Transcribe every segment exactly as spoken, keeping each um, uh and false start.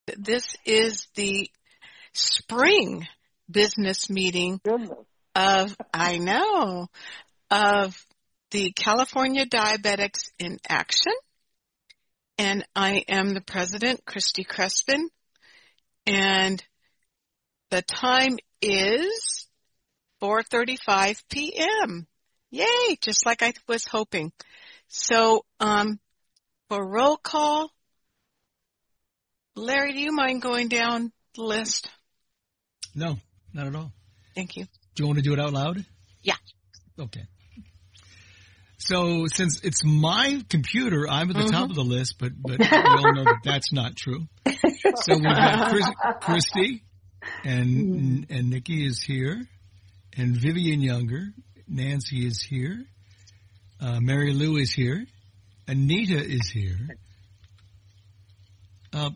This is the spring business meeting Goodness. of, I know, of the California Diabetics in Action. And I am the president, Christy Crespin. And the time is four thirty-five p.m. Yay, just like I was hoping. So, um, for roll call, Larry, do you mind going down the list? No, not at all. Thank you. Do you want to do it out loud? Yeah. Okay. So since it's my computer, I'm at the mm-hmm. top of the list, but, but we all know that that's not true. So we've got Chris, Christy, and and Nikki is here, and Vivian Younger, Nancy is here, uh, Mary Lou is here, Anita is here. Uh,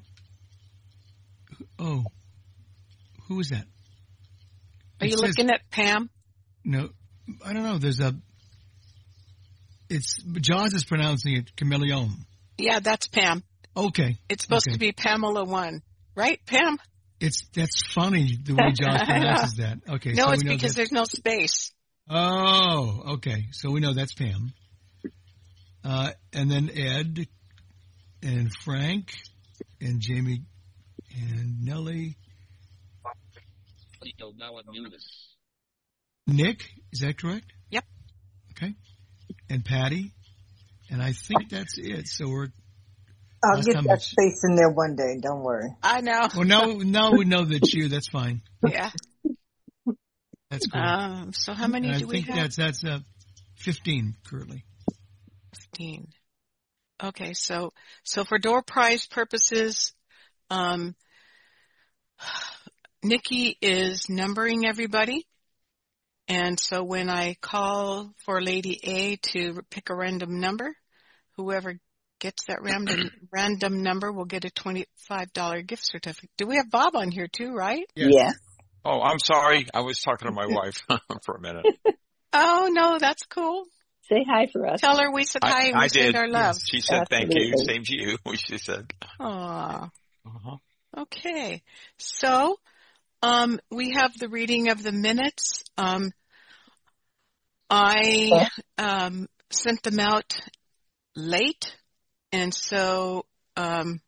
oh, who is that? Are it you says, looking at Pam? No, I don't know. There's a. It's Jaws is pronouncing it chameleon. Yeah, that's Pam. Okay. It's supposed okay. to be Pamela one, right, Pam? It's that's funny the way Jaws pronounces that. Okay. No, so it's we know because that... there's no space. Oh, okay. So we know that's Pam. Uh, and then Ed, and Frank, and Jamie, and Nellie. Nick, is that correct? Yep. Okay. And Patty, and I think that's it. So we're. I'll get that space in there one day. Don't worry. I know. Well, now, now we know that you. That's fine. Yeah. That's cool. Um. So how many and do I we think have? that's that's uh, fifteen currently. Fifteen. Okay. So so for door prize purposes, um, Nikki is numbering everybody. And so when I call for Lady A to pick a random number, whoever gets that random random number will get a twenty-five dollars gift certificate. Do we have Bob on here too, right? Yes. Yeah. Oh, I'm sorry. I was talking to my wife for a minute. Oh, no, that's cool. Say hi for us. Tell her we said hi I, and we I send did. our love. Yes. She said Absolutely. thank you. Same to you, she said. Aw. Uh-huh. Okay. So, um, we have the reading of the minutes. Um, I um, sent them out late, and so um,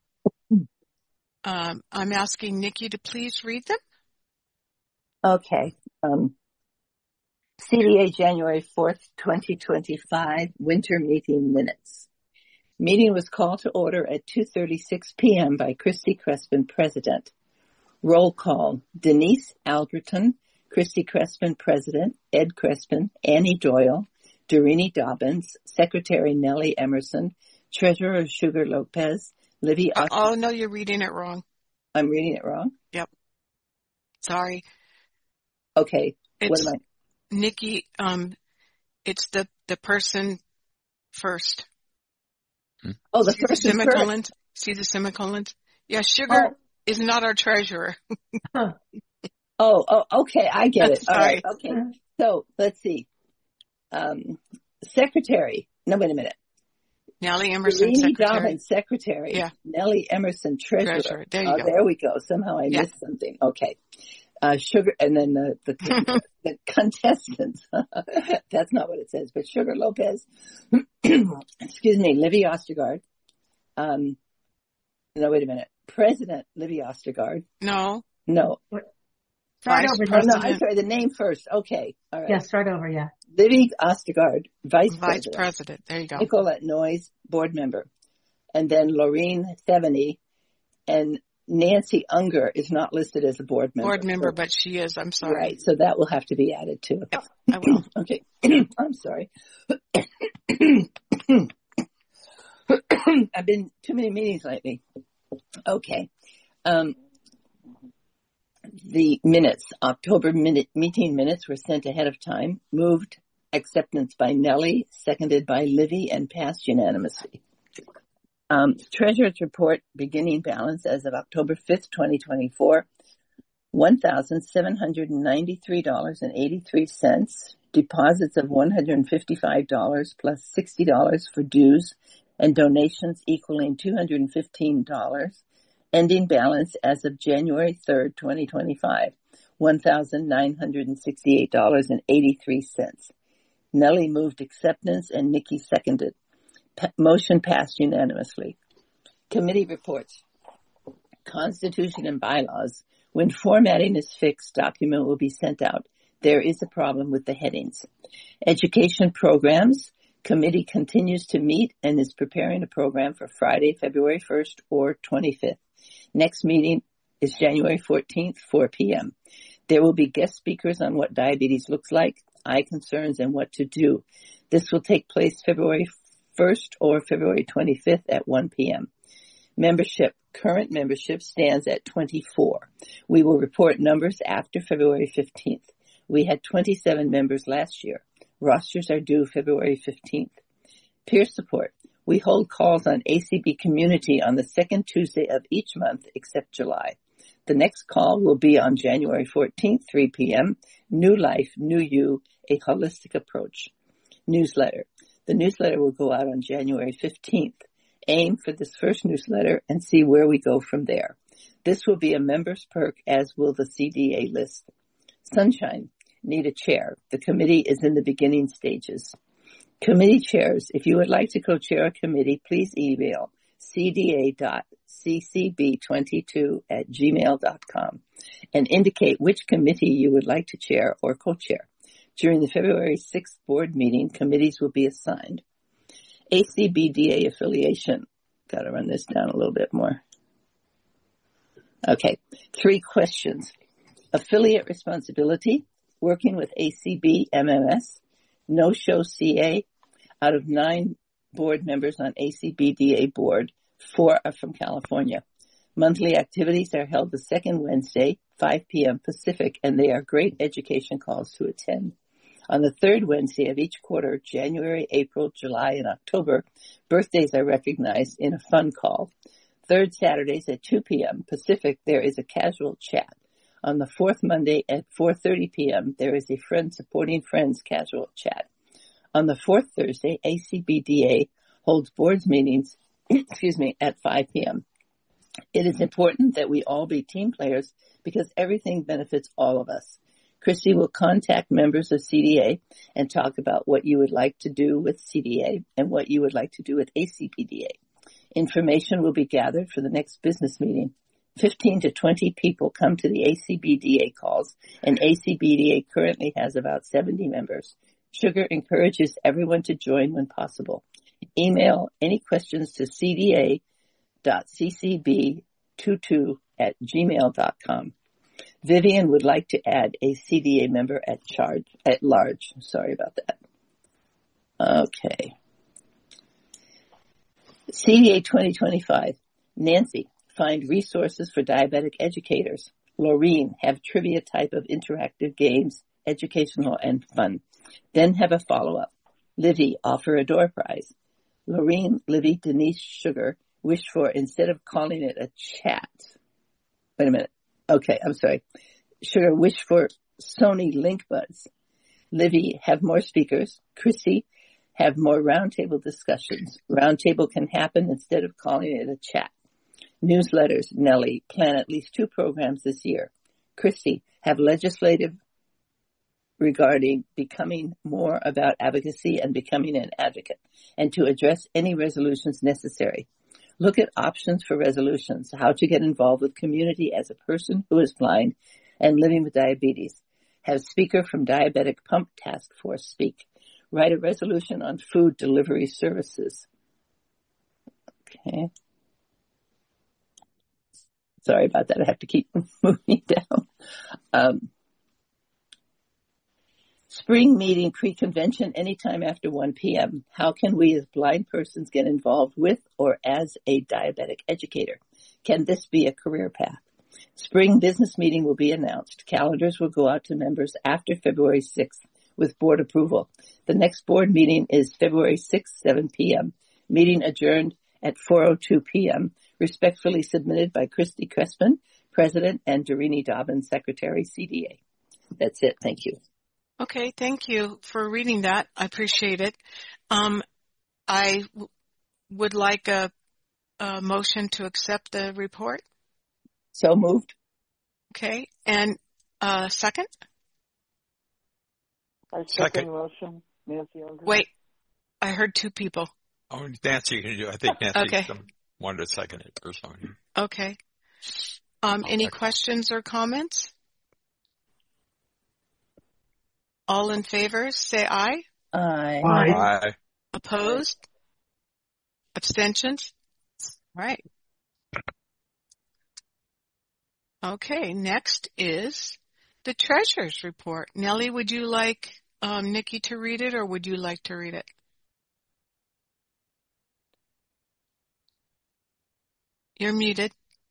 um, I'm asking Nikki to please read them. Okay. Um, C D A January fourth, twenty twenty-five, winter meeting minutes. Meeting was called to order at two thirty-six p.m. by Christy Crespin, President. Roll call: Denise Alberton, Christy Crespin, President, Ed Crespin, Annie Doyle, Doreen Dobbins, Secretary Nellie Emerson, Treasurer Sugar Lopez, Livy. Uh, oh, no, you're reading it wrong. I'm reading it wrong? Yep. Sorry. Okay. It's what am I? Nikki, um, it's the, the person first. Oh, the See first the semicolons? See the semicolons? Yeah, Sugar oh. is not our treasurer. oh, oh, okay. I get it. All Sorry. right. Okay. So let's see. Um, secretary. No, wait a minute. Nellie Emerson, Doreen secretary. Dobbins, secretary. Yeah. Nellie Emerson, treasurer. treasurer. There you oh, go. There we go. Somehow I yeah. missed something. Okay. Uh, sugar, and then the, the, the contestants. That's not what it says, but Sugar Lopez. Excuse me, Livy Ostergaard. Um, no, wait a minute. President Livy Ostergaard. No. No. Start Vice over. Oh, no, President. I'm sorry, the name first. Okay. All right. Yeah, start over, yeah. Livy Ostergaard, Vice, Vice President. President. There you go. Nicolette Noyes, Board Member. And then Laureen Theveny and Nancy Unger is not listed as a board member. Board member, but she is. I'm sorry. Right, so that will have to be added too. Yep, I will. Okay. I'm sorry. I've been too many meetings lately. Okay. Um, the minutes, October minute, meeting minutes were sent ahead of time, moved acceptance by Nellie, seconded by Livy, and passed unanimously. Um, Treasurer's report beginning balance as of October fifth, twenty twenty-four, one thousand seven hundred ninety-three dollars and eighty-three cents, deposits of one hundred fifty-five dollars plus sixty dollars for dues and donations equaling two hundred fifteen dollars, Ending balance as of January third, twenty twenty-five, one thousand nine hundred sixty-eight dollars and eighty-three cents. Nellie moved acceptance and Nikki seconded. Pa- motion passed unanimously. Committee reports. Constitution and bylaws. When formatting is fixed, document will be sent out. There is a problem with the headings. Education programs. Committee continues to meet and is preparing a program for Friday, February first or twenty-fifth. Next meeting is January fourteenth, four p.m. There will be guest speakers on what diabetes looks like, eye concerns, and what to do. This will take place February first or February twenty-fifth at one p.m. Membership. Current membership stands at twenty-four. We will report numbers after February fifteenth. We had twenty-seven members last year. Rosters are due February fifteenth. Peer support. We hold calls on A C B Community on the second Tuesday of each month except July. The next call will be on January fourteenth, three p.m. New Life, New You, a holistic approach. Newsletter. The newsletter will go out on January fifteenth. Aim for this first newsletter and see where we go from there. This will be a member's perk, as will the C D A list. Sunshine. Need a chair. The committee is in the beginning stages. Committee chairs. If you would like to co-chair a committee, please email c d a dot c c b twenty-two at gmail dot com and indicate which committee you would like to chair or co-chair. During the February sixth board meeting, committees will be assigned. A C B D A affiliation. Got to run this down a little bit more. Okay. Three questions. Affiliate responsibility. Working with A C B M M S. No-show C A. Out of nine board members on A C B D A board, four are from California. Monthly activities are held the second Wednesday, five p.m. Pacific, and they are great education calls to attend. On the third Wednesday of each quarter, January, April, July, and October, birthdays are recognized in a fun call. Third Saturdays at two p.m. Pacific, there is a casual chat. On the fourth Monday at four thirty p.m., there is a Friend Supporting Friends casual chat. On the fourth Thursday, A C B D A holds boards meetings, excuse me, at five p.m. It is important that we all be team players because everything benefits all of us. Christy will contact members of C D A and talk about what you would like to do with C D A and what you would like to do with A C B D A. Information will be gathered for the next business meeting. fifteen to twenty people come to the A C B D A calls, and A C B D A currently has about seventy members. Sugar encourages everyone to join when possible. Email any questions to c d a dot c c b twenty-two at gmail dot com. Vivian would like to add a C D A member at charge, at large. Sorry about that. Okay. C D A twenty twenty-five. Nancy, find resources for diabetic educators. Laureen, have trivia type of interactive games, educational and fun. Then have a follow-up. Livy, offer a door prize. Laureen, Livy, Denise, Sugar, wish for, instead of calling it a chat. Wait a minute. Okay, I'm sorry. Sugar, wish for Sony Link Buds. Livy, have more speakers. Chrissy, have more roundtable discussions. Roundtable can happen instead of calling it a chat. Newsletters. Nellie, plan at least two programs this year. Christy, have legislative regarding becoming more about advocacy and becoming an advocate, and to address any resolutions necessary. Look at options for resolutions, how to get involved with community as a person who is blind and living with diabetes. Have speaker from Diabetic Pump Task Force speak. Write a resolution on food delivery services. Okay. Sorry about that. I have to keep moving down. Um, spring meeting pre-convention anytime after one p.m. How can we as blind persons get involved with or as a diabetic educator? Can this be a career path? Spring business meeting will be announced. Calendars will go out to members after February sixth with board approval. The next board meeting is February sixth, seven p.m. Meeting adjourned at four oh two p.m. Respectfully submitted by Christy Crespin, President, and Doreen Dobbins, Secretary, C D A. That's it. Thank you. Okay, thank you for reading that. I appreciate it. Um, I w- would like a, a motion to accept the report. So moved. Okay. And uh, second? I second, second. motion. Nancy Older. Wait, I heard two people. Oh, Nancy can do. I think Nancy Okay. wanted to second it or something. Okay. Um, any second. questions or comments? All in favor, say aye. Aye. Aye. Aye. Opposed? Abstentions? All right. Okay, next is the treasurer's report. Nellie, would you like um, Nikki to read it, or would you like to read it? You're muted.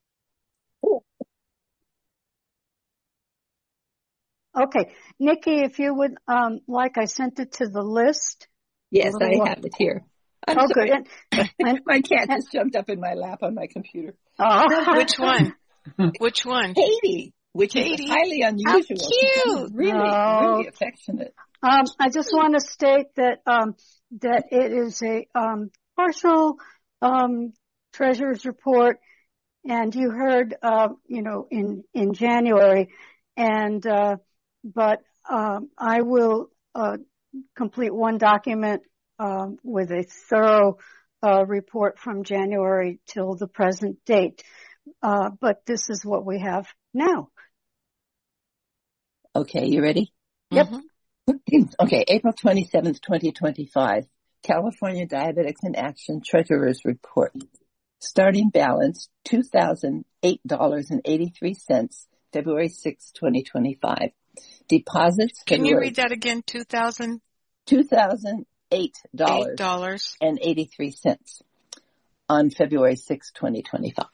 Okay. Nikki, if you would, um, like I sent it to the list. Yes, I Little- have it here. I'm Oh, sorry. good. And- and- My cat just jumped up in my lap on my computer. Oh. Which one? Which one? Katie, which Katie. is highly How unusual. She's cute. really, Oh. really affectionate. Um, I just want to state that, um, that it is a, um, partial, um, treasurer's report. And you heard, uh, you know, in, in January and, uh, but, um, I will, uh, complete one document, um, with a thorough, uh, report from January till the present date. Uh, but this is what we have now. Okay, you ready? Yep. Mhm. Okay, April twenty-seventh, twenty twenty-five, California Diabetics in Action Treasurer's Report. Starting balance, two thousand eight dollars and eighty-three cents, February sixth, twenty twenty-five. Deposits, Can you February, read that again? Two thousand two thousand eight eight dollars dollars. and eighty-three cents on February sixth, twenty twenty-five.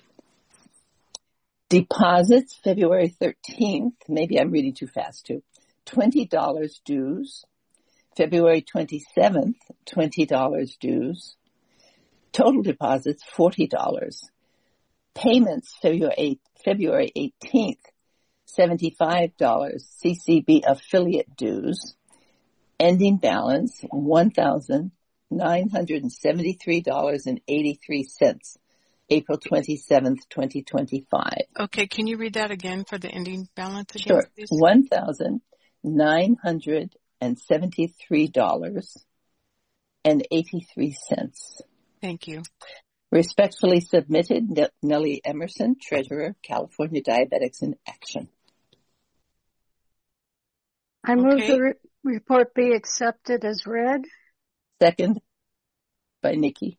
Deposits, February thirteenth, maybe I'm reading too fast too, twenty dollars dues. February twenty-seventh, twenty dollars dues. Total deposits, forty dollars. Payments, February eighth, February eighteenth, seventy-five dollars C C B affiliate dues. Ending balance, one thousand nine hundred seventy-three dollars and eighty-three cents, April twenty-seventh, twenty twenty-five. Okay, can you read that again for the ending balance again, Sure. please? one thousand nine hundred seventy-three dollars and eighty-three cents. Thank you. Respectfully submitted, N- Nellie Emerson, Treasurer, California Diabetics in Action. I move Okay. the re- report be accepted as read. Second by Nikki.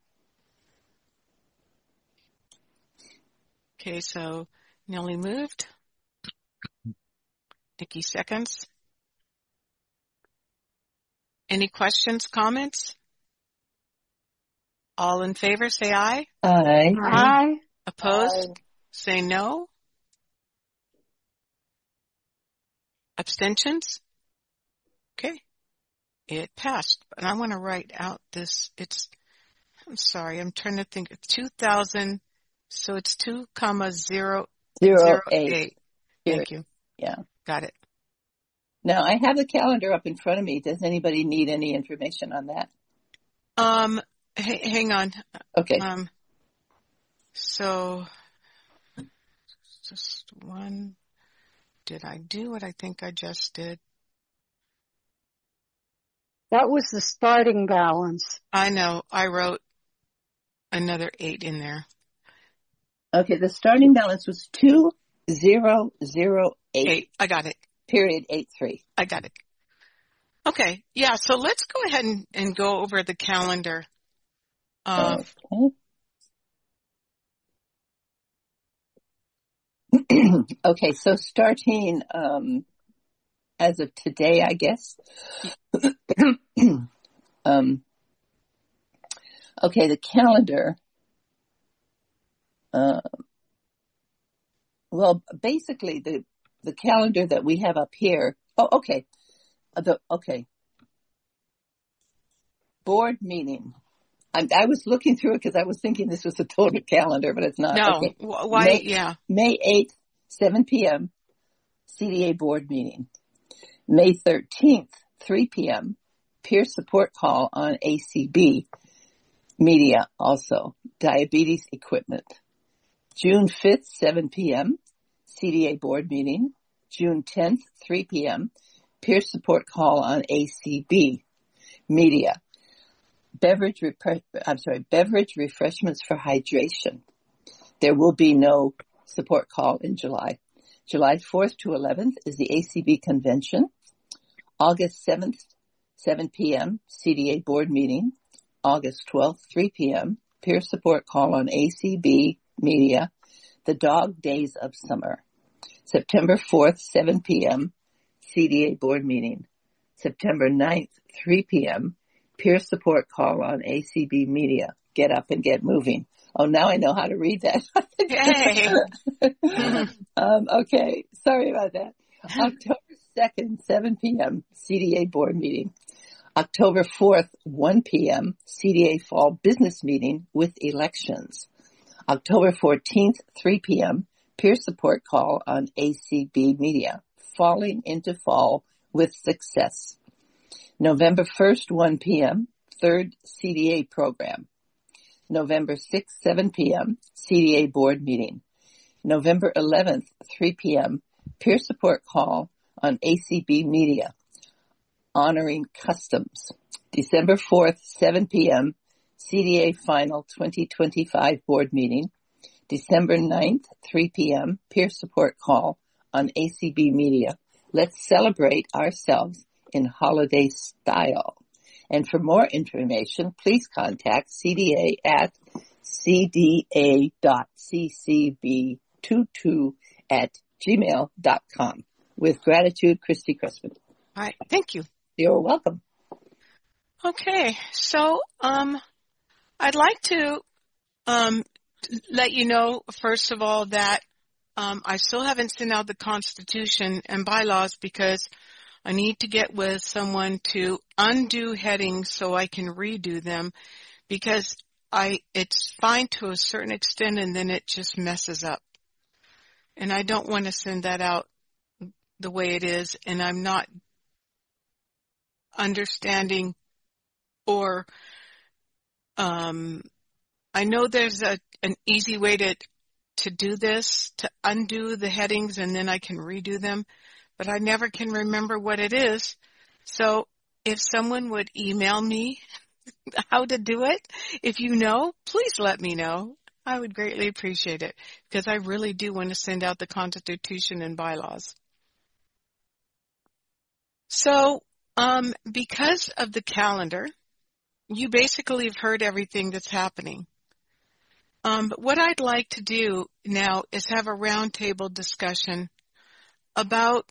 Okay, so Nellie moved. Nikki seconds. Any questions, comments? All in favor, say aye. Aye. Aye. Opposed, Aye. say no. Abstentions? Okay. It passed. But I want to write out this. It's, I'm sorry, I'm trying to think. two thousand, so it's two comma zero Zero zero eight. eight. Thank you. Yeah. Got it. Now I have the calendar up in front of me. Does anybody need any information on that? Um, h- hang on. Okay. Um, so just one. Did I do what I think I just did? That was the starting balance. I know. I wrote another eight in there. Okay. The starting balance was two zero zero eight. Eight. I got it. Period eight three. I got it. Okay. Yeah. So let's go ahead and, and go over the calendar. Uh, Okay. Okay, so starting um, as of today, I guess. um, okay, the calendar. Uh, well, basically, the the calendar that we have up here. Oh, okay. Uh, the okay. Board meeting. I, I was looking through it because I was thinking this was a total calendar, but it's not. no. Okay. Wh- Why? May, yeah. May eighth, seven p.m., C D A board meeting. May thirteenth, three p.m., peer support call on A C B media also, diabetes equipment. June fifth, seven p.m., C D A board meeting. June tenth, three p.m., peer support call on A C B media. Beverage, repre- I'm sorry, beverage refreshments for hydration. There will be no support call in July. July fourth to eleventh is the A C B convention. August seventh, seven p.m., C D A board meeting. August twelfth, three p.m., peer support call on A C B media. The Dog Days of Summer. September fourth, seven p.m., C D A board meeting. September ninth, three p.m., peer support call on A C B media. Get up and get moving. Oh, now I know how to read that. Yay. um, okay, sorry about that. October second, seven p.m., C D A board meeting. October fourth, one p.m., C D A fall business meeting with elections. October fourteenth, three p.m., peer support call on A C B media. Falling into fall with success. November first, one p.m., third C D A program. November sixth, seven p.m., C D A board meeting. November eleventh, three p.m., peer support call on A C B media. Honoring customs. December fourth, seven p.m., C D A final twenty twenty-five board meeting. December ninth, three p.m., peer support call on A C B media. Let's celebrate ourselves in holiday style. And for more information, please contact C D A at c d a dot c c b twenty-two at gmail dot com. With gratitude, Christy Crespin. All right. Thank you. You're welcome. Okay. So, um, I'd like to, um, let you know, first of all, that, um, I still haven't sent out the Constitution and bylaws because I need to get with someone to undo headings so I can redo them, because I, it's fine to a certain extent and then it just messes up. And I don't want to send that out the way it is, and I'm not understanding or, um, I know there's a, an easy way to, to do this, to undo the headings and then I can redo them, but I never can remember what it is. So if someone would email me how to do it, if you know, please let me know. I would greatly appreciate it, because I really do want to send out the Constitution and bylaws. So, um, because of the calendar, you basically have heard everything that's happening. Um, but what I'd like to do now is have a roundtable discussion about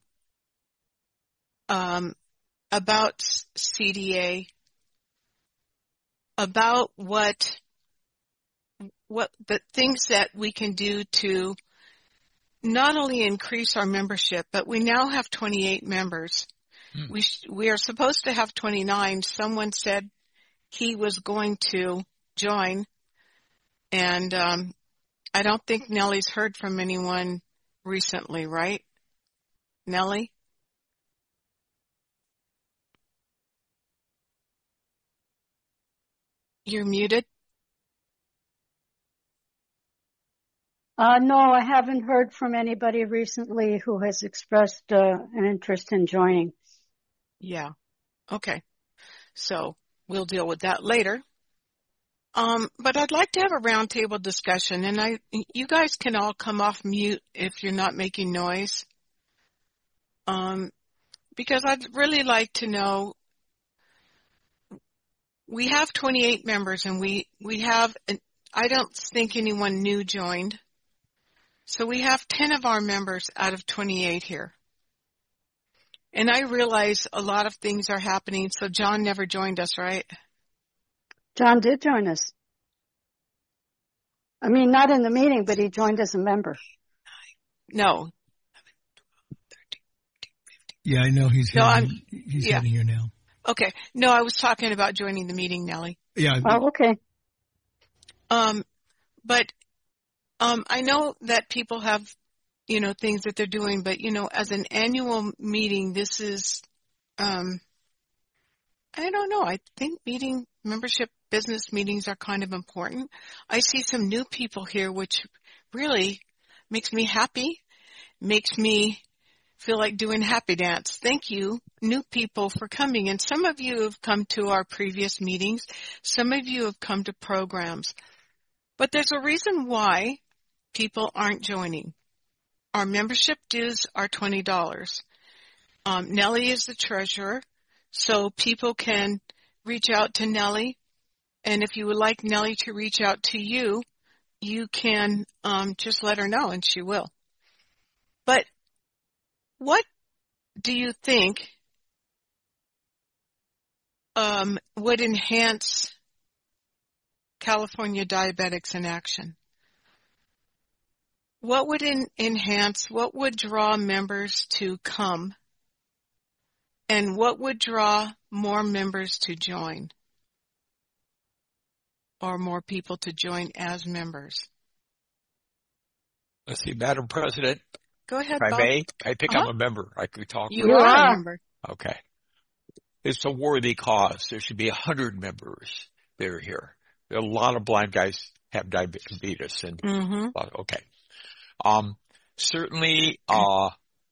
um, about C D A, about what what the things that we can do to not only increase our membership, but we now have twenty-eight members. Hmm. We sh- we are supposed to have twenty-nine. Someone said he was going to join, and um, I don't think Nellie's heard from anyone recently, right? Nellie? You're muted. Uh, no, I haven't heard from anybody recently who has expressed uh, an interest in joining. Yeah. Okay. So we'll deal with that later. Um, but I'd like to have a roundtable discussion, and I, you guys can all come off mute if you're not making noise. Um, because I'd really like to know, we have twenty-eight members, and we, we have, an, I don't think anyone new joined. So we have ten of our members out of twenty-eight here. And I realize a lot of things are happening. So John never joined us, right? John did join us. I mean, not in the meeting, but he joined as a member. No. Yeah, I know he's no, heading, I'm, he's yeah. heading here now. Okay. No, I was talking about joining the meeting, Nellie. Yeah. Oh, okay. Um, but um, I know that people have, you know, things that they're doing, but, you know, as an annual meeting, this is, um, I don't know. I think meeting, membership business meetings are kind of important. I see some new people here, which really makes me happy. makes me feel like doing happy dance. Thank you, new people, for coming. And some of you have come to our previous meetings. Some of you have come to programs. But there's a reason why people aren't joining. Our membership dues are twenty dollars. Um, Nellie is the treasurer, so people can reach out to Nellie. And if you would like Nellie to reach out to you, you can um, just let her know, and she will. But what do you think um, would enhance California Diabetics in Action? What would in, enhance, what would draw members to come? And what would draw more members to join? Or more people to join as members? Let's see, Madam President. Go ahead, if I Bob. may, I think uh-huh. I'm a member. I could talk. You are a member. Okay. It's a worthy cause. There should be a hundred members that are here. There are a lot of blind guys have diabetes, and mm-hmm. okay. Um, certainly, uh,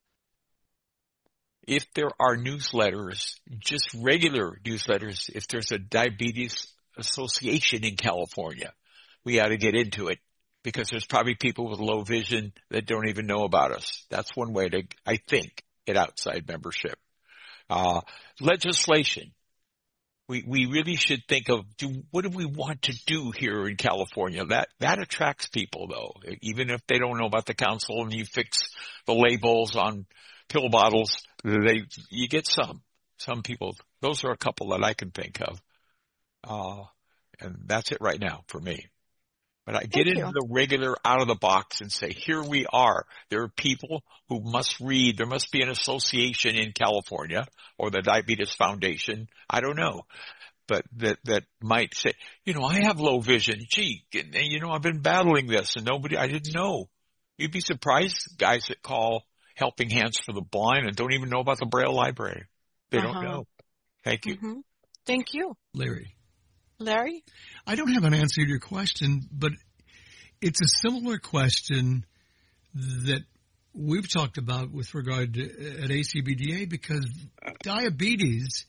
if there are newsletters, just regular newsletters, if there's a diabetes association in California, we ought to get into it, because there's probably people with low vision that don't even know about us. That's one way to, I think, get outside membership. Uh, legislation. We, we really should think of, do, what do we want to do here in California? That, that attracts people, though, even if they don't know about the council, and you fix the labels on pill bottles, they, you get some, some people. Those are a couple that I can think of. Uh, and that's it right now for me. But I get Thank into you. the regular out of the box and say, here we are. There are people who must read. There must be an association in California, or the Diabetes Foundation. I don't know. But that, that might say, you know, I have low vision. Gee, and, and, you know, I've been battling this, and nobody, I didn't know. You'd be surprised, guys that call Helping Hands for the Blind and don't even know about the Braille Library. They uh-huh. don't know. Thank you. Mm-hmm. Thank you. Larry. Larry? I don't have an answer to your question, but it's a similar question that we've talked about with regard to at A C B D A, because diabetes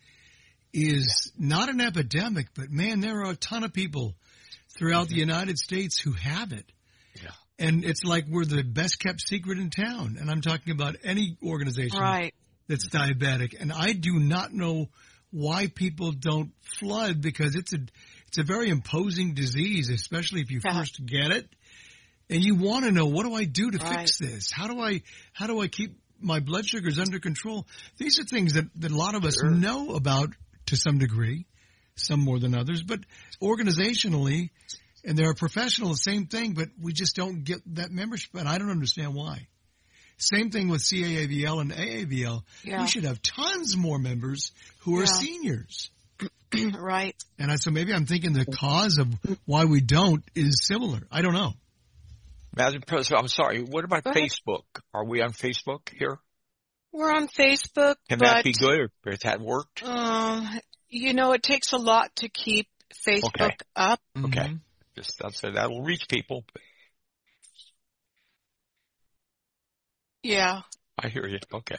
is not an epidemic, but man, there are a ton of people throughout mm-hmm. the United States who have it. Yeah. And it's like we're the best kept secret in town. And I'm talking about any organization right. that's diabetic. And I do not know why people don't flood, because it's a it's a very imposing disease, especially if you yeah. first get it, and you want to know, what do I do to right. fix this? How do I how do I keep my blood sugars under control? These are things that, that a lot of us sure. know about to some degree, some more than others, but organizationally, and there are professionals, same thing, but we just don't get that membership, and I don't understand why. Same thing with C A A V L and A A V L. Yeah. We should have tons more members who are yeah. seniors. Right. And I, so maybe I'm thinking the cause of why we don't is similar. I don't know. Madam President, I'm sorry. What about Go Facebook? Ahead. Are we on Facebook here? We're on Facebook. Can but, that be good, or has that worked? Uh, you know, it takes a lot to keep Facebook okay. up. Okay. Mm-hmm. Just that's it. That'll reach people. Yeah. I hear you. Okay.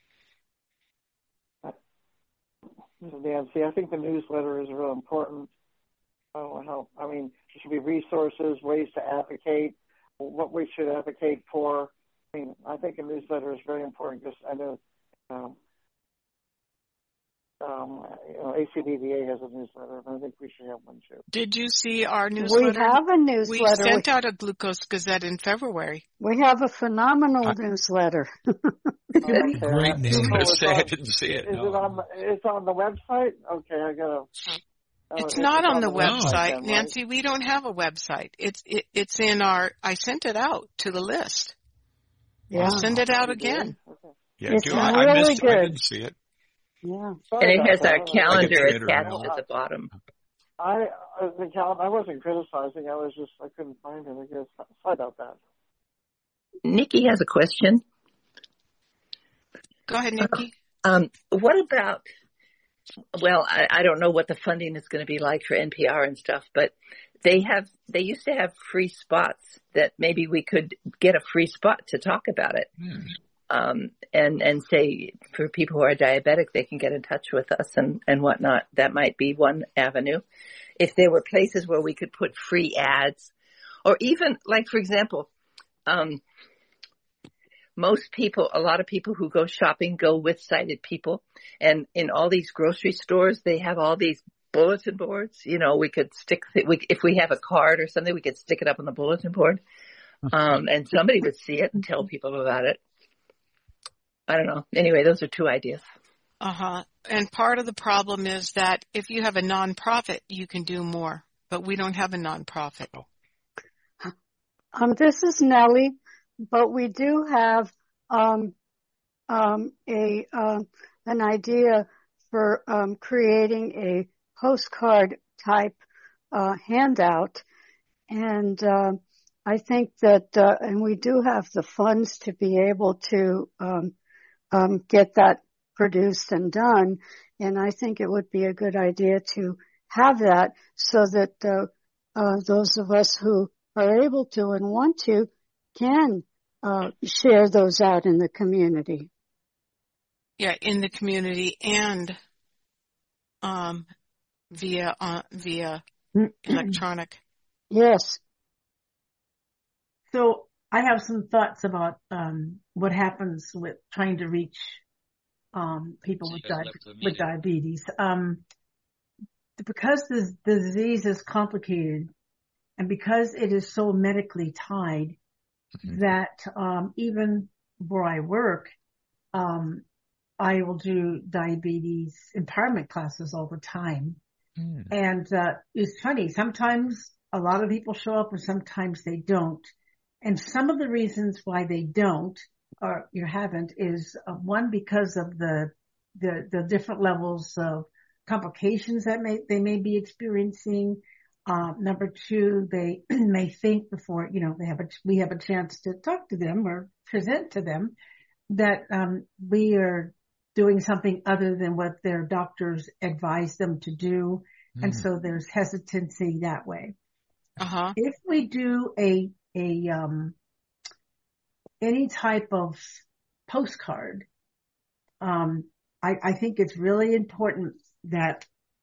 Nancy, I think the newsletter is real important. Oh, how, I mean, there should be resources, ways to advocate, what we should advocate for. I mean, I think a newsletter is very important, because I know, um, um, you know, A C B D A has a newsletter, and I think we should have one too. Did you see our newsletter? We have a newsletter. We sent out a Glucose Gazette in February. We have a phenomenal I, newsletter. Okay. Great name. I, Oh, say on, I didn't see it. Is No. it on? The, it's on the website. Okay, I gotta. Oh, It's not on the website, then, Nancy. right? We don't have a website. It's it, it's in our. I sent it out to the list. Yeah. I'll send it out again. Okay. Yeah, It's do I, I really missed it. I good. didn't see it. Yeah. Sorry And it has about our that. calendar Twitter attached now. at the bottom. I, uh, the cal- I wasn't criticizing. I was just, I couldn't find it. I guess. Sorry about that. Nikki has a question. Go ahead, Nikki. Um, what about, well, I, I don't know what the funding is going to be like for N P R and stuff, but they have, they used to have free spots that maybe we could get a free spot to talk about it. Mm. Um, and, and say for people who are diabetic, they can get in touch with us and, and whatnot. That might be one avenue. If there were places where we could put free ads, or even like, for example, um, most people, a lot of people who go shopping go with sighted people. And in all these grocery stores, they have all these bulletin boards. You know, we could stick, we, if we have a card or something, we could stick it up on the bulletin board. Um, and somebody would see it and tell people about it. I don't know. Anyway, those are two ideas. Uh-huh. And part of the problem is that if you have a nonprofit, you can do more, but we don't have a nonprofit. Um, this is Nellie, but we do have, um, um, a, um, an idea for, um, creating a postcard type, uh, handout. And, uh, I think that, uh, and we do have the funds to be able to, um, Um, get that produced and done. And I think it would be a good idea to have that so that uh, uh, those of us who are able to and want to can uh, share those out in the community. Yeah, in the community and um, via uh, via electronic. Yes. So I have some thoughts about um, what happens with trying to reach um, people with, di- with diabetes. Um, because this, the disease is complicated and because it is so medically tied mm-hmm. that um, even where I work, um, I will do diabetes empowerment classes all the time. Mm. And uh, it's funny, sometimes a lot of people show up and sometimes they don't. And some of the reasons why they don't or you haven't is uh, one, because of the, the, the different levels of complications that may, they may be experiencing. Uh, number two, they may think before, you know, they have a, we have a chance to talk to them or present to them that, um, we are doing something other than what their doctors advise them to do. Mm. And so there's hesitancy that way. Uh-huh. If we do a a um any type of postcard, um I, I think it's really important that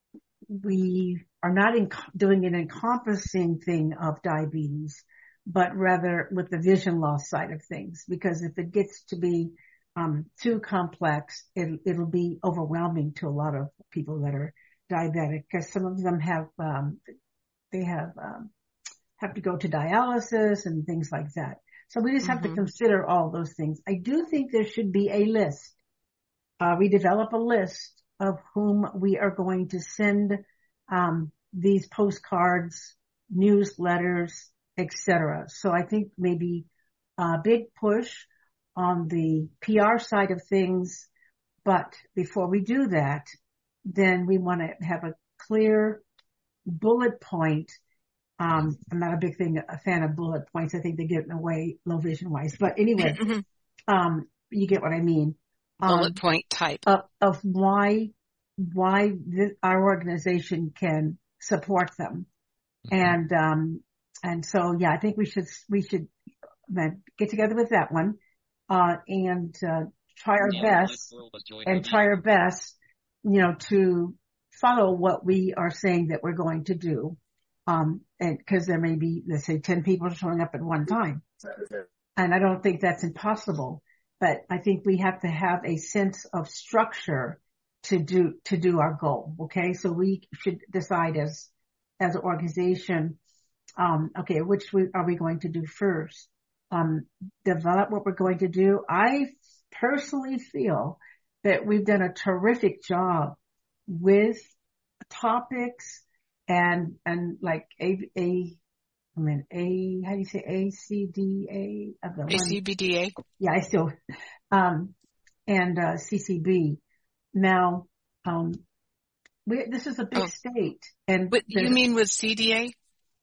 we are not in, doing an encompassing thing of diabetes, but rather with the vision loss side of things, because if it gets to be um too complex, it, it'll be overwhelming to a lot of people that are diabetic, because some of them have um they have um have to go to dialysis and things like that. So we just have mm-hmm. to consider all those things. I do think there should be a list. Uh, we develop a list of whom we are going to send um, these postcards, newsletters, et cetera. So I think maybe a big push on the P R side of things. But before we do that, then we want to have a clear bullet point. Um, I'm not a big thing, a fan of bullet points. I think they get in the way low vision wise, but anyway, mm-hmm. um, you get what I mean. Um, bullet point type of, of why, why this, our organization can support them. Mm-hmm. And, um, and so, yeah, I think we should, we should get together with that one, uh, and, uh, try our yeah, best and try our best, you know, to follow what we are saying that we're going to do. Um, and cause there may be, let's say ten people showing up at one time. And I don't think that's impossible, but I think we have to have a sense of structure to do, to do our goal. Okay. So we should decide as, as an organization, um, okay, which we, are we going to do first? Um, develop what we're going to do. I personally feel that we've done a terrific job with topics and, and like a, a, I mean, a, how do you say A C D A? Of the A C B D A? Yeah, I still, um, and, uh, C C B. Now, um, we, this is a big oh. state. And but you mean with C D A?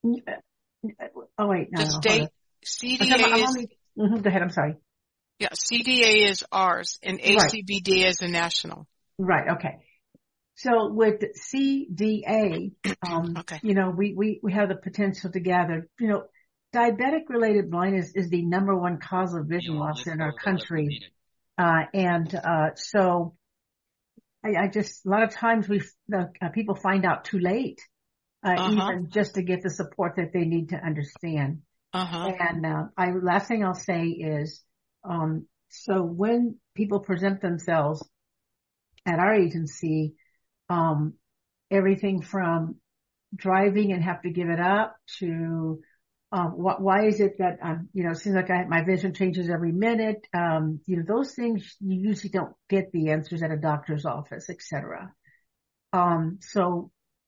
Oh wait, no. The no, state, C D A I'm, I'm is. Only, mm-hmm, go ahead, I'm sorry. Yeah, C D A is ours and A C B D right. is a national. Right, okay. So with C D A, um, Okay. you know, we, we, we have the potential to gather, you know, diabetic related blindness is the number one cause of vision loss in our country. Uh, and, uh, so I, I just, a lot of times we, the uh, people find out too late, uh, Uh-huh. even just to get the support that they need to understand. Uh-huh. And, uh, I, last thing I'll say is, um, so when people present themselves at our agency, um, everything from driving and have to give it up to, um, wh- why is it that, um, you know, it seems like I, my vision changes every minute. Um, you know, those things you usually don't get the answers at a doctor's office, et cetera. Um, so,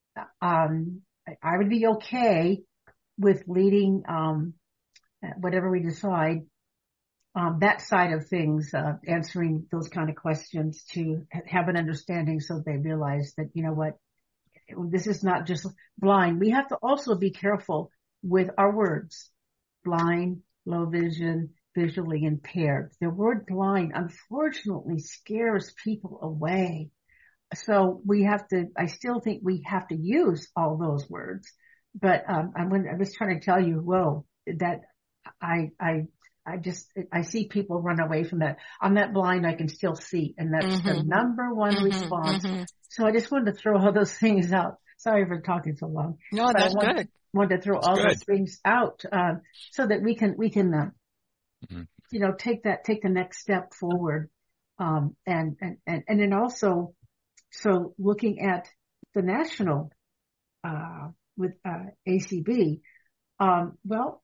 um, I, I would be okay with leading, um, whatever we decide, um, that side of things, uh, answering those kind of questions to ha- have an understanding so they realize that, you know what, this is not just blind. We have to also be careful with our words. Blind, low vision, visually impaired. The word blind, unfortunately, scares people away. So we have to, I still think we have to use all those words. But, um, I'm, I was trying to tell you, whoa, that I, I, I just, I see people run away from that. I'm not blind, I can still see. And that's Mm-hmm. the number one Mm-hmm. response. Mm-hmm. So I just wanted to throw all those things out. Sorry for talking so long. No, But that's I wanted, good. wanted to throw That's all good. those things out, um, so that we can, we can, uh, Mm-hmm. you know, take that, take the next step forward. Um, and, and, and, and then also, so looking at the national, uh, with, uh, A C B, um, well,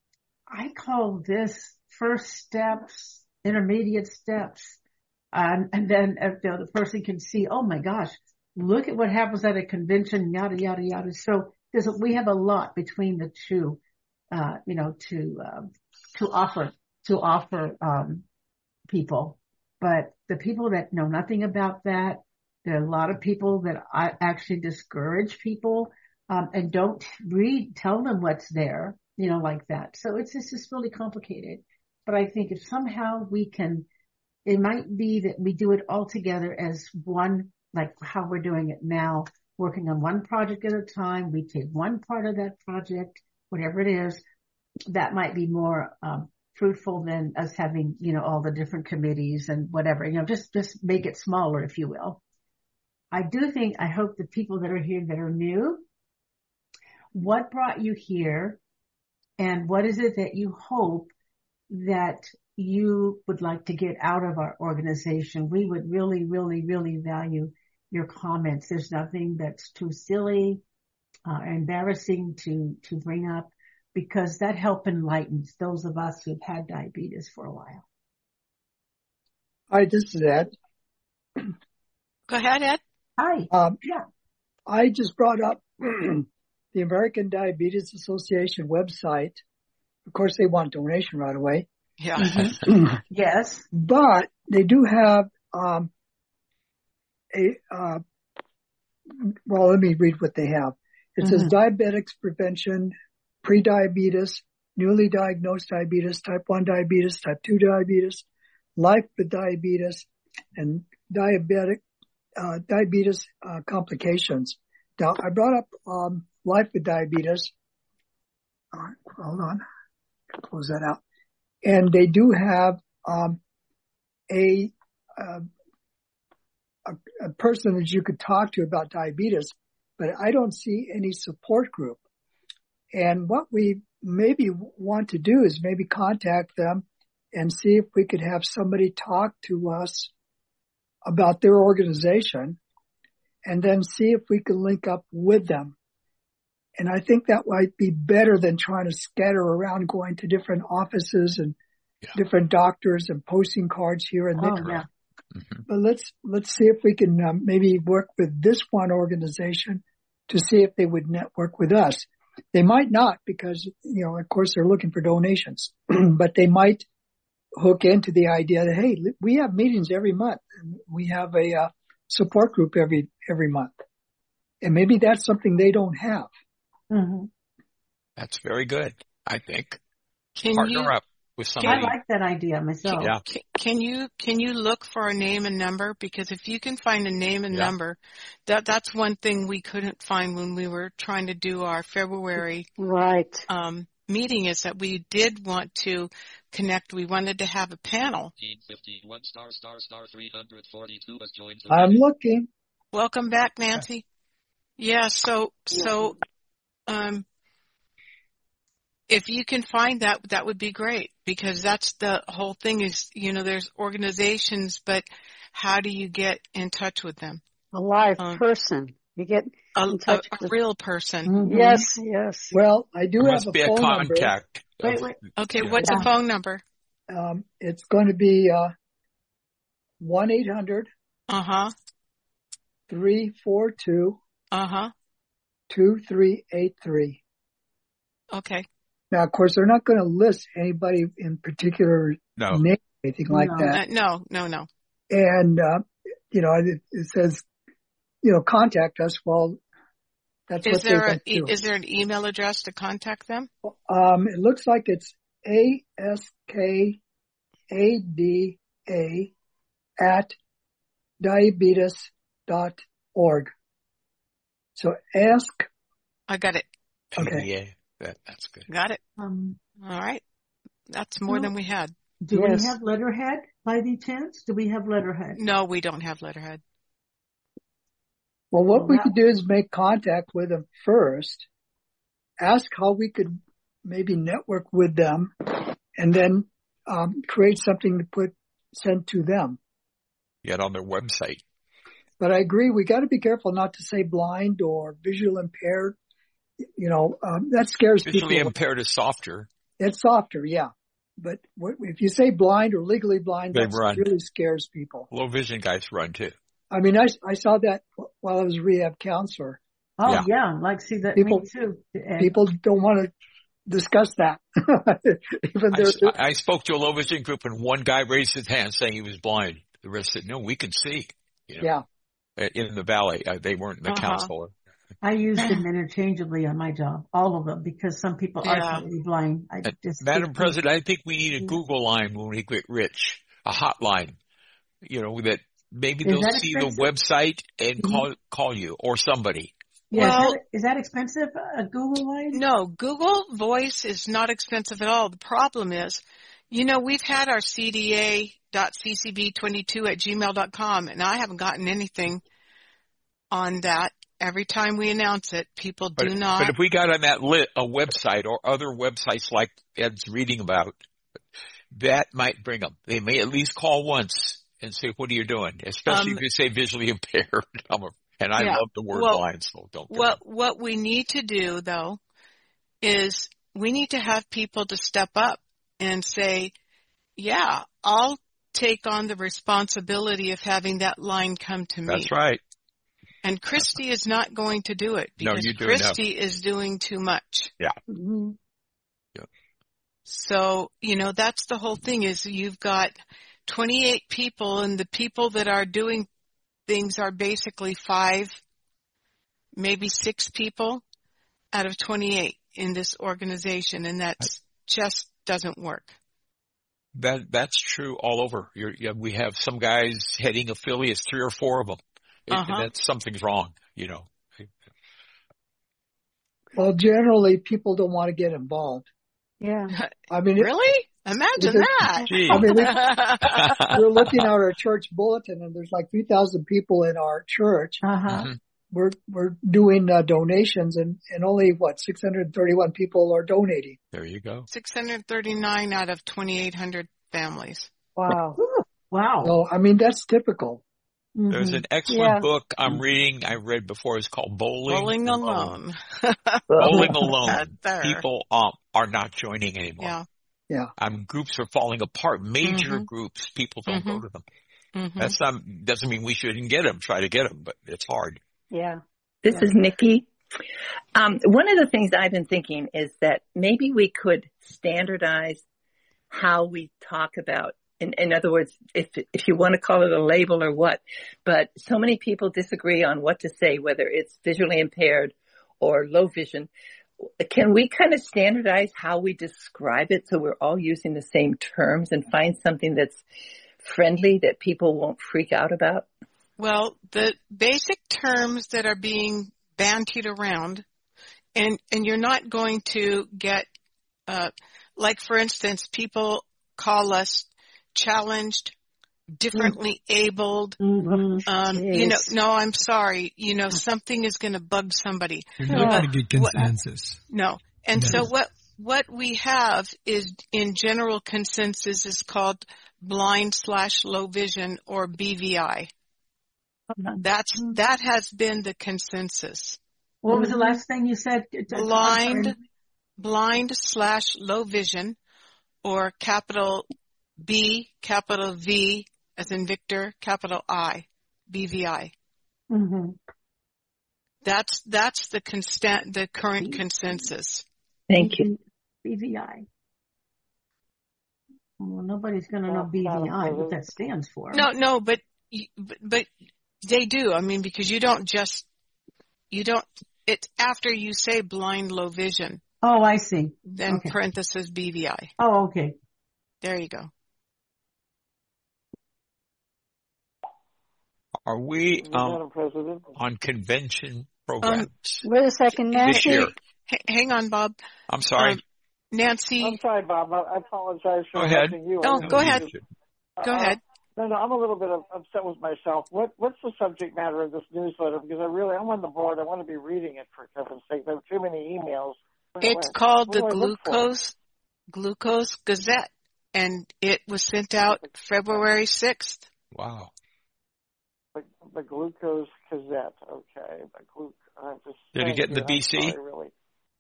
I call this first steps, intermediate steps. Um, and then if the, the person can see, oh my gosh, look at what happens at a convention, yada, yada, yada. So there's a, we have a lot between the two, uh, you know, to, um, to offer, to offer, um, people. But the people that know nothing about that, there are a lot of people that I actually discourage people, um, and don't read, tell them what's there, you know, like that. So it's, it's just really complicated. But I think if somehow we can, it might be that we do it all together as one, like how we're doing it now, working on one project at a time. We take one part of that project, whatever it is, that might be more, um, fruitful than us having, you know, all the different committees and whatever, you know, just, just make it smaller, if you will. I do think, I hope the people that are here that are new, what brought you here and what is it that you hope that you would like to get out of our organization? We would really, really, really value your comments. There's nothing that's too silly, uh, embarrassing to, to bring up, because that help enlightens those of us who've had diabetes for a while. Hi, this is Ed. Go ahead, Ed. Hi. Um, Yeah. I just brought up the American Diabetes Association website. Of course, they want donation right away. Yeah. Mm-hmm. Yes. But they do have um, a, uh, well, let me read what they have. It says Mm-hmm. diabetics prevention, pre-diabetes, newly diagnosed diabetes, type one diabetes, type two diabetes, life with diabetes, and diabetic uh, diabetes uh, complications. Now, I brought up um, life with diabetes. Uh, hold on, close that out. And they do have um, a, uh, a a person that you could talk to about diabetes, but I don't see any support group. And what we maybe want to do is maybe contact them and see if we could have somebody talk to us about their organization, and then see if we can link up with them. And I think that might be better than trying to scatter around, going to different offices and Yeah. different doctors and posting cards here and there. Oh, yeah. Mm-hmm. But let's, let's see if we can um, maybe work with this one organization to see if they would network with us. They might not, because, you know, of course they're looking for donations, but they might hook into the idea that, hey, we have meetings every month. And we have a uh, support group every, every month. And maybe that's something they don't have. Mm-hmm. That's very good, I think. Can Partner you up. with somebody. I like that idea myself. Yeah. Can, can you can you look for a name and number? Because if you can find a name and Yeah. number, that that's one thing we couldn't find when we were trying to do our February Right. um, meeting. Is that we did want to connect. We wanted to have a panel. star star star three forty-two has joined the I'm meeting. looking. Welcome back, Nancy. Yeah. So so um, if you can find that, that would be great, because that's the whole thing is, you know, there's organizations, but how do you get in touch with them? A live Um, person. You get A, in a, touch a with. real person. Mhm. Yes, yes. Well, I do There have must a be a phone number. contact. Wait, of- wait. Okay, Yeah. what's Yeah. the phone number? Um, it's going to be uh, one eight hundred Uh-huh, three four two uh-huh. two three eight three. Okay. Now, of course, they're not going to list anybody in particular No. name, anything like No. that. Uh, no, no, no. And, uh, you know, it, it says, you know, contact us. Well, that's Is what there they're a, going to do. is there an email address to contact them? Um, it looks like it's A S K A D A at diabetes dot org. So ask, I got it. okay. Yeah, that, that's good. Got it. Um, All right. That's more No. than we had. do Yes. we have letterhead by any chance? Do we have letterhead? No, we don't have letterhead. Well, what Well, we that- could do is make contact with them first, ask how we could maybe network with them, and then um, create something to put send to them. Get on their website. But I agree, we got to be careful not to say blind or visual impaired. You know, um, that scares Visually people. impaired is softer. It's softer, yeah. But what, if you say blind or legally blind, They that run. really scares people. Low vision guys run too. I mean, I, I saw that while I was a rehab counselor. Oh Yeah. yeah, like see that People- me too. And People don't want to discuss that. Even I, though I spoke to a low vision group and one guy raised his hand saying he was blind. The rest said, no, we can see. You know, yeah. in the valley. Uh, they weren't the Uh-huh. counselor. I use them interchangeably on my job, all of them, because some people are Yeah. totally blind. I Uh, just Madam it- President, I think we need a Yeah. Google line when we get rich, a hotline, you know, that maybe Is they'll that see expensive? the website and Mhm. call call you or somebody. Yeah, Well- is, that, is that expensive? A Google line? No, Google Voice is not expensive at all. The problem is, you know, we've had our C D A dot C C B twenty-two at gmail dot com, and I haven't gotten anything on that. Every time we announce it, people But, do not. but if we got on that lit, a website or other websites like Ed's reading about, that might bring them. They may at least call once and say, what are you doing? Especially Um, if you say visually impaired. I'm a, and I Yeah. love the word Well, blind, so don't get What what we need to do though is we need to have people to step up and say, yeah, I'll take on the responsibility of having that line come to me. That's right. And Christy is not going to do it No, because you do enough. Christy is doing too much. Mhm. So, you know, that's the whole thing is you've got twenty-eight people and the people that are doing things are basically five, maybe six people out of twenty-eight in this organization, and that just doesn't work. That that's true all over. You're, yeah, we have some guys heading affiliates, three or four of them. It, Uh-huh. That's something's wrong, you know. Well, generally people don't want to get involved. Yeah. I mean, it- Really? Imagine Is it- that. Gee. I mean, we, we're looking at our church bulletin and there's like three thousand people in our church. Uh-huh. Mhm. We're, we're doing uh, donations and, and only what, six hundred thirty-one people are donating. There you go. six hundred thirty-nine out of twenty-eight hundred families. Wow. Ooh, wow. So, I mean, that's typical. There's Mhm. an excellent Yeah. book I'm reading. I read before. It's called Bowling, Bowling alone. Bowling Alone. That there. People um, are not joining anymore. Yeah. Yeah. Um, groups are falling apart. Major Mhm. groups. People don't go Mhm. to them. Mhm. That's not, doesn't mean we shouldn't get them. Try to get them, but it's hard. Yeah. This is Nikki. Um, one of the things I've been thinking is that maybe we could standardize how we talk about, in, in other words, if if you want to call it a label or what, but so many people disagree on what to say, whether it's visually impaired or low vision. can we kind of standardize how we describe it so we're all using the same terms and find something that's friendly that people won't freak out about? Well, the basic terms that are being bandied around, and, and you're not going to get, uh, like for instance, people call us challenged, differently abled, Mm-hmm. um, Yes. you know, no, I'm sorry, you know, something is going to bug somebody. You're not But going to get consensus. what- no. And No. so what, what we have is in general consensus is called blind slash low vision or B V I. That's, that has been the consensus. What was the last thing you said? Blind, blind slash low vision or capital B, capital V as in Victor, capital I, B V I. Mm-hmm. That's, that's the constant, the current consensus. Thank you. B V I. Well, nobody's going to know B V I, what that stands for. No, no, but, but, but they do. I mean, because you don't just, you don't, it's after you say blind low vision, Oh, I see. then Okay. parenthesis B V I. Oh, okay. There you go. Are we um, Madam President. on convention programs Wait a second, this Nancy. year? H- hang on, Bob. I'm sorry. Um, Nancy, I'm sorry, Bob. I I apologize for Go ahead. interrupting you. No, I- go ahead. Uh, go ahead. No, no, I'm a little bit up- upset with myself. What What's the subject matter of this newsletter? Because I really, I'm on the board. I want to be reading it, for heaven's sake. There are too many emails. What- It's what- called what the do I look for? Glucose, Glucose Gazette, and it was sent out February sixth. Wow. The, the Glucose Gazette. Okay. The glu- I'm just Did it thank get in you. the B C? I'm sorry, really.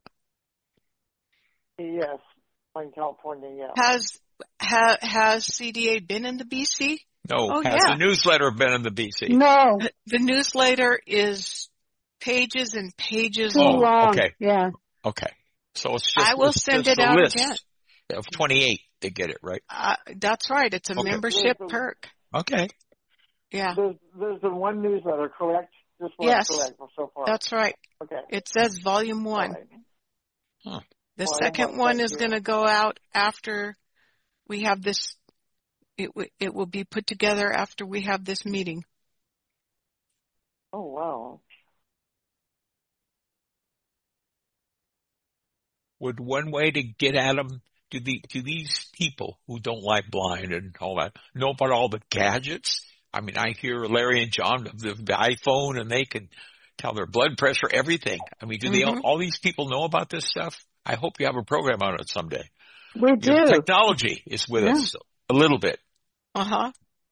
Yes, in California, yeah. Has, ha, has C D A been in the B C? No. Oh, Has yeah. the newsletter been in the B C? No, The, the newsletter is pages and pages too Oh, long. long. okay. Yeah. Okay. So it's just, I will it's send just it a out list again. of twenty-eight to get it, right? Uh, that's right. It's a Okay. membership perk. Okay. Yeah, There's, there's been one newsletter, correct? Just one Yes. correct so far. that's right. Okay. It says volume All one. right. Huh. The Volume second one, one thank is you. going to go out after we have this. It, w- it will be put together after we have this meeting. Oh, wow. Would one way to get at them, do the, do these people who don't like blind and all that know about all the gadgets? I mean, I hear Larry and John of the, the iPhone and they can tell their blood pressure, everything. I mean, do they, all, Mhm. all these people know about this stuff? I hope you have a program on it someday. We You know, do. technology is with Yeah. us a little bit. Uh huh.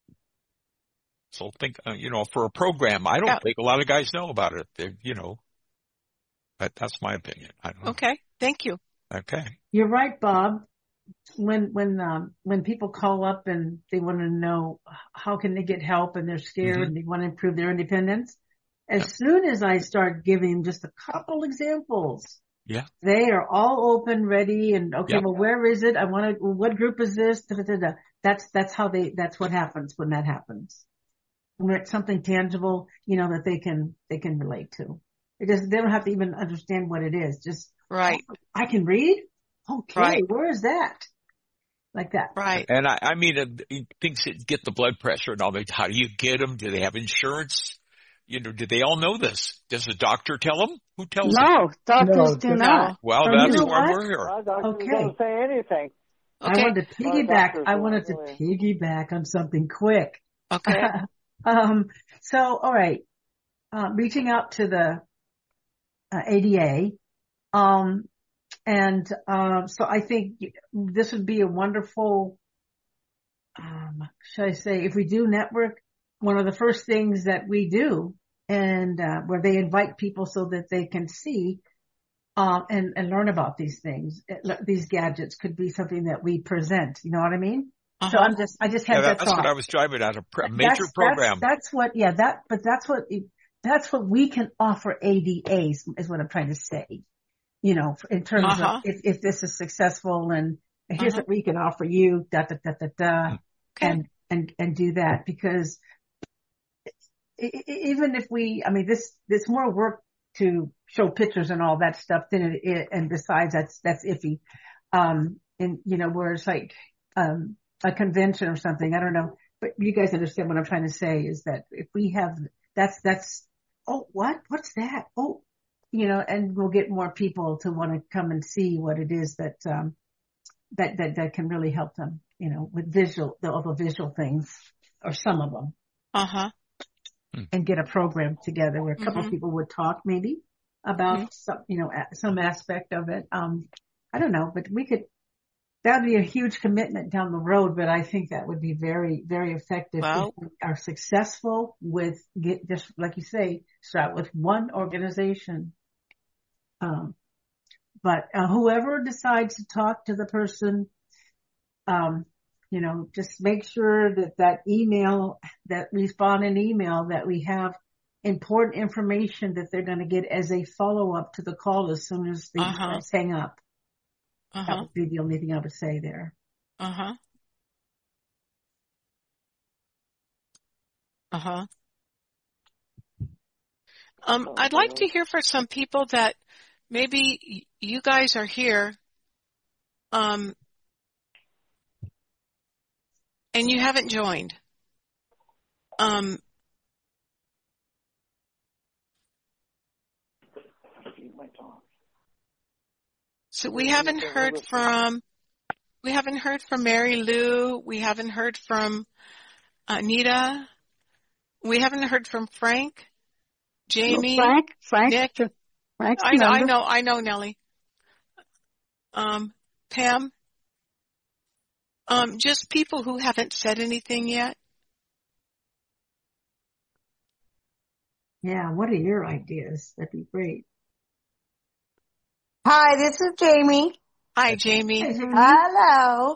So think, uh, you know, for a program, I don't Yeah. think a lot of guys know about it. They're, you know, that, that's my opinion. I don't know. Okay. Thank you. Okay. You're right, Bob. When when um, when people call up and they want to know how can they get help and they're scared Mhm. and they want to improve their independence, as Yeah. soon as I start giving just a couple examples, Yeah. they are all open, ready, and okay. Yep. Well, where is it? I want to. What group is this? Da, da, da, da. That's that's how they. That's what happens when that happens. When it's something tangible, you know, that they can they can relate to. It doesn't. They don't have to even understand what it is. Just Right. I can read? Okay, Right. where is that? Like that. Right. And I, I mean, uh, things that get the blood pressure and all that. How do you get them? Do they have insurance? You know, do they all know this? Does the doctor tell them? Who tells them? No, doctors No, do no. not. Well, Oh, you that's know why what? we're here. Our doctor Okay. doesn't say anything. I Okay. wanted to Our piggyback. doctors I don't wanted to really. piggyback on something quick. Okay. um, so, all right. Uh, reaching out to the uh, A D A. Um, and, um, so I think this would be a wonderful, um, should I say, if we do network, one of the first things that we do and, uh, where they invite people so that they can see, um, and, and learn about these things, these gadgets could be something that we present. You know what I mean? Uh-huh. So I'm just, I just had Yeah, that that's thought. what I was driving at, a pre- That's- major that's- program. That's, what, yeah, that, but that's what, that's what we can offer A D As is what I'm trying to say. You know, in terms Uh-huh. of if, if this is successful and here's Uh-huh. what we can offer you, da, da, da, da, da, Okay. and, and, and do that because e- e- even if we, I mean, this, this more work to show pictures and all that stuff, then it, it and besides that's, that's iffy. Um, and you know, where it's like, um, a convention or something, I don't know, but you guys understand what I'm trying to say is that if we have, that's, that's, oh, what, what's that? Oh, you know, and we'll get more people to want to come and see what it is that, um, that, that, that can really help them, you know, with visual, the, all the visual things or some of them. Uh-huh. And get a program together where a couple Mm-hmm. of people would talk maybe about Mm-hmm. some, you know, some aspect of it. Um, I don't know, but we could, that would be a huge commitment down the road, but I think that would be very, very effective Well, if we are successful with get just like you say, start with one organization. Um, but uh, whoever decides to talk to the person, um, you know, just make sure that that email, that respond in email, that we have important information that they're going to get as a follow up to the call as soon as they Uh-huh. hang up. That uh-huh, would be the only thing I would say there. uh-huh, uh-huh. Um, I'd like to hear from some people that maybe y- you guys are here, um, and you haven't joined. Um, so we haven't heard from, we haven't heard from Mary Lou. We haven't heard from Anita. We haven't heard from Frank, Jamie, Well, Frank, Frank, Nick. Frank's I know, I number. know, I know, Nellie. Um, Pam. Um, just people who haven't said anything yet. Yeah, what are your ideas? That'd be great. Hi, this is Jamie. Hi, Jamie. Hey, Jamie. Hello.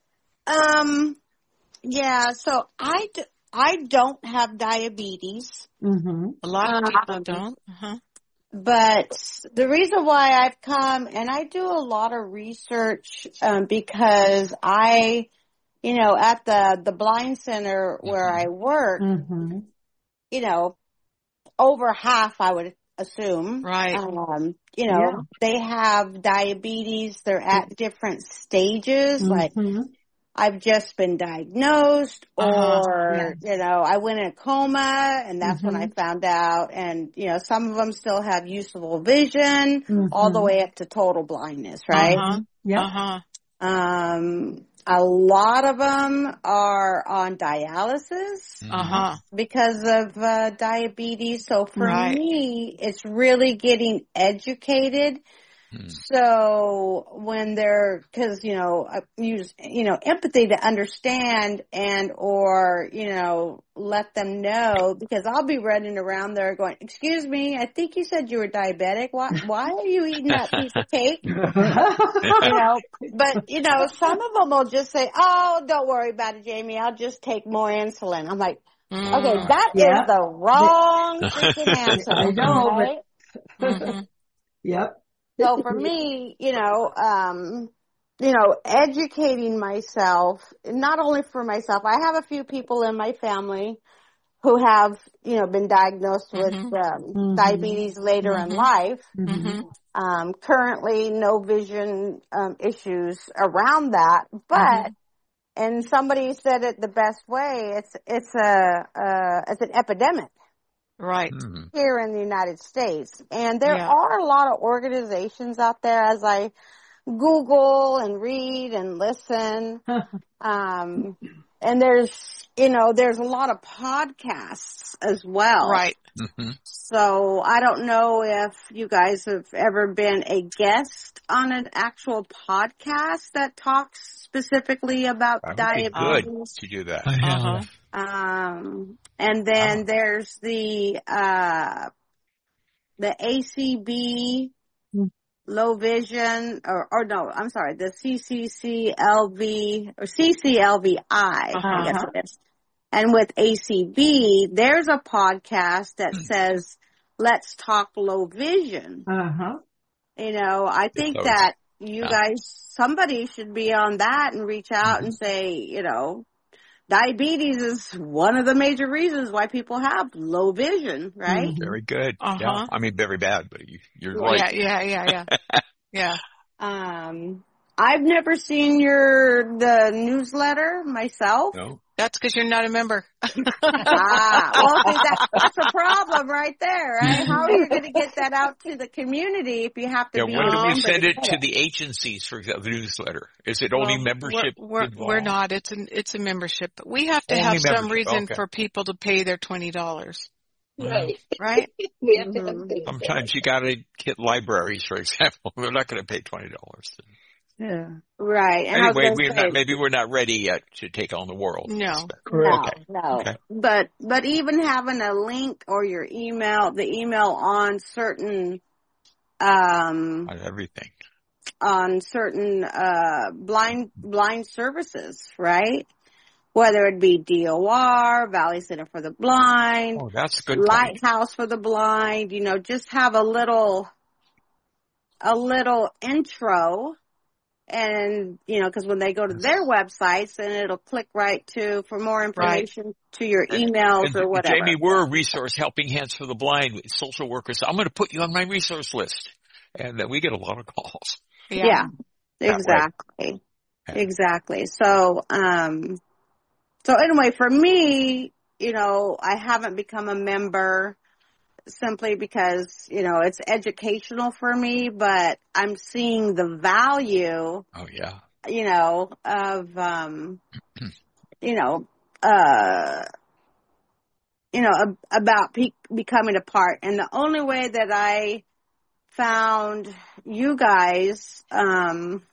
Um, yeah, so I, d- I don't have diabetes. Mm-hmm. A lot of people Um, don't. Uh-huh. But the reason why I've come, and I do a lot of research, um, because I, you know, at the, the blind center where I work, Mm-hmm. you know, over half, I would assume. Right. Um, you know, Yeah. they have diabetes. They're at different stages. Like, Mm-hmm. I've just been diagnosed, Uh-huh. or, you know, I went in a coma, and that's when I found out. And, you know, some of them still have usable vision, all the Mhm. way up to total blindness, right? Uh-huh. Yep. Uh-huh. Um, a lot of them are on dialysis Uh-huh. because of uh, diabetes. So for Right. me, it's really getting educated. Hmm. So when they're, cause, you know, I use, you know, empathy to understand and, or, you know, let them know, because I'll be running around there going, excuse me, I think you said you were diabetic. Why, why are you eating that piece of cake? You know, but, you know, some of them will just say, oh, don't worry about it, Jamie. I'll just take more insulin. I'm like, okay, Mm. that Yeah. is the wrong freaking answer. I know, but- right? Mhm. Yep. So for me, you know, um, you know, educating myself, not only for myself, I have a few people in my family who have, you know, been diagnosed with Mhm. um, Mhm. diabetes later in Mhm. life. Mm-hmm. Mhm. Um, currently, no vision um, issues around that, but and somebody said it the best way. It's it's a uh, it's an epidemic Right. Hmm. here in the United States, and there Yeah. are a lot of organizations out there. As I Google and read and listen, um, and there's you know there's a lot of podcasts as well. Right. Mm-hmm. So I don't know if you guys have ever been a guest on an actual podcast that talks specifically about That would be good diabetes. to do that. I have. Uh-huh. Um, and then Wow. there's the, uh, the A C B low vision, or, or no, I'm sorry, the C C C L V or C C L V I, I guess Uh-huh. it is. And with A C B, there's a podcast that says, let's talk low vision. Uh-huh. You know, I think Oh, that you yeah. guys, somebody should be on that and reach out and say, you know, diabetes is one of the major reasons why people have low vision, right? Mm-hmm. Very good. Uh-huh. Yeah. I mean, very bad, but you, you're Yeah, right. yeah, yeah, yeah. Yeah. Um, I've never seen your, the newsletter myself. No. That's because you're not a member. ah, well, see, that, that's a problem right there, right? How are you going to get that out to the community if you have to Yeah, be where a do we member send to it get to the agencies, for example, the newsletter? Is it only Well, membership We're, we're, involved? we're not. It's an it's a membership, but we have to Only have some membership, reason okay. for people to pay their twenty dollars. Right. Right? We have to have Mhm. things. Sometimes you got to hit libraries, for example. They're not going to pay twenty dollars. Yeah. Right. And I was Anyway, gonna we're say, not, maybe we're not ready yet to take on the world. No. Correct. No, no. Okay. But but even having a link or your email, the email on certain um On everything. on certain uh blind blind services, right? Whether it be D O R, Valley Center for the Blind, Oh, that's a good point. Lighthouse for the Blind, you know, just have a little a little intro. And, you know, because when they go to their websites, then it'll click right to, for more information to your emails And, or whatever. Jamie, we're a resource, Helping Hands for the Blind, social workers. I'm going to put you on my resource list. And then we get a lot of calls. Yeah, Yeah. That exactly. Okay. Exactly. So, um, so anyway, for me, you know, I haven't become a member simply because, you know, it's educational for me, but I'm seeing the value, Oh, yeah. you know, of, um, you know, uh, you know, ab- about pe- becoming a part. And the only way that I found you guys, um,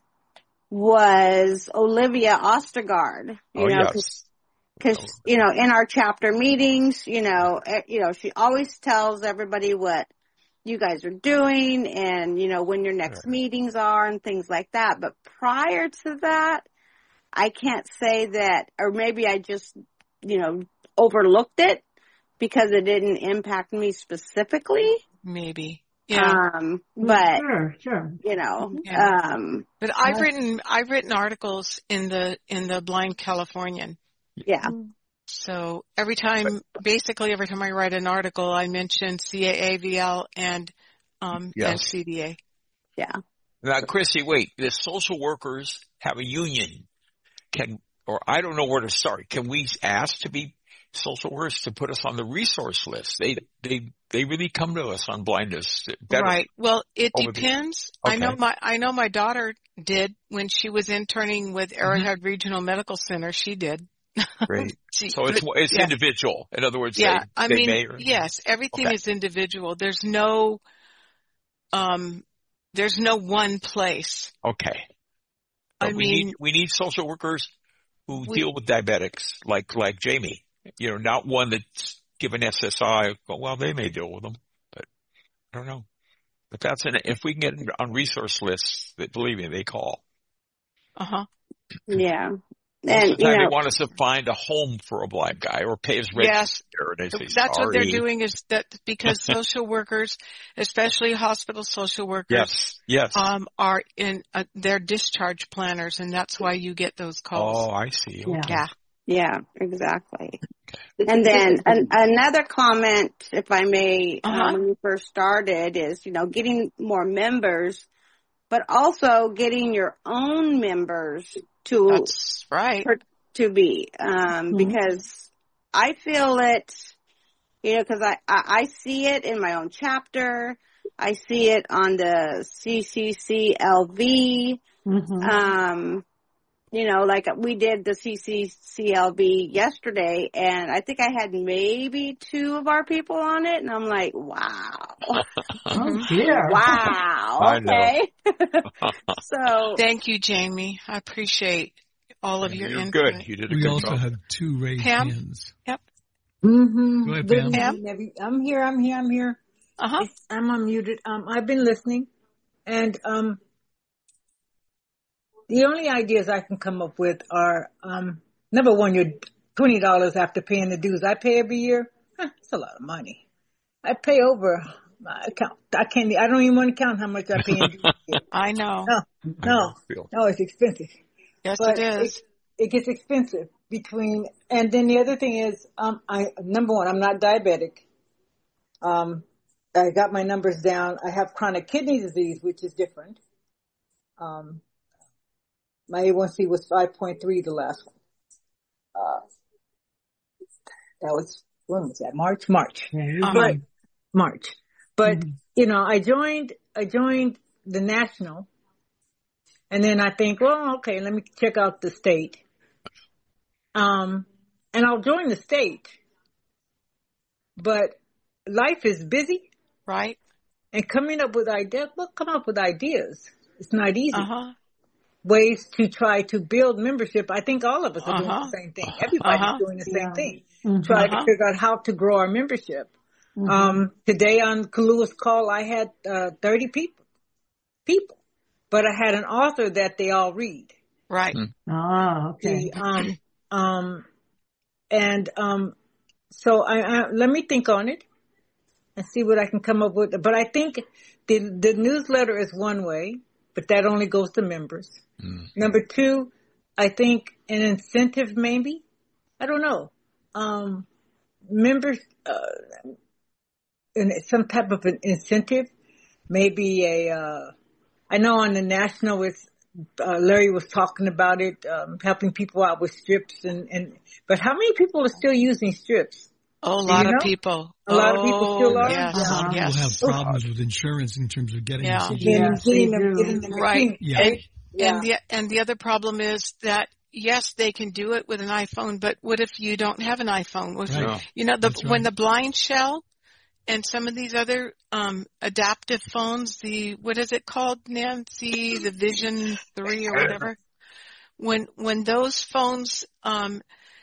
was Olivia Ostergaard, you Oh, know, yes. cause, cause, you know, in our chapter meetings, you know, eh, you know, she always tells everybody what you guys are doing and, you know, when your next Right. meetings are and things like that. But prior to that, I can't say that, or maybe I just, you know, overlooked it because it didn't impact me specifically. Maybe. Yeah. Um, but, Sure, sure. you know, Yeah. um, But I've written I've written articles in the in the Blind Californian. yeah. So every time, basically every time I write an article, I mention C A A V L and um Yes. and C D A. Yeah. Now, Chrissy, wait. The social workers have a union. Can, or I don't know where to start. Can we ask to be social workers to put us on the resource list? They, they, they really come to us on blindness. Better. Right. Well, it Over the- depends. I know Okay. my I know my daughter did when she was interning with Mm-hmm. Arrowhead Regional Medical Center. She did. Great. She, So it's, it's yeah. individual. In other words, Yeah, they, I they mean, may or yes, everything Okay. is individual. There's no, um, there's no one place. Okay. I But we mean, need, we need social workers who we- deal with diabetics, like, like Jamie. You know, not one that's given S S I. Well, they may deal with them, but I don't know. But that's an, if we can get on resource lists, that believe me, they call. uh huh. Yeah. Most And, of the you time know, they want us to find a home for a blind guy or pay his rent. Yes. And they say, That's what they're "Sorry." doing is that because social workers, especially hospital social workers, Yes, yes. um, are in, uh, they're discharge planners, and that's why you get those calls. Oh, I see. Yeah. Yeah. yeah, exactly. And then an, another comment, if I may, Uh-huh. um, when you first started is, you know, getting more members, but also getting your own members to, That's right. per- to be, um, Mhm. because I feel it, you know, cause I, I, I see it in my own chapter. I see it on the C C C L V. Mhm. Um, you know, like we did the C C C L V yesterday, and I think I had maybe two of our people on it, and I'm like, wow. Oh dear. Wow. I know. Okay. So, Thank you, Jamie. I appreciate all of your You're input. good. You did a We good also job. have two raised Pam? hands. Mm-hmm. Go ahead, Good Pam. Pam? evening, every- I'm here. I'm here. I'm here. Uh huh. I'm unmuted. Um, I've been listening, and um, the only ideas I can come up with are um, number one, you're twenty dollars after paying the dues. I pay every year. Huh, it's a lot of money. I pay over my account. I can't. I don't even want to count how much I pay in dues. I know. No, I no, know, Phil. no, it's expensive. Yes, But it is. it gets expensive between, and then the other thing is, um, I, number one, I'm not diabetic. Um, I got my numbers down. I have chronic kidney disease, which is different. Um, my A one C was five point three the last one. Uh, that was, when was that? March? March. Uh-huh. But, March. But, mm-hmm. you know, I joined, I joined the national, and then I think, well, okay, let me check out the state. Um, and I'll join the state, but life is busy. Right. And coming up with ideas, well, come up with ideas. It's not easy. Uh-huh. Ways to try to build membership. I think all of us are uh-huh. doing the same thing. Everybody's uh-huh. doing the same yeah. thing. Mm-hmm. Try uh-huh. to figure out how to grow our membership. Mm-hmm. Um, today on Kalua's call, I had uh, thirty people. People. But I had an author that they all read. Right. Oh, okay. The, um, um, and um, so I, I let me think on it and see what I can come up with. But I think the the newsletter is one way, but that only goes to members. Mm. Number two, I think an incentive maybe. I don't know. Um, members, uh, and some type of an incentive, maybe a. Uh, I know on the national, it's uh, Larry was talking about it, um, helping people out with strips, and, and but how many people are still using strips? Oh, a lot of know? people. A lot oh, of people still are. Yes, a lot of yes. people have problems with insurance in terms of getting yeah. the yes, getting them, getting them right. Yeah. And, yeah. and the and the other problem is that yes, they can do it with an iPhone, but what if you don't have an iPhone? With right. you know, the right. when the blind shell and some of these other um adaptive phones, the what is it called, Nancy? The Vision three or whatever. When when those phones um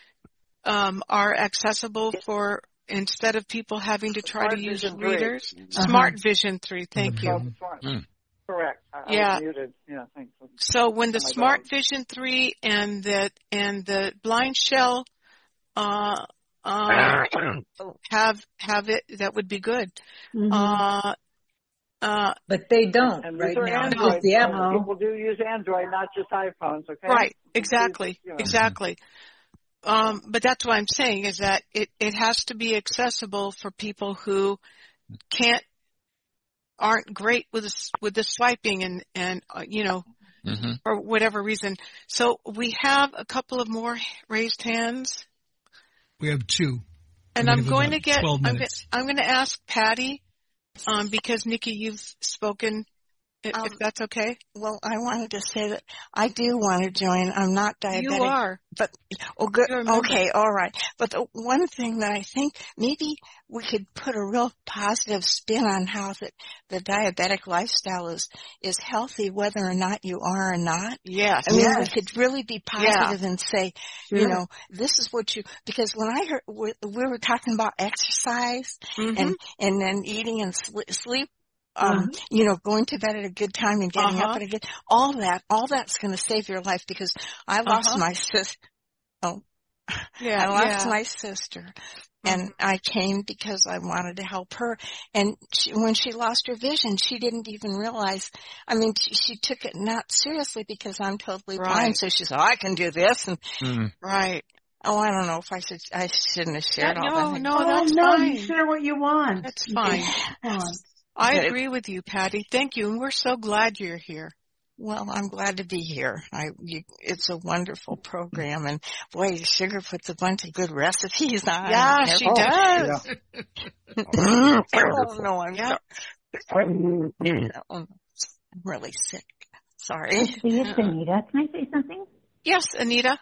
um are accessible for instead of people having to try Smart to use Vision readers, three. Smart uh-huh. Vision three. Thank mm-hmm. you. Mm. Correct. I, yeah. I was muted. Yeah. Thanks. So when the oh Smart God. Vision three and the and the blind shell uh uh have have it, that would be good. Mm-hmm. Uh uh but they don't and right now. Android. The Apple. People do use Android, not just iPhones. Okay. Right. Exactly. You know. Exactly. Um, but that's what I'm saying is that it, it has to be accessible for people who can't, aren't great with the, with the swiping and, and, uh, you know, mm-hmm. for whatever reason. So we have a couple of more raised hands. We have two. And we I'm going to get, twelve I'm, minutes. I'm going to ask Patty, um, because Nikki, you've spoken, if, um, if that's okay. Well, I wanted to say that I do want to join. I'm not diabetic. You are. But, oh good, okay, alright. But the one thing that I think maybe we could put a real positive spin on how the, the diabetic lifestyle is, is healthy whether or not you are or not. Yes. I mean, yes. we could really be positive yeah. and say, sure. you know, this is what you, because when I heard, we, we were talking about exercise mm-hmm. and, and then eating and sleep, Um, uh-huh. you know, going to bed at a good time and getting uh-huh. up at a good, all that, all that's going to save your life because I lost uh-huh. my sis, oh, yeah, I lost yeah. my sister and I came because I wanted to help her. And she, when she lost her vision, she didn't even realize, I mean, she, she took it not seriously because I'm totally right. blind. So she said, oh, I can do this. And, mm. right. Oh, I don't know if I should, I shouldn't have shared no, all that. No, oh, that's no, fine. you share what you want. That's fine. I agree with you, Patty. Thank you. And we're so glad you're here. Well, I'm glad to be here. I, you, it's a wonderful program, and boy, Sugar puts a bunch of good recipes on. Yeah, she oh, does. Yeah. oh no, I'm yeah. sorry. I'm really sick. Sorry. It's Anita. Can I say something? Yes, Anita.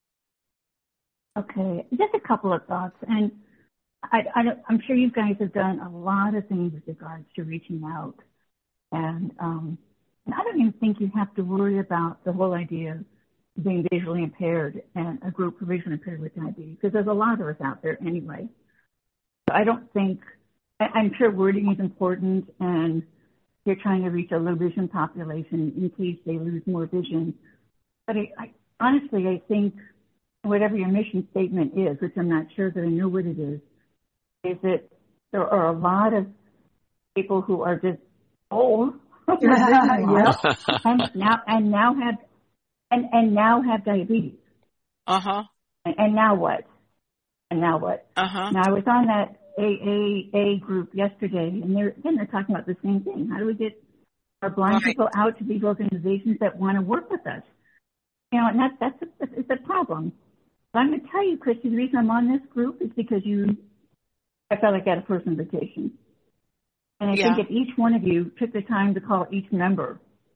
Okay, just a couple of thoughts, and I, I don't, I'm sure you guys have done a lot of things with regards to reaching out, and um. And I don't even think you have to worry about the whole idea of being visually impaired and a group for visually impaired with diabetes, because there's a lot of us out there anyway. So I don't think, I, I'm sure wording is important, and you're trying to reach a low vision population in case they lose more vision. But I, I, honestly, I think whatever your mission statement is, which I'm not sure that I know what it is, is that there are a lot of people who are just old, yeah. and now and now have and and now have diabetes. Uh-huh. And, and now what? And now what? Uh-huh. Now I was on that A A A group yesterday, and they're again they're talking about the same thing. How do we get our blind Right. people out to these organizations that want to work with us? You know, and that, that's a, it's a problem. But I'm going to tell you, Christy, the reason I'm on this group is because you, I felt like I had a first invitation. And I Yeah. think if each one of you took the time to call each member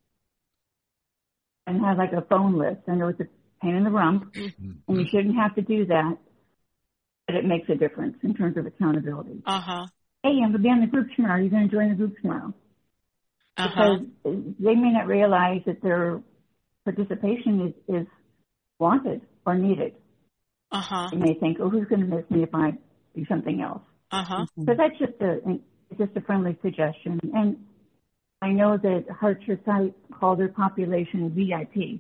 and have like a phone list, I know it's a pain in the rump, Mm-hmm. and you shouldn't have to do that, but it makes a difference in terms of accountability. Uh-huh. Hey, I'm going to be on the group tomorrow. Are you going to join the group tomorrow? Uh-huh. Because they may not realize that their participation is, is wanted or needed. Uh-huh. They may think, oh, who's going to miss me if I do something else? Uh-huh. So that's just a just a friendly suggestion. And I know that Hartford Site call their population V I P.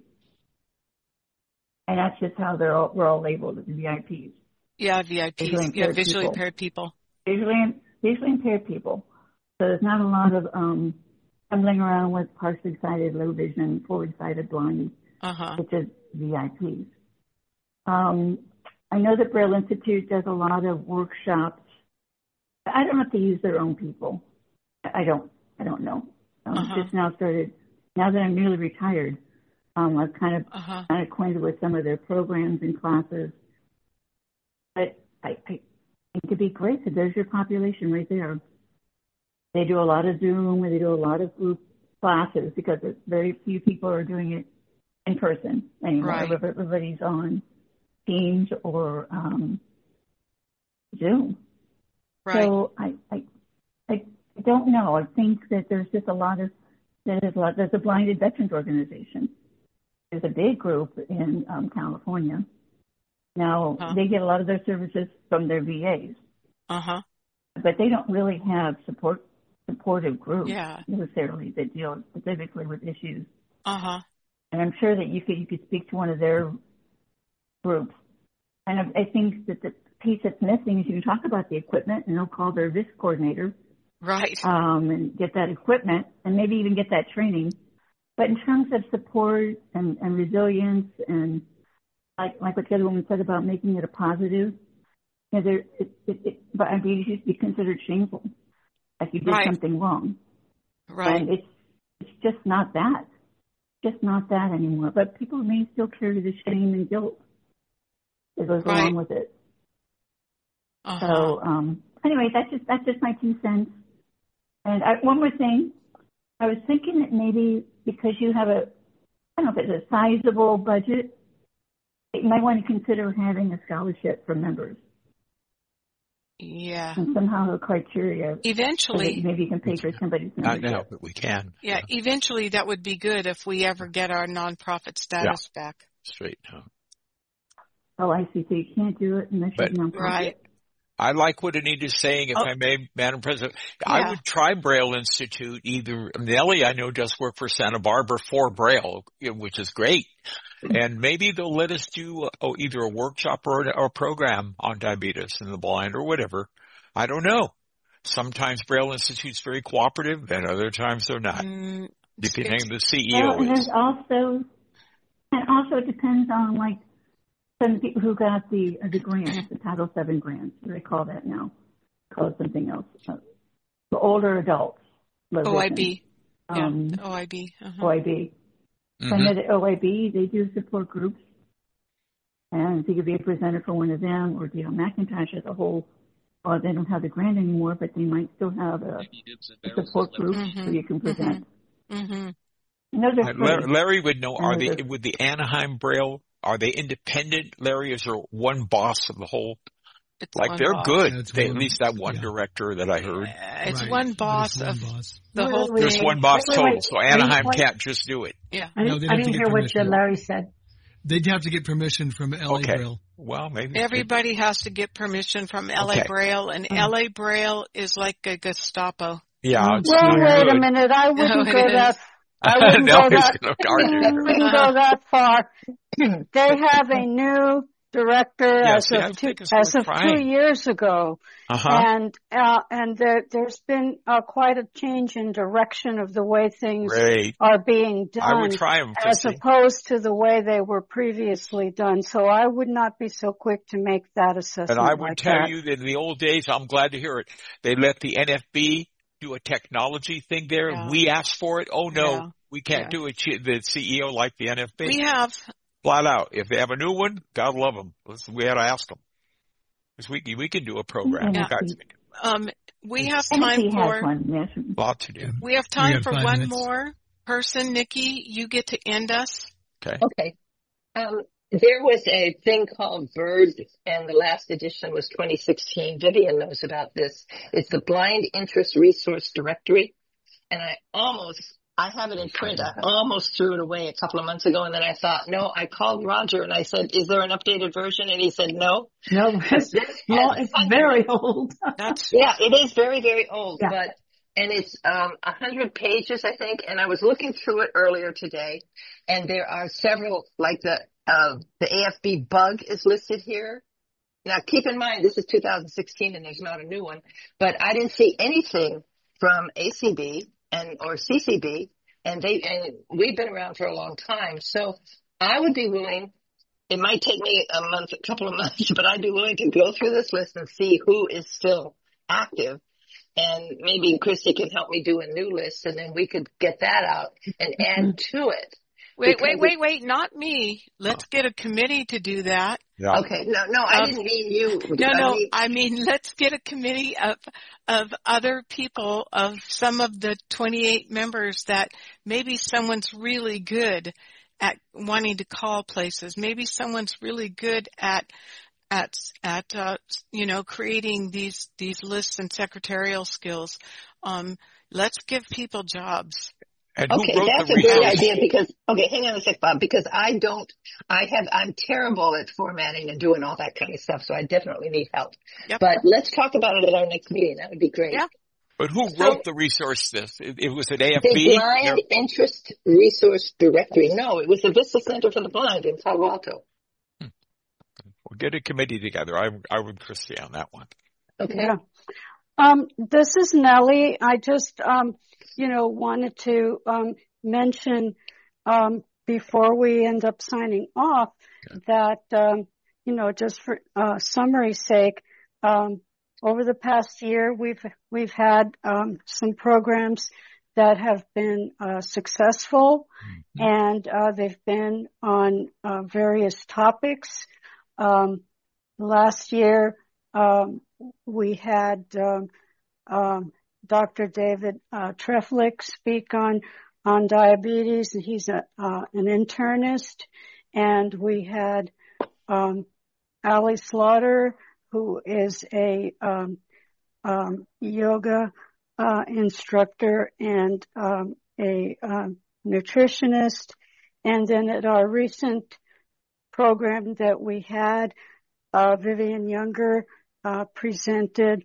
And that's just how they're all, we're all labeled as V I Ps. Yeah, V I Ps. Visually Yeah, impaired visually people. impaired people. Visually, visually impaired people. So there's not a lot of um, fumbling around with partially sighted, low vision, forward sighted, blind, Uh-huh. which is V I Ps. Um, I know the Braille Institute does a lot of workshops. I don't know if they use their own people. I don't. I don't know. Um, Uh-huh. Just now started. Now that I'm newly retired, um, I've kind of Uh-huh. kind of acquainted with some of their programs and classes. But I, I think it'd be great. So there's your population right there. They do a lot of Zoom, or they do a lot of group classes because very few people are doing it in person anymore. Right. Everybody's on Teams or um, Zoom. Right. So I, I, I don't know. I think that there's just a lot of there's a lot. There's a blinded veterans organization. There's a big group in um, California. Now Uh-huh. they get a lot of their services from their V As, Uh-huh. but they don't really have support supportive groups Yeah. necessarily that deal specifically with issues. Uh-huh. And I'm sure that you could you could speak to one of their groups. And I, I think that the piece that's missing is you can talk about the equipment, and they'll call their risk coordinator Right. um, and get that equipment, and maybe even get that training. But in terms of support and, and resilience, and like like what the other woman said about making it a positive, you know, there it, it, it, diabetes used to be considered shameful, like you did Right. something wrong. Right. And it's it's just not that. Just not that anymore. But people may still carry the shame and guilt that goes Right. along with it. Uh-huh. So um, anyway, that's just that's just my two cents. And I, one more thing, I was thinking that maybe because you have a, I don't know if it's a sizable budget, you might want to consider having a scholarship for members. Yeah. And somehow the criteria, so that Eventually, maybe you can pay for somebody's Not membership. now, but we can. yeah, eventually that would be good if we ever get our nonprofit status back. Straight now. Oh, I see. So you can't do it unless you're But- nonprofit. Right. I like what Anita's saying, if Oh. I may, Madam President. Yeah. I would try Braille Institute. Either Nellie, I know, does work for Santa Barbara for Braille, you know, which is great. And maybe they'll let us do uh, either a workshop or a, or a program on diabetes and the blind or whatever. I don't know. Sometimes Braille Institute's very cooperative, and other times they're not, Mm, depending on the C E Well, O and is. there's also, and also it depends on like some people who got the uh, the grants, the Title seven grants. What do they call that now? Call it something else. Uh, for older adults. low O I vision. B. Um, Yeah. O I B. Uh-huh. O I B. Mhm. I know that O I B, they do support groups. And if you could be a presenter for one of them, or Dale McIntosh as a whole, well, they don't have the grant anymore, but they might still have a, a support group Mhm. where you can present. Mm-hmm. And those are Uh, Larry, free. Larry would know, are And they, those are- with the Anaheim Braille, are they independent, Larry? Is there one boss of the whole? It's Like, one they're boss. good. That's They, one- at least that one yeah. director that I heard. Uh, It's Right. one There's boss one of boss. the Wait, whole wait, There's thing. one boss wait, wait, total, so wait, Anaheim wait. can't just do it. Yeah. I No, didn't, they'd I have to didn't get hear what permission. uh, Larry said. They'd have to get permission from L A Okay. Braille. Well, maybe. Everybody has to get permission from L A Okay. Braille, and Oh. L A Braille is like a Gestapo. Yeah, Oh, it's Well, dear. wait a good. minute. I wouldn't No, go it that. is. I wouldn't go Nellie's that. gonna I argue. wouldn't go that far. They have a new director Yeah, as see, I of two, think it's as worth of two trying. years ago, Uh-huh. and uh, and there, there's been uh, quite a change in direction of the way things Great. are being I would done, try them, as Christy. opposed to the way they were previously done. So I would not be so quick to make that assessment. And I would like tell that. you that in the old days, I'm glad to hear it, they let the N F B do a technology thing there. Yeah. We asked for it. Oh, no, Yeah. we can't Yeah. do it. She- The C E O like the N F B. We have. Flat out. If they have a new one, God love them. Let's, we had to ask them. Because we, we can do a program. Yeah. You guys, Um, we have N F time B for, has one, yes. lots to do. we have We time have for five one minutes. more person. Nikki, you get to end us. Okay. Okay. Um, there was a thing called BIRD, and the last edition was twenty sixteen. Vivian knows about this. It's the Blind Interest Resource Directory. And I almost, I have it in print. I almost threw it away a couple of months ago. And then I thought, no, I called Roger and I said, is there an updated version? And he said, no. No, it's, well, it's very old. That's, Yeah, it is very, very old, Yeah. but, and it's, um, a hundred pages, I think. And I was looking through it earlier today, and there are several, like the, uh, the A F B bug is listed here. Now keep in mind, this is two thousand sixteen and there's not a new one, but I didn't see anything from A C B and, or C C B, and they, and we've been around for a long time. So I would be willing, it might take me a month, a couple of months, but I'd be willing to go through this list and see who is still active. And maybe Christy can help me do a new list, and then we could get that out and add to it. wait, Because wait, it- wait, wait, not me. Let's get a committee to do that. Yeah. Okay, no, no, I Um, didn't mean you. No, I no, mean- I mean, let's get a committee of, of other people, of some of the twenty-eight members that maybe someone's really good at wanting to call places. Maybe someone's really good at, at, at, uh, you know, creating these, these lists and secretarial skills. Um, let's give people jobs. And who Okay, wrote that's the a great resource? idea because, okay, hang on a sec, Bob, because I don't, I have, I'm terrible at formatting and doing all that kind of stuff, so I definitely need help. Yep. But let's talk about it at our next meeting. That would be great. Yeah. But who So- wrote the resource this? It, it was an A F The B? Blind Interest Resource Directory. No, it was the Vista Center for the Blind in Palo Alto. We'll get a committee together. I, I would Christy on that one. Okay. Yeah. Um, this is Nellie. I just, um, you know, wanted to, um, mention, um, before we end up signing off that, um, you know, just for, uh, summary's sake, um, over the past year, we've, we've had, um, some programs that have been, uh, successful, and, uh, they've been on, uh, various topics. Um, last year, um, we had, um, um, Doctor David, uh, Treflick speak on, on diabetes, and he's a, uh, an internist. And we had, um, Allie Slaughter, who is a, um, um, yoga, uh, instructor and, um, a, um, nutritionist. And then at our recent program that we had, uh, Vivian Younger, uh, presented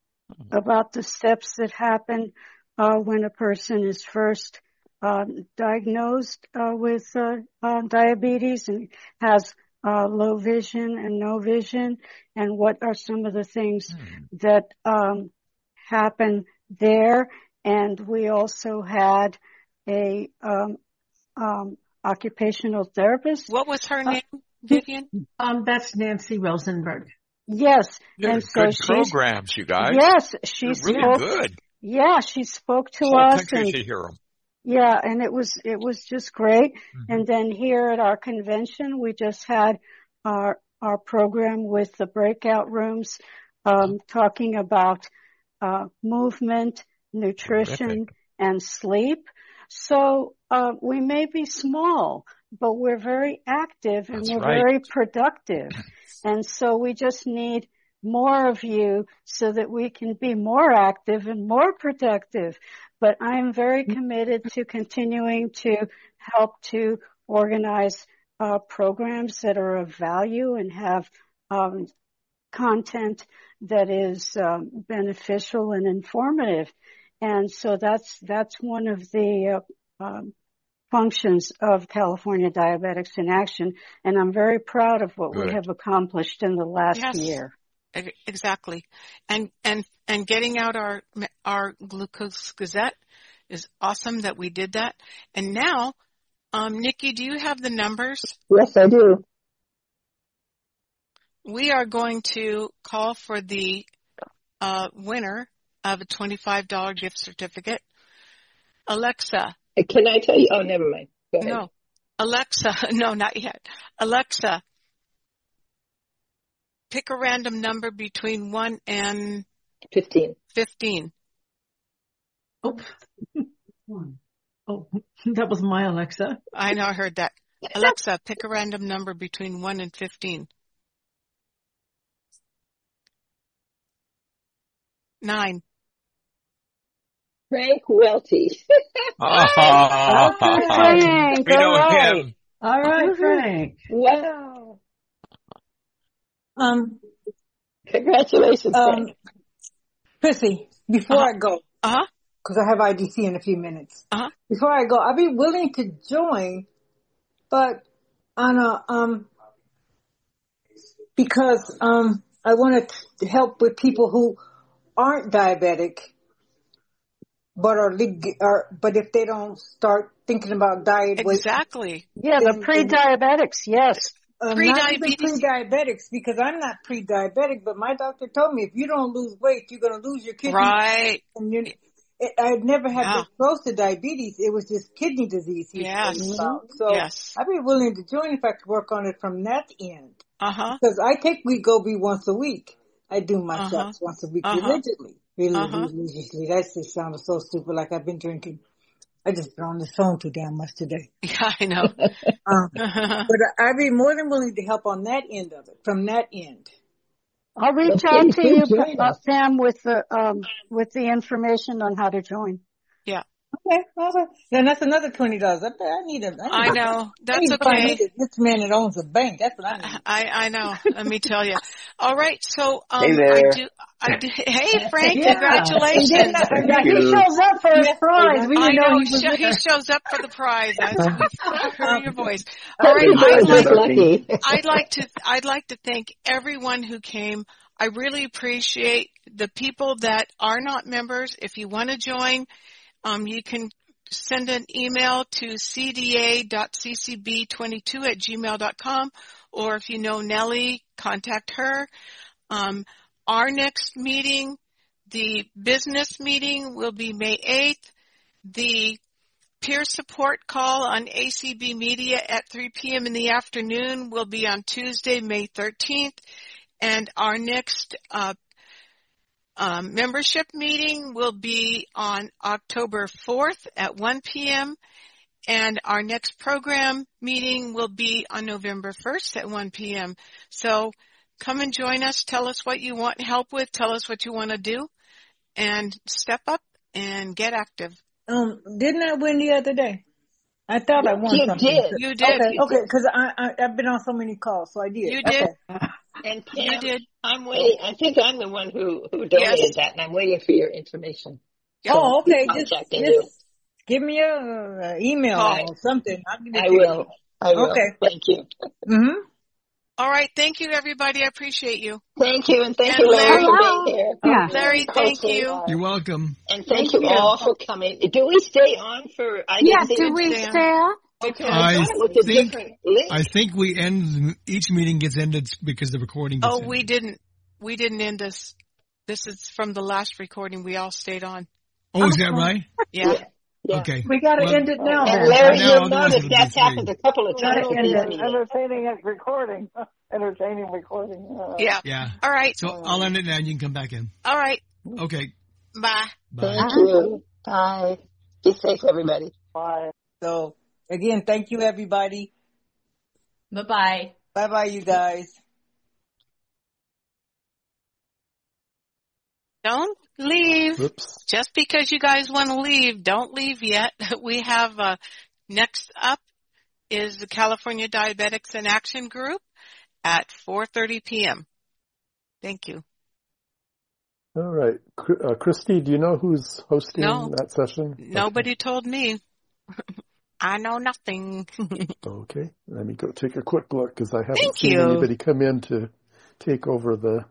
about the steps that happen, uh, when a person is first, uh, diagnosed, uh, with, uh, uh, diabetes and has, uh, low vision and no vision, and what are some of the things mm. that, um, happen there. And we also had a, um, um, occupational therapist. What was her uh, name, Vivian? Um, that's Nancy Rosenberg. Yes. They're and so good programs, you guys. Yes, she They're spoke. really good. Yeah, she spoke to Whole us. country and, should hear them. Yeah, and it was it was just great. Mm-hmm. And then here at our convention, we just had our our program with the breakout rooms, um, talking about uh, movement, nutrition, Terrific. and sleep. So uh, we may be small, but we're very active and That's we're right. very productive. And so we just need more of you so that we can be more active and more productive. But I am very committed to continuing to help to organize uh, programs that are of value and have um, content that is um, beneficial and informative. And so that's that's one of the uh, um, functions of California Diabetics in Action, and I'm very proud of what Good. we have accomplished in the last Yes. year. E- Exactly. And, and, and getting out our, our Glucose Gazette is awesome that we did that. And now, um, Nikki, do you have the numbers? Yes, I do. We are going to call for the, uh, winner of a twenty-five dollars gift certificate. Alexa. Can I tell you? Oh, never mind. Go ahead. No. Alexa. No, not yet. Alexa. Pick a random number between one and Fifteen. fifteen. Oh, oh, that was my Alexa. I know, I heard that. Alexa, pick a random number between one and fifteen. Nine. Frank Welty. Oh, Frank, we know all right. him. All right, Frank. Wow. Um, Congratulations, um, Frank. Chrissy, before Uh-huh. I go, Uh-huh. because I have I D C in a few minutes. Uh-huh. Before I go, I'd be willing to join, but on a um because um I want to help with people who aren't diabetic, but are, leg- are but if they don't start thinking about diet, Exactly. Yeah, the then- pre-diabetics, yes. Um, Pre-diabetes. Not even pre-diabetics, because I'm not pre-diabetic, but my doctor told me if you don't lose weight, you're going to lose your kidney. Right. And you, it, I'd never had Yeah. this close to diabetes. It was just kidney disease he was Yes. talking about. So Yes. I'd be willing to join if I could work on it from that end. Uh-huh. Because I take Wegovy once a week. I do my Uh-huh. shots once a week Uh-huh. religiously. Really, Uh-huh. religiously. That just sounded so stupid, like I've been drinking. I just been on this phone too damn much today. Yeah, I know. Um, but I'd be more than willing to help on that end of it, from that end. I'll reach Well, out please to do you, join uh, us. Pam, with the um with the information on how to join. Yeah. Okay, okay. Then that's another twenty dollars. I, I need a. I, need I a- know. I That's need to find okay. me this rich man that owns a bank. That's what I need. I, I know. Let me tell you. All right. So, um, Hey I there. do, I do, hey, Frank, Yeah. congratulations. Thank Yeah, he you. shows up for his prize. We I didn't know know he he, was sho- there. he shows up for the prize. I we heard your voice. All All right. I'd just like, lucky. I'd like to, I'd like to thank everyone who came. I really appreciate the people that are not members. If you want to join, um, you can send an email to c d a dot c c b twenty-two at gmail dot com, or if you know Nellie, contact her. Um, our next meeting, the business meeting, will be May eighth. The peer support call on A C B Media at three p.m. in the afternoon will be on Tuesday, May thirteenth. And our next uh, um, membership meeting will be on October fourth at one p.m. And our next program meeting will be on November first at one p.m. So come and join us. Tell us what you want help with. Tell us what you want to do. And step up and get active. Um, didn't I win the other day? I thought I won You something. did. You did. Okay, okay, because I, I I've been on so many calls, so I did. You did. Okay. And You Pam, did. I'm waiting. I think I'm the one who, who donated Yes. that, and I'm waiting for your information. Oh, So, okay. Just, contacting just you. give me a, uh email Call. or something. I'll give it I to you. will. I will. Okay. Thank you. Mm-hmm. All right. Thank you, everybody. I appreciate you. Thank you, and thank And you, Larry, Larry- for being here. Yeah. Larry, thank Okay. you. You're welcome. And thank, Thank you you. all for coming. Do we stay on for? I Yes, didn't do think- we Sam. stay on? Okay, I I thought it was a think- different link. I think we end, each meeting gets ended because the recording gets Oh, ended. we didn't. We didn't end this. This is from the last recording. We all stayed on. Oh, is that right? Yeah. Yeah. Okay. We got to Well, end it now, And then. Larry, Now, you'll otherwise notice it'll be that's three. happened a couple of times with Gotta these end it. meetings. Entertaining recording. Entertaining recording. Uh, Yeah. Yeah. All right. So I'll end it now and you can come back in. All right. Okay. Bye. Bye. Thank you. Bye. Be safe, everybody. Bye. So again, thank you, everybody. Bye-bye. Bye, bye, you guys. Don't leave. Oops. Just because you guys want to leave, don't leave yet. We have uh, next up is the California Diabetics in Action Group at four thirty p.m. Thank you. All right. Cr- Uh, Christy, do you know who's hosting No. that session? Nobody told me. I know nothing. Okay, let me go take a quick look because I haven't Thank seen you. anybody come in to take over the.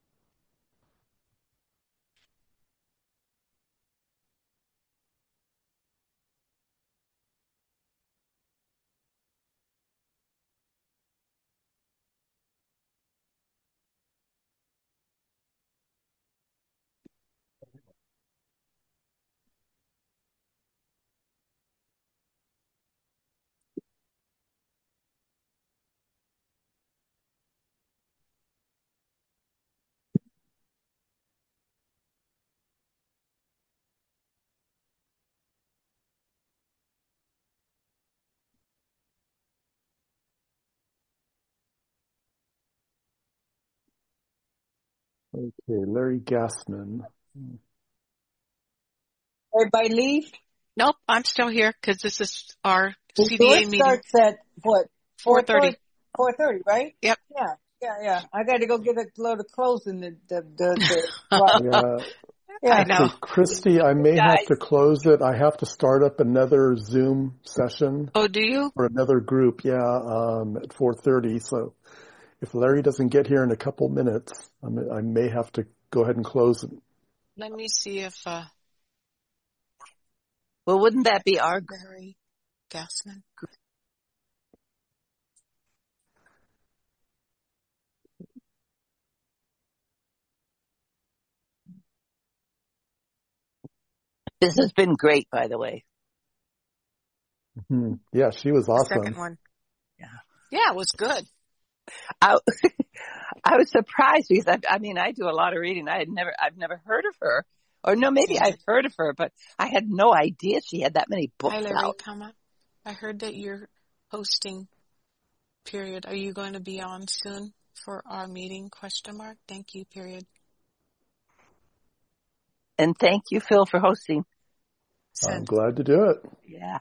Okay, Larry Gassman. Everybody leave? Nope, I'm still here because this is our The C D A door meeting. starts at what? four thirty. four thirty, right? Yep. Yeah, yeah, yeah. I got to go get a load of clothes in the the the. the Yeah. I know. Okay, Christy, I may have to close it. I have to start up another Zoom session. Oh, do you? For another group, yeah, um, at four thirty. So if Larry doesn't get here in a couple minutes, I may, I may have to go ahead and close it. Let me see if uh, Well, wouldn't that be our Larry Gassman. This has been great, by the way. Mm-hmm. Yeah, she was The awesome. second one. Yeah. Yeah, it was good. I, I was surprised because I, I mean, I do a lot of reading. I had never, I've never heard of her, or no, maybe I've heard of her, but I had no idea she had that many books Hi, Larry, out. come up. I heard that you're hosting. Period. Are you going to be on soon for our meeting? Question mark. Thank you. Period. And thank you, Phil, for hosting. I'm glad to do it. Yeah.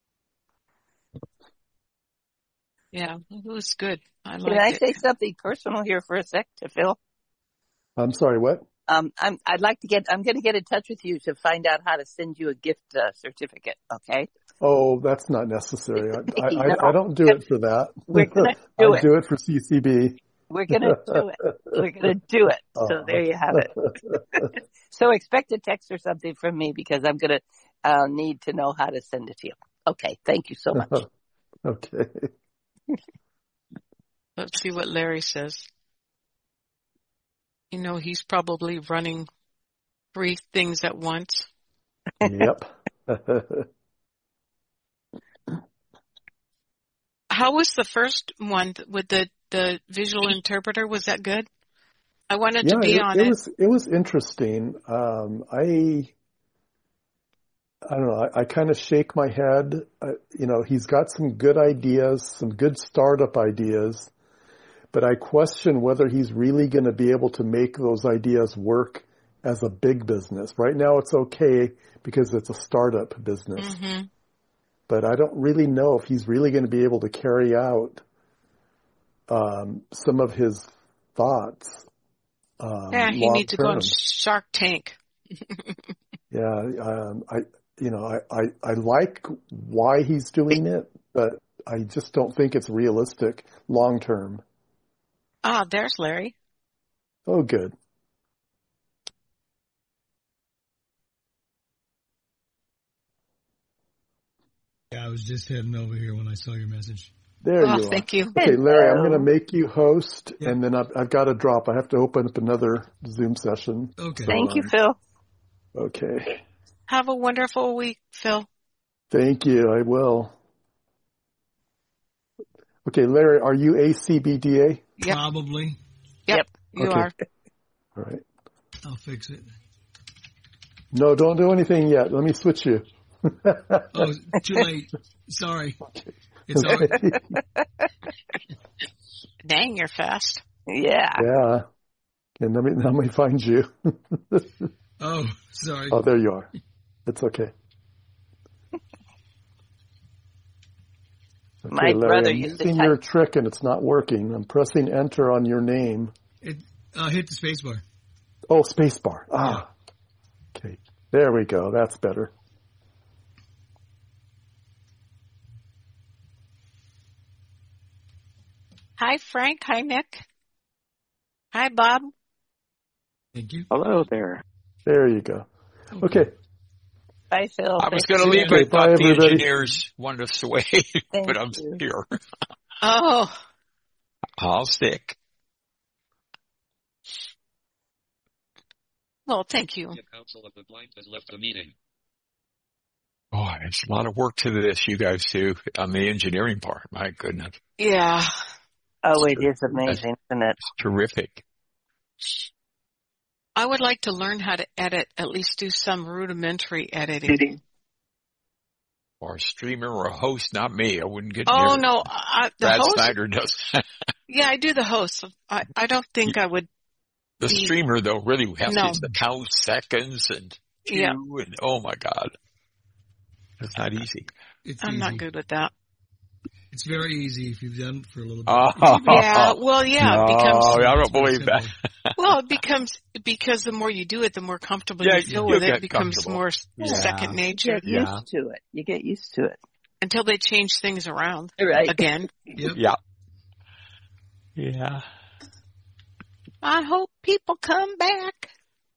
Yeah, it was good. I Can liked I it. say something personal here for a sec to Phil? I'm sorry, what? Um, I'm, I'd like to get, I'm going to get in touch with you to find out how to send you a gift uh, certificate. Okay. Oh, that's not necessary. I, I, No. I, I don't do it for that. We're going to do I it. do it for C C B. We're going to do it. We're going to do it. So there you have it. So expect a text or something from me because I'm going to uh, need to know how to send it to you. Okay. Thank you so much. Okay. Let's see what Larry says. You know, he's probably running three things at once. Yep. How was the first one with the, the visual interpreter? Was that good? I wanted yeah, to be it, on it it. was it was interesting. Um, I I don't know. I, I kind of shake my head. Uh, you know, he's got some good ideas, some good startup ideas, but I question whether he's really going to be able to make those ideas work as a big business. Right now, it's okay because it's a startup business. Mm-hmm. But I don't really know if he's really going to be able to carry out um, some of his thoughts. Um, Yeah, he needs to go on Shark Tank. yeah, um, I, you know, I, I, I like why he's doing it, but I just don't think it's realistic long term. Ah, there's Larry. Oh, good. Yeah, I was just heading over here when I saw your message. There oh, you are. Thank you. Okay, Larry, I'm going to make you host, Yep. and then I've, I've got to drop. I have to open up another Zoom session. Okay. So, Thank you, um, Phil. Okay. Have a wonderful week, Phil. Thank you. I will. Okay, Larry, are you A C B D A? Yep. Probably. Yep, Yep. you Okay. are. All right. I'll fix it. No, don't do anything yet. Let me switch you. Oh, too late. Sorry. It's all Okay. Dang, you're fast. Yeah. Yeah. And let me let me find you. Oh, sorry. Oh, there you are. It's okay. Okay, My Larry, brother I'm used to using type- your trick and it's not working. I'm pressing enter on your name. It, uh, hit the space bar. Oh, space bar. Ah. Okay. There we go. That's better. Hi, Frank. Hi, Nick. Hi, Bob. Thank you. Hello there. There you go. Okay. Bye, Phil. I was Thank going to you. leave, but I Okay, bye, thought the everybody. engineers wanted us away, Thank but I'm you. here. Oh, I'll stick. well, thank you. The Council of the Blind has left the meeting. Oh, it's a lot of work to this, you guys do, on the engineering part. My goodness. Yeah. Oh, it is amazing, isn't it? It's terrific. I would like to learn how to edit, at least do some rudimentary editing. Or a streamer or a host, not me. I wouldn't get near Oh, it. no. I, the Brad host? Snyder does. Yeah, I do the host. I, I don't think I would. The be, streamer, though, really has no. to count seconds and two Yeah. and oh my God. It's not easy. It's I'm easy. not good with that. It's very easy if you've done it for a little bit. Oh, Yeah, well, yeah, it becomes. I don't believe simple. that. Well, it becomes because the more you do it, the more comfortable Yeah, you feel you'll with it. get It becomes comfortable. more Yeah. second You nature get Yeah. used to it. You get used to it. until they change things around Right. again. Yep. Yeah. Yeah. I hope people come back.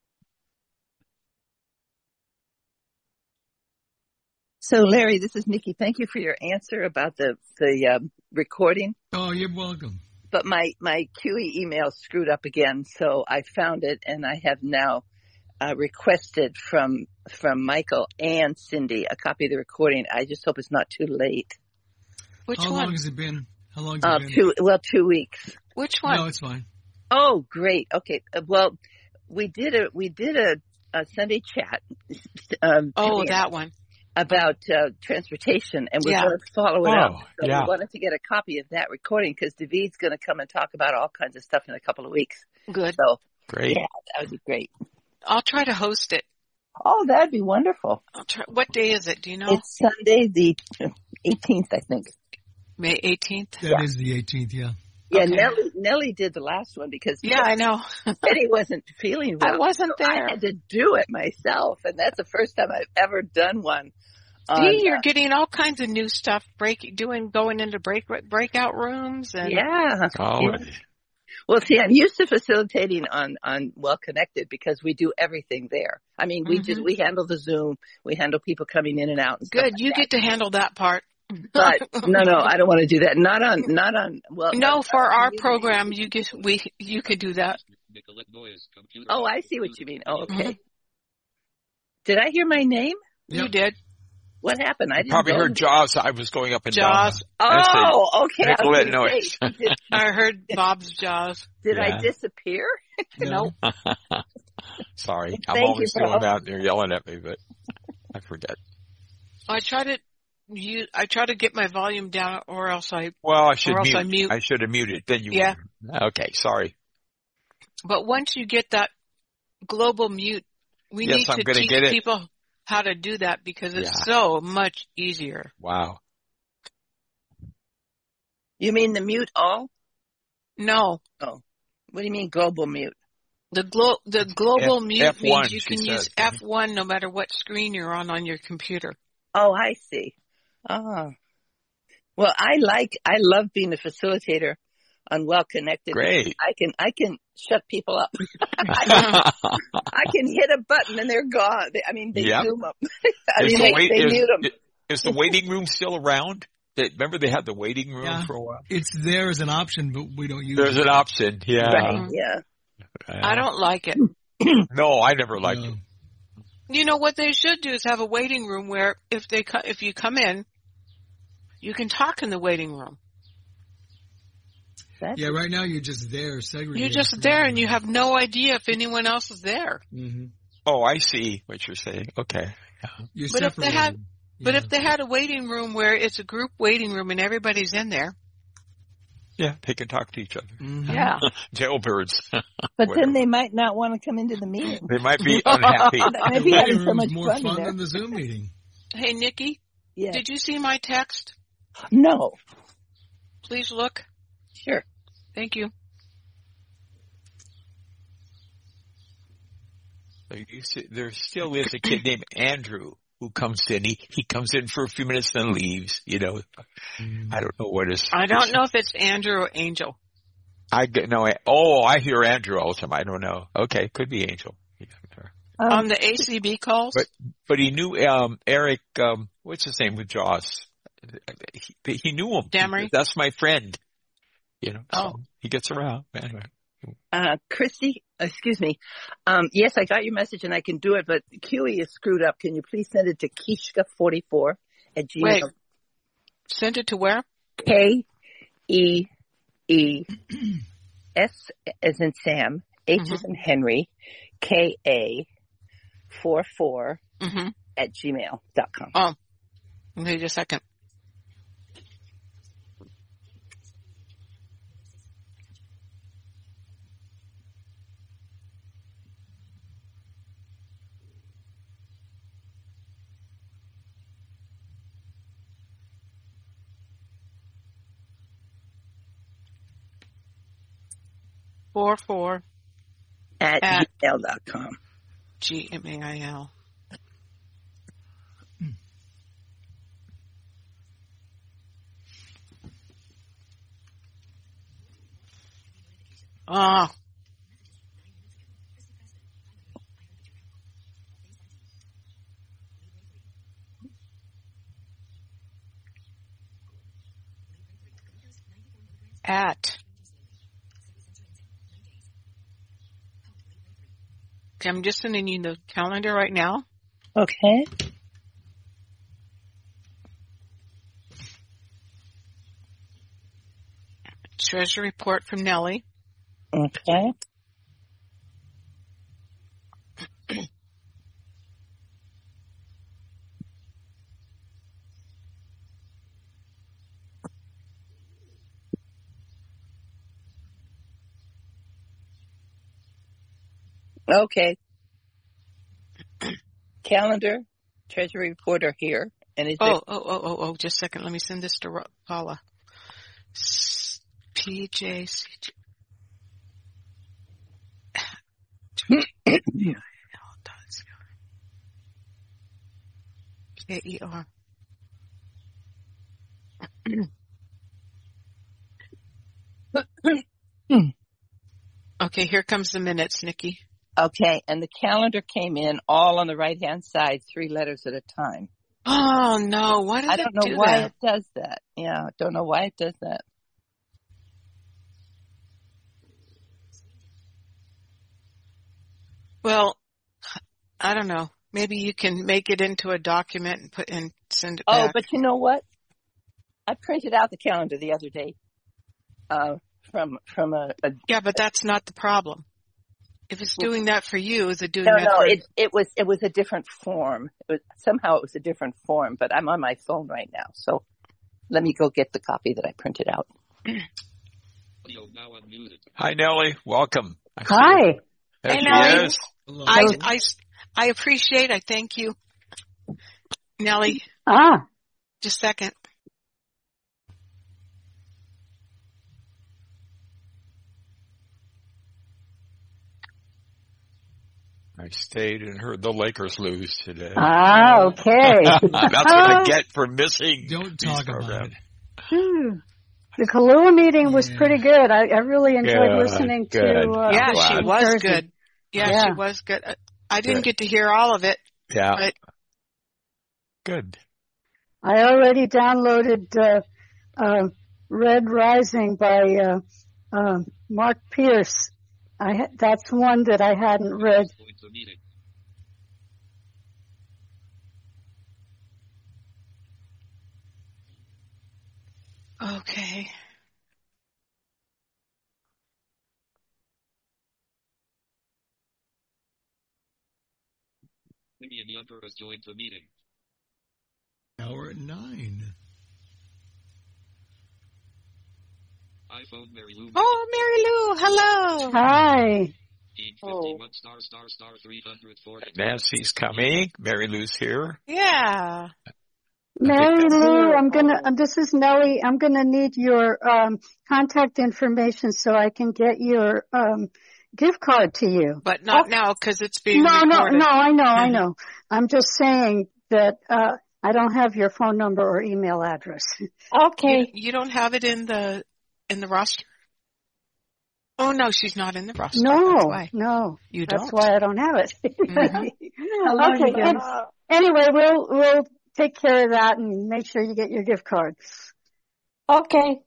So, Larry, this is Nikki. Thank you for your answer about the the um, recording. Oh, you're welcome. But my my Q E email screwed up again, so I found it, and I have now uh, requested from from Michael and Cindy a copy of the recording. I just hope it's not too late. Which How one? long has it been? How long has Uh, it been? two well, two weeks. Which one? No, it's fine. Oh, great. Okay. Uh, Well, we did a we did a, a Sunday chat. Um, Oh, that one. about uh, transportation, and we're Yeah. going to follow it up. Oh, So yeah. we wanted to get a copy of that recording because David's going to come and talk about all kinds of stuff in a couple of weeks. Good. So, Great. yeah, that would be great. I'll try to host it. Oh, that'd be wonderful. I'll try. What day is it? Do you know? It's Sunday the eighteenth, I think. May eighteenth. That is the eighteenth, yeah. Yeah, Okay. Nellie Nellie did the last one because Yeah, I know. Eddie wasn't feeling well. I wasn't so there. I had to do it myself, and that's the first time I've ever done one. See, on, you're uh, getting all kinds of new stuff. Break doing going into break breakout rooms and yeah. Oh, yeah. Well, see, I'm used to facilitating on, on Well Connected because we do everything there. I mean, we Mhm. just, we handle the Zoom, we handle people coming in and out and stuff good. like You that. get to handle that part. But no, no, I don't want to do that. Not on, not on, well. No, not for on our community. program, you get we you could do that. Nicolette Noyes, computer. Oh, I see what you mean. Oh, okay. Mhm. Did I hear my name? Yep. You did. What happened? I didn't Probably go heard Jaws. I was going up and Jaws. down. I said, Oh, okay. I was Nicolette gonna Noyes. say, did, I heard Bob's Jaws. did Yeah. I disappear? Nope. Sorry. I'm Thank you, always the one Bob. out there yelling at me, but I forget. I try to you. I try to get my volume down, or else I. Well, I should Or else mute. I mute. I should have muted. Then you Yeah. would. Okay, sorry. But once you get that global mute, we Yes, need I'm to gonna teach get it. people how to do that because it's Yeah. so much easier. Wow. You mean the mute all? No, Oh, what do you mean global mute? the glo- the global F- mute F one, means you she can use says. F one no matter what screen you're on on your computer. Oh, I see. Ah. Well, I like, I love being a facilitator on Well Connected. Great. I can, I can shut people up. I, can, I can hit a button and they're gone. They, I mean, they Yep. zoom up. I Is mean, the they, wait- they is- mute them. Is the waiting room still around? They, remember they had the waiting room Yeah. for a while? It's there as an option, but we don't use There's it. an option. Yeah. Right, yeah. I don't like it. No, I never liked No. it. You know what they should do is have a waiting room where if they co- if you come in, you can talk in the waiting room. That's, Yeah, right now you're just there, segregated. You're just there and you have no idea if anyone else is there. Mm-hmm. Oh, I see what you're saying. Okay. You're But if they had- separated. But Yeah. if they had a waiting room where it's a group waiting room and everybody's in there, Yeah, they can talk to each other. Mhm. yeah. Jailbirds. but Whatever. then they might not want to come into the meeting. They might be unhappy. Maybe The having waiting so much room's more fun in fun there. than the Zoom meeting. Hey, Nikki, Yeah. did you see my text? No. Please look. Sure. Thank you. There used to- there still is a kid named Andrew who comes in. He, he comes in for a few minutes and then leaves, you know. Mm. I don't know what is. I don't know if it's Andrew or Angel. I get, no, I, oh, I hear Andrew all the time. I don't know. Okay. Could be Angel. Yeah, um, on the A C B calls? But, but he knew, um, Eric, um, what's his name with Joss? He, he knew him. Damery? That's my friend. You know, oh. So he gets around. Anyway. Uh, Christy, excuse me. Um, yes, I got your message and I can do it, but Q E is screwed up. Can you please send it to Kishka forty-four at Gmail? Wait. Send it to where? K E E S as in Sam, H mm-hmm. as in Henry, K A four four mm-hmm. at gmail dot com. Oh, wait a second. Four four at, at gmail dot com. G M A I L. Oh. At. Okay, I'm just sending you the calendar right now. Okay. Treasure report from Nellie. Okay. Okay. Calendar, Treasury reporter here. And is oh, there- oh, oh, oh, oh, just a second. Let me send this to Paula. P J C J. K E R. Okay, here comes the minutes, Nikki. Okay, and the calendar came in all on the right-hand side, three letters at a time. Oh, no. Why does I it don't know do why that? it does that. Yeah, I don't know why it does that. Well, I don't know. Maybe you can make it into a document and put and send it Oh, back. but you know what? I printed out the calendar the other day uh, from from a, a. Yeah, but that's not the problem. If it's doing that for you, is it doing No, that no, for... it it was it was a different form. It was, somehow it was a different form, but I'm on my phone right now, so let me go get the copy that I printed out. Hi, Nellie. Welcome. Hi. There Hey, she Nellie. is. I, I, I appreciate, I thank you. Nellie. Ah. Just a second. I stayed and heard the Lakers lose today. Ah, okay. That's what I get for missing. Don't talk about it. Hmm. The Kahlua meeting was yeah. pretty good. I, I really enjoyed good, listening good. to. Uh, yeah, wow. she was Thursday. good. Yeah, yeah, she was good. I didn't good. get to hear all of it. Yeah. But good. I already downloaded uh, uh, Red Rising by uh, uh, Mark Pierce. I ha- that's one that I hadn't read. Okay. Simeon Younger has joined the meeting. Hour at nine. iPhone Mary Lou. Oh, Mary Lou, hello. Hi. Oh. Star, star, star three hundred forty. Nancy's coming. Mary Lou's here. Yeah. Mary Lou, I'm gonna. Uh, this is Nellie. I'm gonna need your um, contact information so I can get your um, gift card to you. But not oh. now because it's being no, recorded. no, no. I know, I know. I'm just saying that uh, I don't have your phone number or email address. Okay. You, you don't have it in the in the roster? Oh no, she's not in the roster. No, That's why. no. You That's don't. why I don't have it. Mhm. Hello, you Okay. guys. an- Anyway, we'll we'll take care of that and make sure you get your gift card. Okay.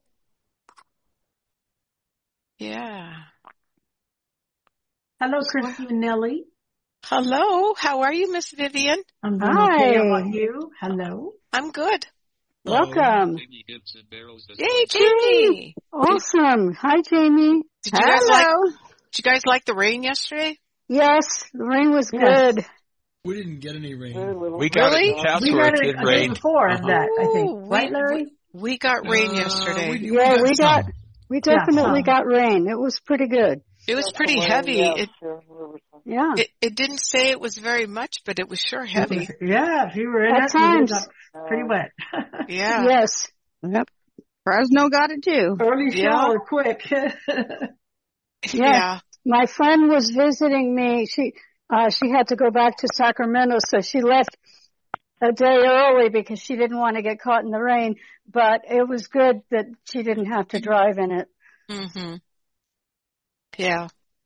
Yeah. Hello, Christy and Nellie. Hello. How are you, Miss Vivian? I'm doing okay. How about Hi. you? Hello. I'm good. Welcome. Jamie Gibson barrels this Yay, way. Jamie! Awesome. Hi, Jamie. Did you guys like? Hello. Did you guys like the rain yesterday? Yes, the rain was Yes. good. We didn't get any rain. Very little. We got Really? it in We Chatsworth. got it It a day rained. before Uh-huh. that, I think. Ooh, Right, we, Larry? we we got rain Uh, yesterday. we, Yeah, we got some. we Yeah, definitely some. got rain. It was pretty good. It was Just pretty some rain, heavy. yes, It, here in Riverside. Yeah. it it didn't say it was very much, but it was sure It was, heavy. yeah, if you were in At it, you times. got pretty Uh, wet. Yeah. Yes. Yep. Fresno got it too. Early Yeah. shower, quick. Yeah. Yeah. My friend was visiting me. She uh she had to go back to Sacramento, so she left a day early because she didn't want to get caught in the rain, but it was good that she didn't have to drive in it. Mhm. Yeah.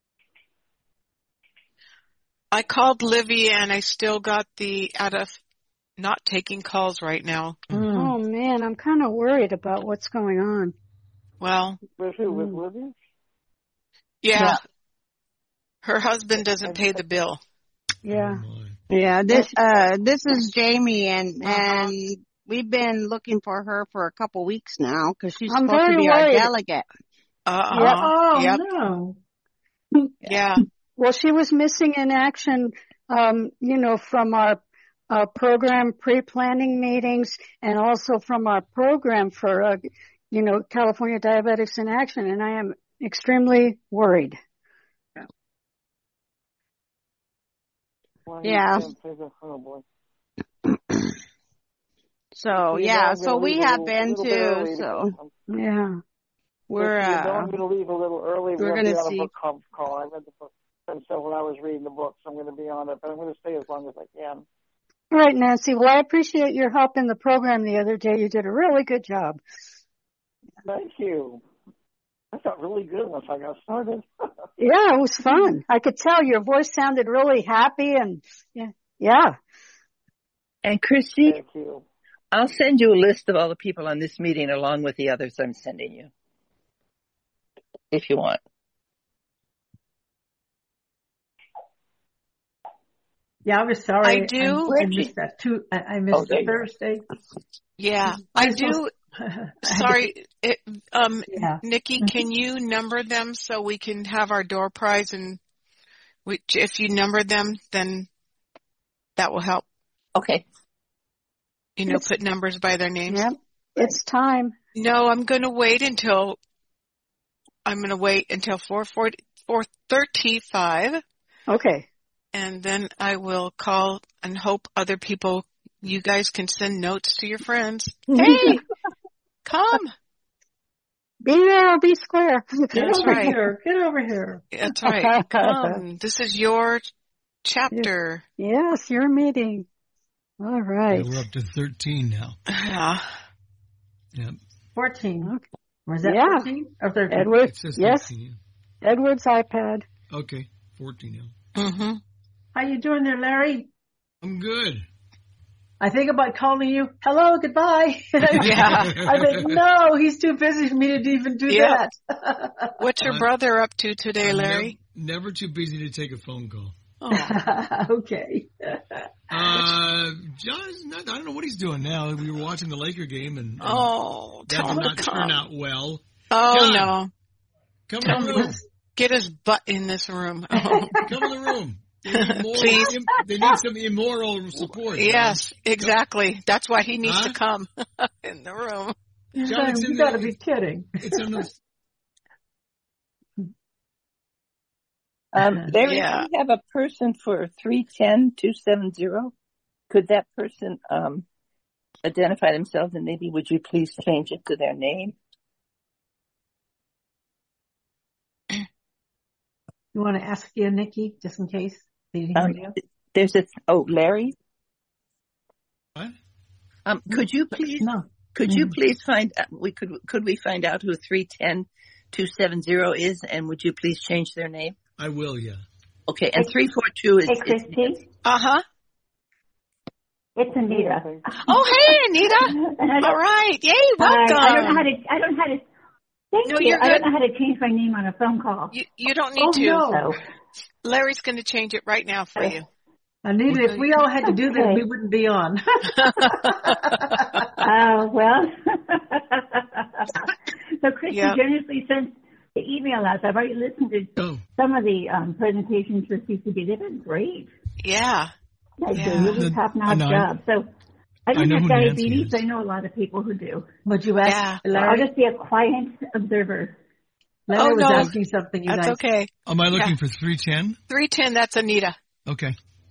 I called Livy and I still got the out of not taking calls right now. Mm. Oh man, I'm kind of worried about what's going on. Well, with who? With Mm. Livy? yeah. Yeah. Her husband doesn't pay the bill. Yeah. Oh, my. Yeah, this uh this is Jamie, and Uh-huh. and we've been looking for her for a couple weeks now because she's I'm supposed to very be our worried. delegate. Uh Yep. uh Oh, Yep. no. Yeah. Well, she was missing in action, um, you know, from our uh, program pre-planning meetings and also from our program for, uh, you know, California Diabetics in Action, and I am extremely worried. Well, he Yeah. can't pay the- oh boy. So You know, yeah, I'm so gonna we leave a have little, been little bit too. early So because I'm, Yeah. we're if you know, uh I'm going to leave a little early. we're We're going to gonna be on a see. book conf call. I read the book, and so when I was reading the book, so I'm going to be on it, but I'm going to stay as long as I can. All right, Nancy. Well, I appreciate your help in the program the other day. You did a really good job. Thank you. I felt really good once I got started. Yeah, it was fun. I could tell your voice sounded really happy and yeah. Yeah. And Christy, Thank you. I'll send you a list of all the people on this meeting along with the others I'm sending you, if you want. Yeah, I was sorry. I do. I, I missed that too. I, I missed Oh, there the you are. Thursday. Yeah. I I was do. supposed- I had to- Sorry. It, um, Yeah. Nikki, can you number them so we can have our door prize? And we, if you number them, then that will help. Okay. You know, It's- put numbers by their names. Yep. It's time. No, I'm going to wait until, I'm going to wait until four forty, four thirty-five, Okay. and then I will call and hope other people, you guys can send notes to your friends. Hey, come. Be there or be square. Get That's over right. here. Get over here. That's right. Come. This is your chapter. Yes, your meeting. All right. Yeah, we're up to thirteen now. Yeah. Yep. fourteen. Okay. Was that Yeah. fourteen or thirteen? Edward, It says yes, thirteen. Edward's iPad. Yeah. Okay, fourteen now. Mm-hmm. How you doing there, Larry? I'm good. I think about calling you. Hello, goodbye. Yeah. I think, no, he's too busy for me to even do Yeah. that. What's your Uh, brother up to today, I'm Larry? nev- never too busy to take a phone call. Oh. Okay. Uh, John's not, I don't know what he's doing now. We were watching the Laker game and, and Oh, that tell did him to not come. turn out well. Oh, John, no. Come Tell in the him room. to get his butt in this room. Oh. Come in the room. They need more- Please. They need some immoral support. Yes, exactly. That's why he needs Huh? to come in the room. You John, gotta, it's in you the- gotta be kidding. It's on the, Um, Larry, Yeah. do you have a person for three ten two seven zero? Could that person um, identify themselves, and maybe would you please change it to their name? You want to ask you, Nikki, just in case they didn't Um, hear you? there's a, oh, Larry? What? Um, could you please, No. could you please find, uh, we could, could we find out who three one zero two seven zero is, and would you please change their name? I will, yeah. Okay, and three four two is, Hey, is Christy. Uh-huh. It's Anita. Oh, hey, Anita. All right. Yay, welcome. Hi. I don't know how to, I don't know how to, thank No, you. you're I don't good. know how to change my name on a phone call. You, you don't need Oh, to. no. So, Larry's going to change it right now for you. Anita, if we all had to do this, Okay. we wouldn't be on. Oh, well. So Christy Yep. generously sent the email out. I've already listened to Oh, some of the um, presentations for C C B. They've been great. Yeah. They do Yeah. a really The- top-notch I know- job. So I I don't know have who Nancy diabetes, is. but I know a lot of people who do. Would you ask Yeah. So I'll Larry? just be a quiet observer. Larry Oh, was no. asking something, you That's guys. okay. am I looking Yeah. for three ten? three ten, that's Anita. Okay.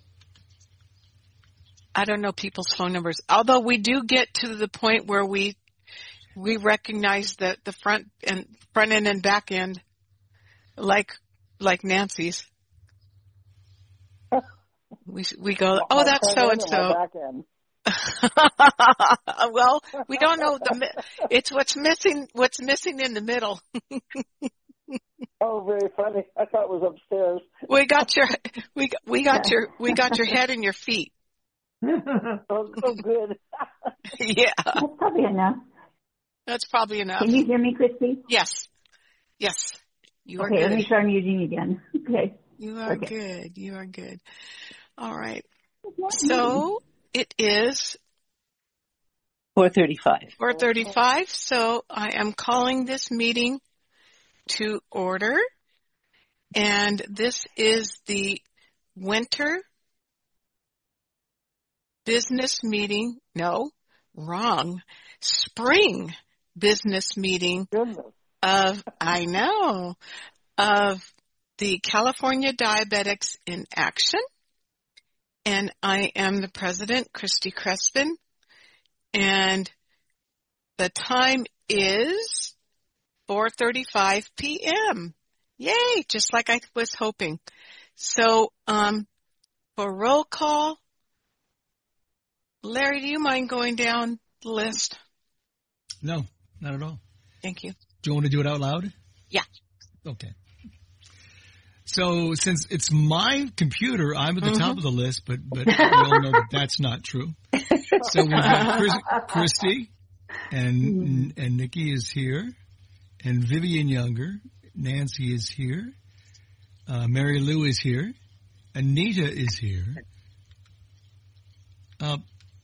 I don't know people's phone numbers. Although we do get to the point where we we recognize the, the front and front end and back end like like Nancy's. We we go, oh, My that's front so end and or my so. back end? Well, we don't know the. mi- It's what's missing. What's missing in the middle. Oh, very funny. I thought it was upstairs. We got your. We got- we got your. We got your head and your feet. Oh, so good. Yeah, That's probably enough. that's probably enough. Can you hear me, Christy? Yes, yes. You are Okay, let me good. try muting again. Okay. You are Okay. good. You are good. All right. So it is four thirty-five. four thirty-five. So I am calling this meeting to order. And this is the winter business meeting. No, wrong. Spring business meeting Goodness. of, I know, of the California Diabetics in Action. And I am the president, Christy Crespin. And the time is four thirty-five p.m. Yay, just like I was hoping. So, um, for roll call, Larry, do you mind going down the list? No, not at all. Thank you. Do you want to do it out loud? Yeah. Okay. So since it's my computer, I'm at the Mhm. top of the list, but but we all know that that's not true. So we've got Chris, Christy, and and Nikki is here, and Vivian Younger, Nancy is here, uh, Mary Lou is here, Anita is here. Uh,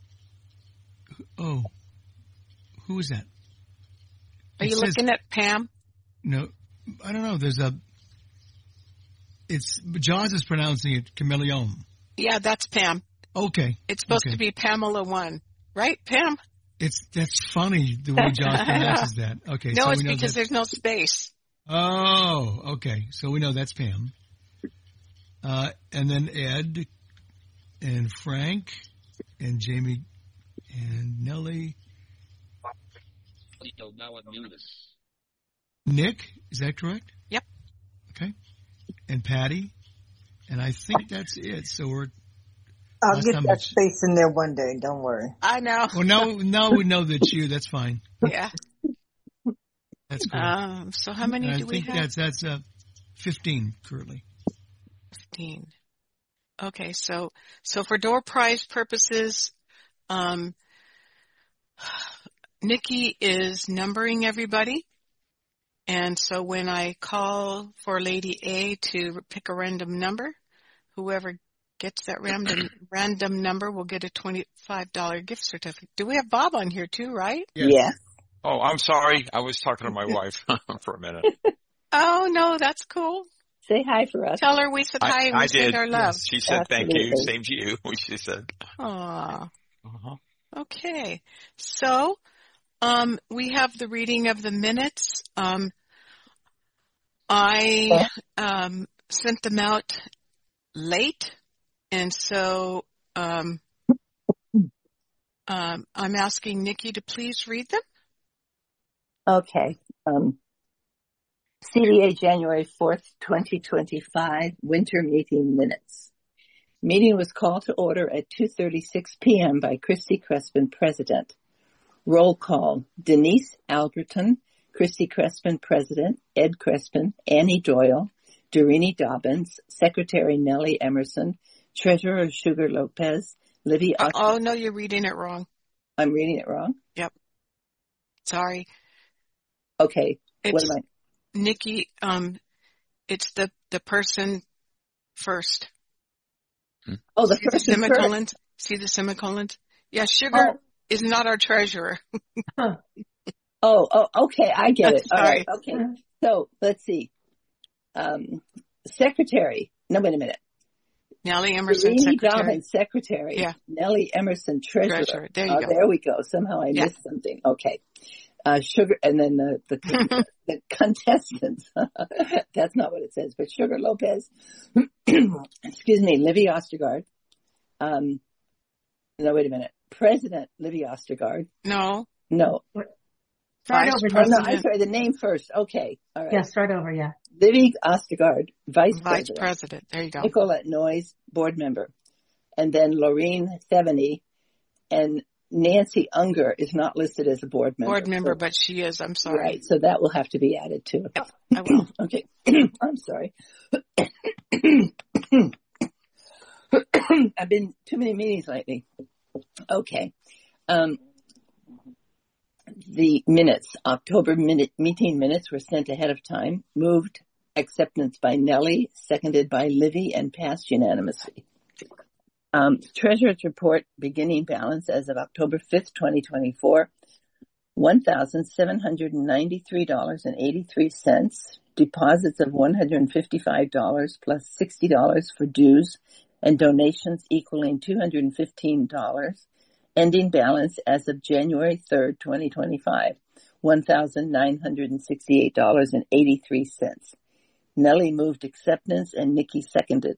oh, who is that? Are It you says- looking at Pam? No, I don't know. There's a. It's Jaws is pronouncing it chameleon. Yeah, that's Pam. Okay, It's supposed okay. to be Pamela one, right, Pam? It's that's funny the way Jaws pronounces that. Okay, No, so it's we know because that. there's no space. Oh, okay. So we know that's Pam. Uh, and then Ed, and Frank, and Jamie, and Nellie. Lito now unmuted. Nick, is that correct? Yep. Okay. And Patty. And I think that's it. So we're. I'll last get time that it's- space in there one day. Don't worry. I know. Well, now, now we know that's you. That's fine. Yeah. That's cool. Um, so how many And I do we think have? that's that's uh, fifteen currently. fifteen. Okay, so so for door prize purposes, um, Nikki is numbering everybody, and so when I call for Lady A to pick a random number, whoever gets that random random number will get a twenty-five dollars gift certificate. Do we have Bob on here too, right? Yes. Oh, I'm sorry. I was talking to my wife for a minute. Oh no, that's cool. Say hi for us. Tell her we said hi I, and we I send did. our love. She said thank you. Absolutely. Same to you. She said. Aw. Uh-huh. Okay. So, um, we have the reading of the minutes. Um, I, um, sent them out late. And so, um, um, I'm asking Nikki to please read them. Okay. Um, C D A January fourth, twenty twenty-five, winter meeting minutes. Meeting was called to order at two thirty-six p.m. by Christy Crespin, President. Roll call. Denise Alberton, Christy Crespin, President, Ed Crespin, Annie Doyle, Doreen Dobbins, Secretary Nellie Emerson, Treasurer Sugar Lopez, Livy. Uh, oh, no, you're reading it wrong. I'm reading it wrong? Yep. Sorry. Okay. It's, what am I? Nikki, um, it's the, the person first. Oh, the See first the semicolons? See the semicolons? Yeah, Sugar oh. is not our treasurer. oh, oh, okay, I get it. Sorry. All right, okay. So, let's see. Um, secretary. No, wait a minute. Nellie Emerson, Doreen Secretary. Dobbins, Secretary. Yeah. Nellie Emerson, Treasurer. Treasurer. There you oh, go. There we go. Somehow I yeah. missed something. Okay. Uh, Sugar, and then the, the, the contestants. That's not what it says, but Sugar Lopez. Excuse me, Livy Ostergaard. Um, no, wait a minute. President Livy Ostergaard. No. No. Start Vice over. Oh, no, I'm sorry, the name first. Okay. All right. Yeah, start over, yeah. Livy Ostergaard, Vice, Vice President. President. There you go. Nicolette Noyes, Board Member. And then Lorene Theveny and Nancy Unger is not listed as a board member. Board member, so, but she is. I'm sorry. Right, so that will have to be added too. Yep, I will. Okay. I'm sorry. I've been too many meetings lately. Okay. Um, the minutes, October minute, meeting minutes were sent ahead of time, moved acceptance by Nellie, seconded by Livy, and passed unanimously. Um, Treasurer's report beginning balance as of October fifth, twenty twenty-four, one thousand seven hundred ninety-three dollars and eighty-three cents, deposits of one hundred fifty-five dollars plus sixty dollars for dues and donations equaling two hundred fifteen dollars, ending balance as of January third, twenty twenty-five, one thousand nine hundred sixty-eight dollars and eighty-three cents. Nellie moved acceptance and Nikki seconded.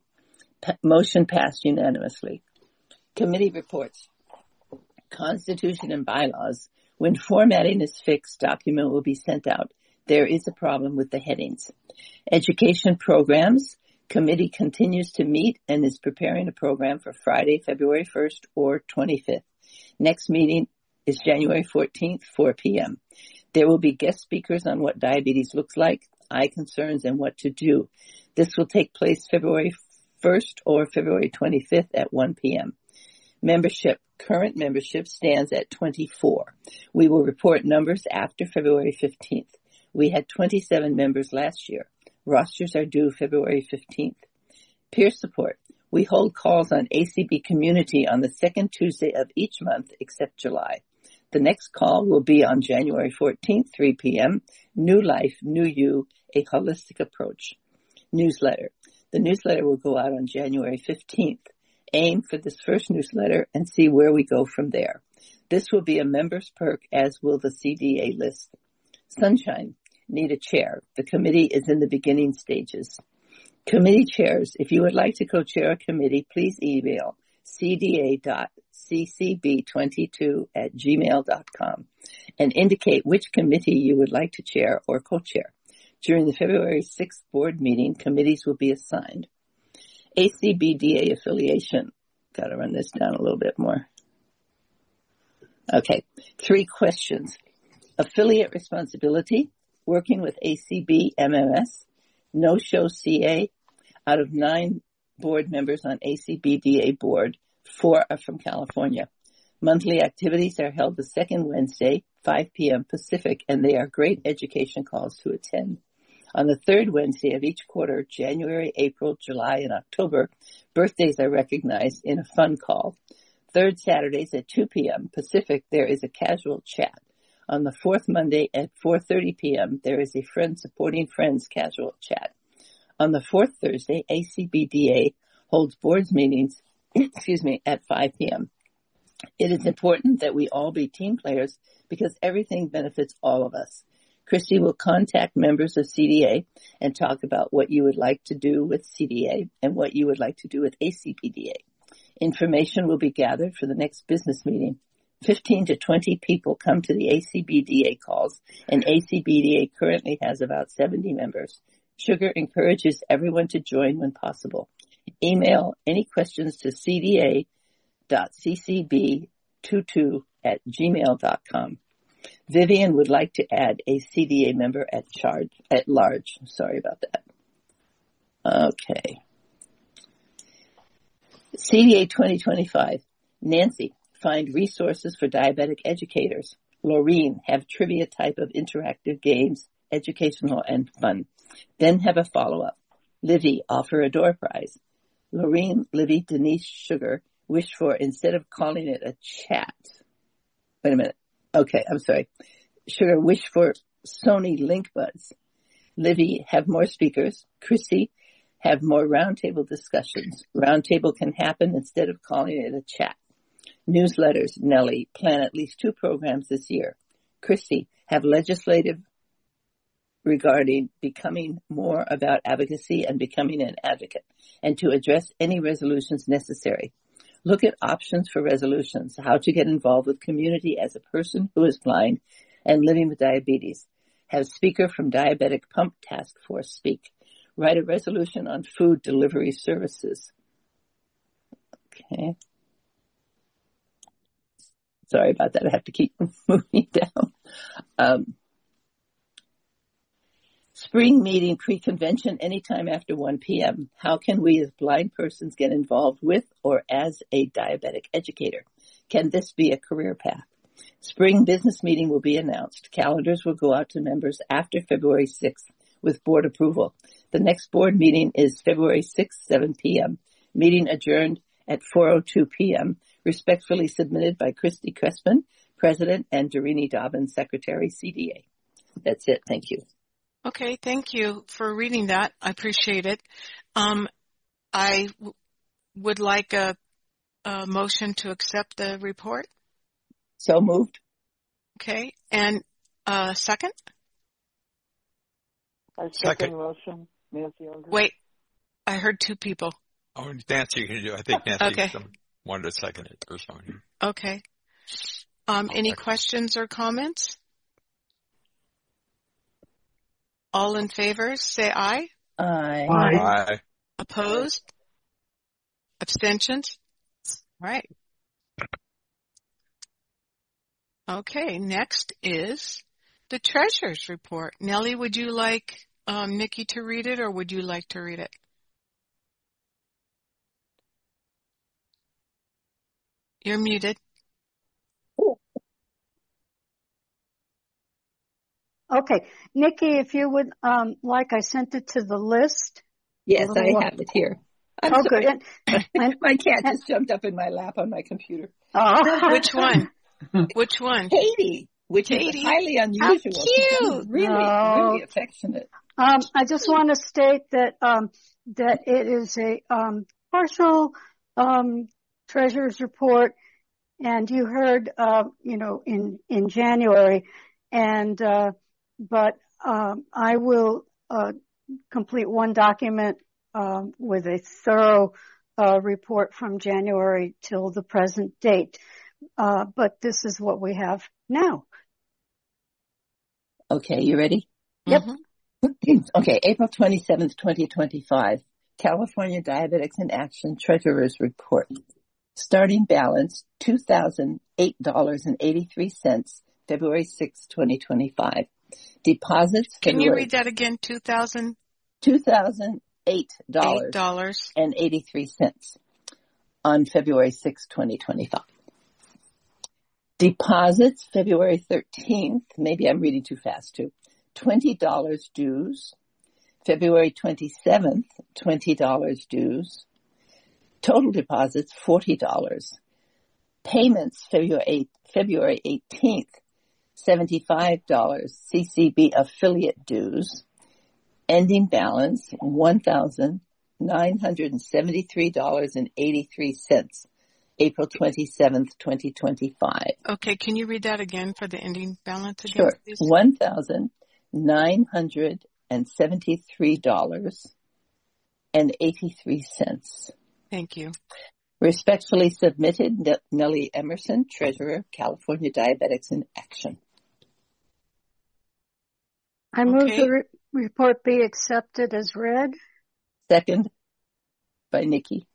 Motion passed unanimously. Committee reports. Constitution and bylaws. When formatting is fixed, document will be sent out. There is a problem with the headings. Education programs. Committee continues to meet and is preparing a program for Friday, February first or twenty-fifth. Next meeting is January fourteenth, four p.m. There will be guest speakers on what diabetes looks like, eye concerns, and what to do. This will take place February first or February twenty-fifth at one p.m. Membership. Current membership stands at twenty-four. We will report numbers after February fifteenth. We had twenty-seven members last year. Rosters are due February fifteenth. Peer support. We hold calls on A C B Community on the second Tuesday of each month except July. The next call will be on January fourteenth, three p.m. New Life, New You, a holistic approach. Newsletter. The newsletter will go out on January fifteenth. Aim for this first newsletter and see where we go from there. This will be a member's perk, as will the C D A list. Sunshine. Need a chair. The committee is in the beginning stages. Committee chairs. If you would like to co-chair a committee, please email c d a dot c c b twenty-two at gmail dot com and indicate which committee you would like to chair or co-chair. During the February sixth board meeting, committees will be assigned. A C B D A affiliation. Got to run this down a little bit more. Okay. Three questions. Affiliate responsibility. Working with A C B M M S. No-show C A. Out of nine board members on A C B D A board, four are from California. Monthly activities are held the second Wednesday, five p.m. Pacific, and they are great education calls to attend. On the third Wednesday of each quarter, January, April, July, and October, birthdays are recognized in a fun call. Third Saturdays at two p.m. Pacific, there is a casual chat. On the fourth Monday at four thirty p.m., there is a Friends Supporting Friends casual chat. On the fourth Thursday, A C B D A holds boards meetings, excuse me, at five p.m. It is important that we all be team players because everything benefits all of us. Christy will contact members of C D A and talk about what you would like to do with C D A and what you would like to do with A C B D A. Information will be gathered for the next business meeting. fifteen to twenty people come to the A C B D A calls, and A C B D A currently has about seventy members. Sugar encourages everyone to join when possible. Email any questions to c d a dot c c b twenty-two at gmail dot com. Vivian would like to add a C D A member at charge, at large. Sorry about that. Okay. C D A twenty twenty-five. Nancy, find resources for diabetic educators. Laureen, have trivia type of interactive games, educational and fun. Then have a follow-up. Livy, offer a door prize. Laureen, Livy, Denise, Sugar, wish for, instead of calling it a chat. Wait a minute. Okay, I'm sorry. Sugar, wish for Sony Link Buds. Livy, have more speakers. Chrissy, have more roundtable discussions. Roundtable can happen instead of calling it a chat. Newsletters, Nellie, plan at least two programs this year. Christy, have legislative regarding becoming more about advocacy and becoming an advocate, and to address any resolutions necessary. Look at options for resolutions, how to get involved with community as a person who is blind and living with diabetes. Have speaker from Diabetic Pump Task Force speak. Write a resolution on food delivery services. Okay. Sorry about that. I have to keep moving down. Um, spring meeting pre-convention anytime after one p.m. How can we as blind persons get involved with or as a diabetic educator? Can this be a career path? Spring business meeting will be announced. Calendars will go out to members after February sixth with board approval. The next board meeting is February sixth, seven p.m. Meeting adjourned at four oh two p.m. Respectfully submitted by Christy Crespin, President, and Doreen Dobbins, Secretary, C D A. That's it. Thank you. Okay, thank you for reading that. I appreciate it. Um, I w- would like a, a motion to accept the report. So moved. Okay, and uh, second? I second the motion. Nancy Unger. Wait, I heard two people. Oh, Nancy can do. I think Nancy Okay. wanted to second it or something. Okay. Um, any questions or comments? All in favor, say aye. Aye. Aye. Opposed? Abstentions? All right. Okay, next is the treasurer's report. Nellie, would you like um, Nikki to read it, or would you like to read it? You're muted. Okay. Nikki, if you would, um, like I sent it to the list. Yes, I while. have it here. I'm oh, sorry. good. And, and, my cat just jumped up in my lap on my computer. Oh. Which one? Which one? Katie, which Katie. is highly unusual. How She's cute. really, Oh. really affectionate. Um, I just want to state that, um, that it is a, um, partial, um, treasurer's report. And you heard, uh, you know, in, in January, and, uh, but, um, I will, uh, complete one document, um, with a thorough, uh, report from January till the present date. Uh, but this is what we have now. Okay, you ready? Yep. Mm-hmm. Okay, April twenty-seventh, twenty twenty-five, California Diabetics in Action Treasurer's Report. Starting balance, two thousand eight dollars and eighty-three cents, February sixth, twenty twenty-five. Deposits. Can February, you read that again? two thousand two thousand eight dollars eight dollars and eighty-three cents on February sixth, twenty twenty-five. Deposits, February thirteenth, maybe I'm reading too fast too, twenty dollars dues. February twenty-seventh, twenty dollars dues. Total deposits, forty dollars. Payments, February eighth, February eighteenth, seventy-five dollars C C B affiliate dues. Ending balance, one thousand nine hundred seventy-three dollars and eighty-three cents. April twenty-seventh, twenty twenty-five. Okay, can you read that again for the ending balance again? Sure. Please? one thousand nine hundred seventy-three dollars and eighty-three cents. Thank you. Respectfully submitted, Nellie Emerson, Treasurer, California Diabetics in Action. I move Okay. the re- report be accepted as read. Second. by Nikki.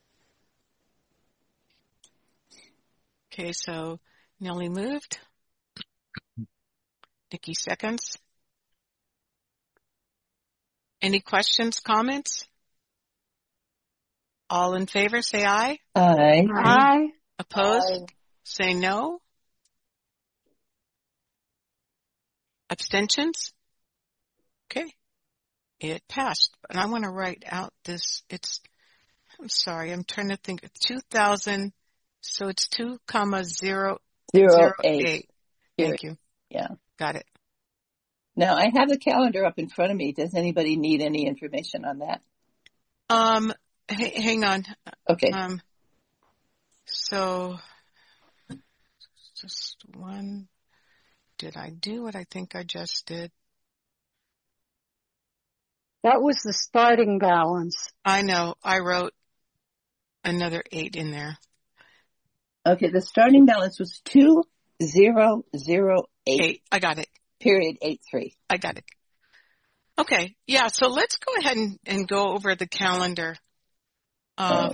Okay, so Nellie moved. Nikki seconds. Any questions, comments? All in favor, say aye. Aye. Aye. Opposed? Aye. Say no. Abstentions? Okay. It passed. And I want to write out this. It's, I'm sorry, I'm trying to think. two thousand, so it's two comma zero, Zero, zero eight. eight. Thank you. Yeah. Got it. Now, I have the calendar up in front of me. Does anybody need any information on that? Um, h- hang on. Okay. Um, so, just one. Did I do what I think I just did? That was the starting balance. I know. I wrote another eight in there. Okay, the starting balance was two zero zero eight. Eight. I got it. Period eight three. I got it. Okay. Yeah. So let's go ahead and, and go over the calendar. Uh,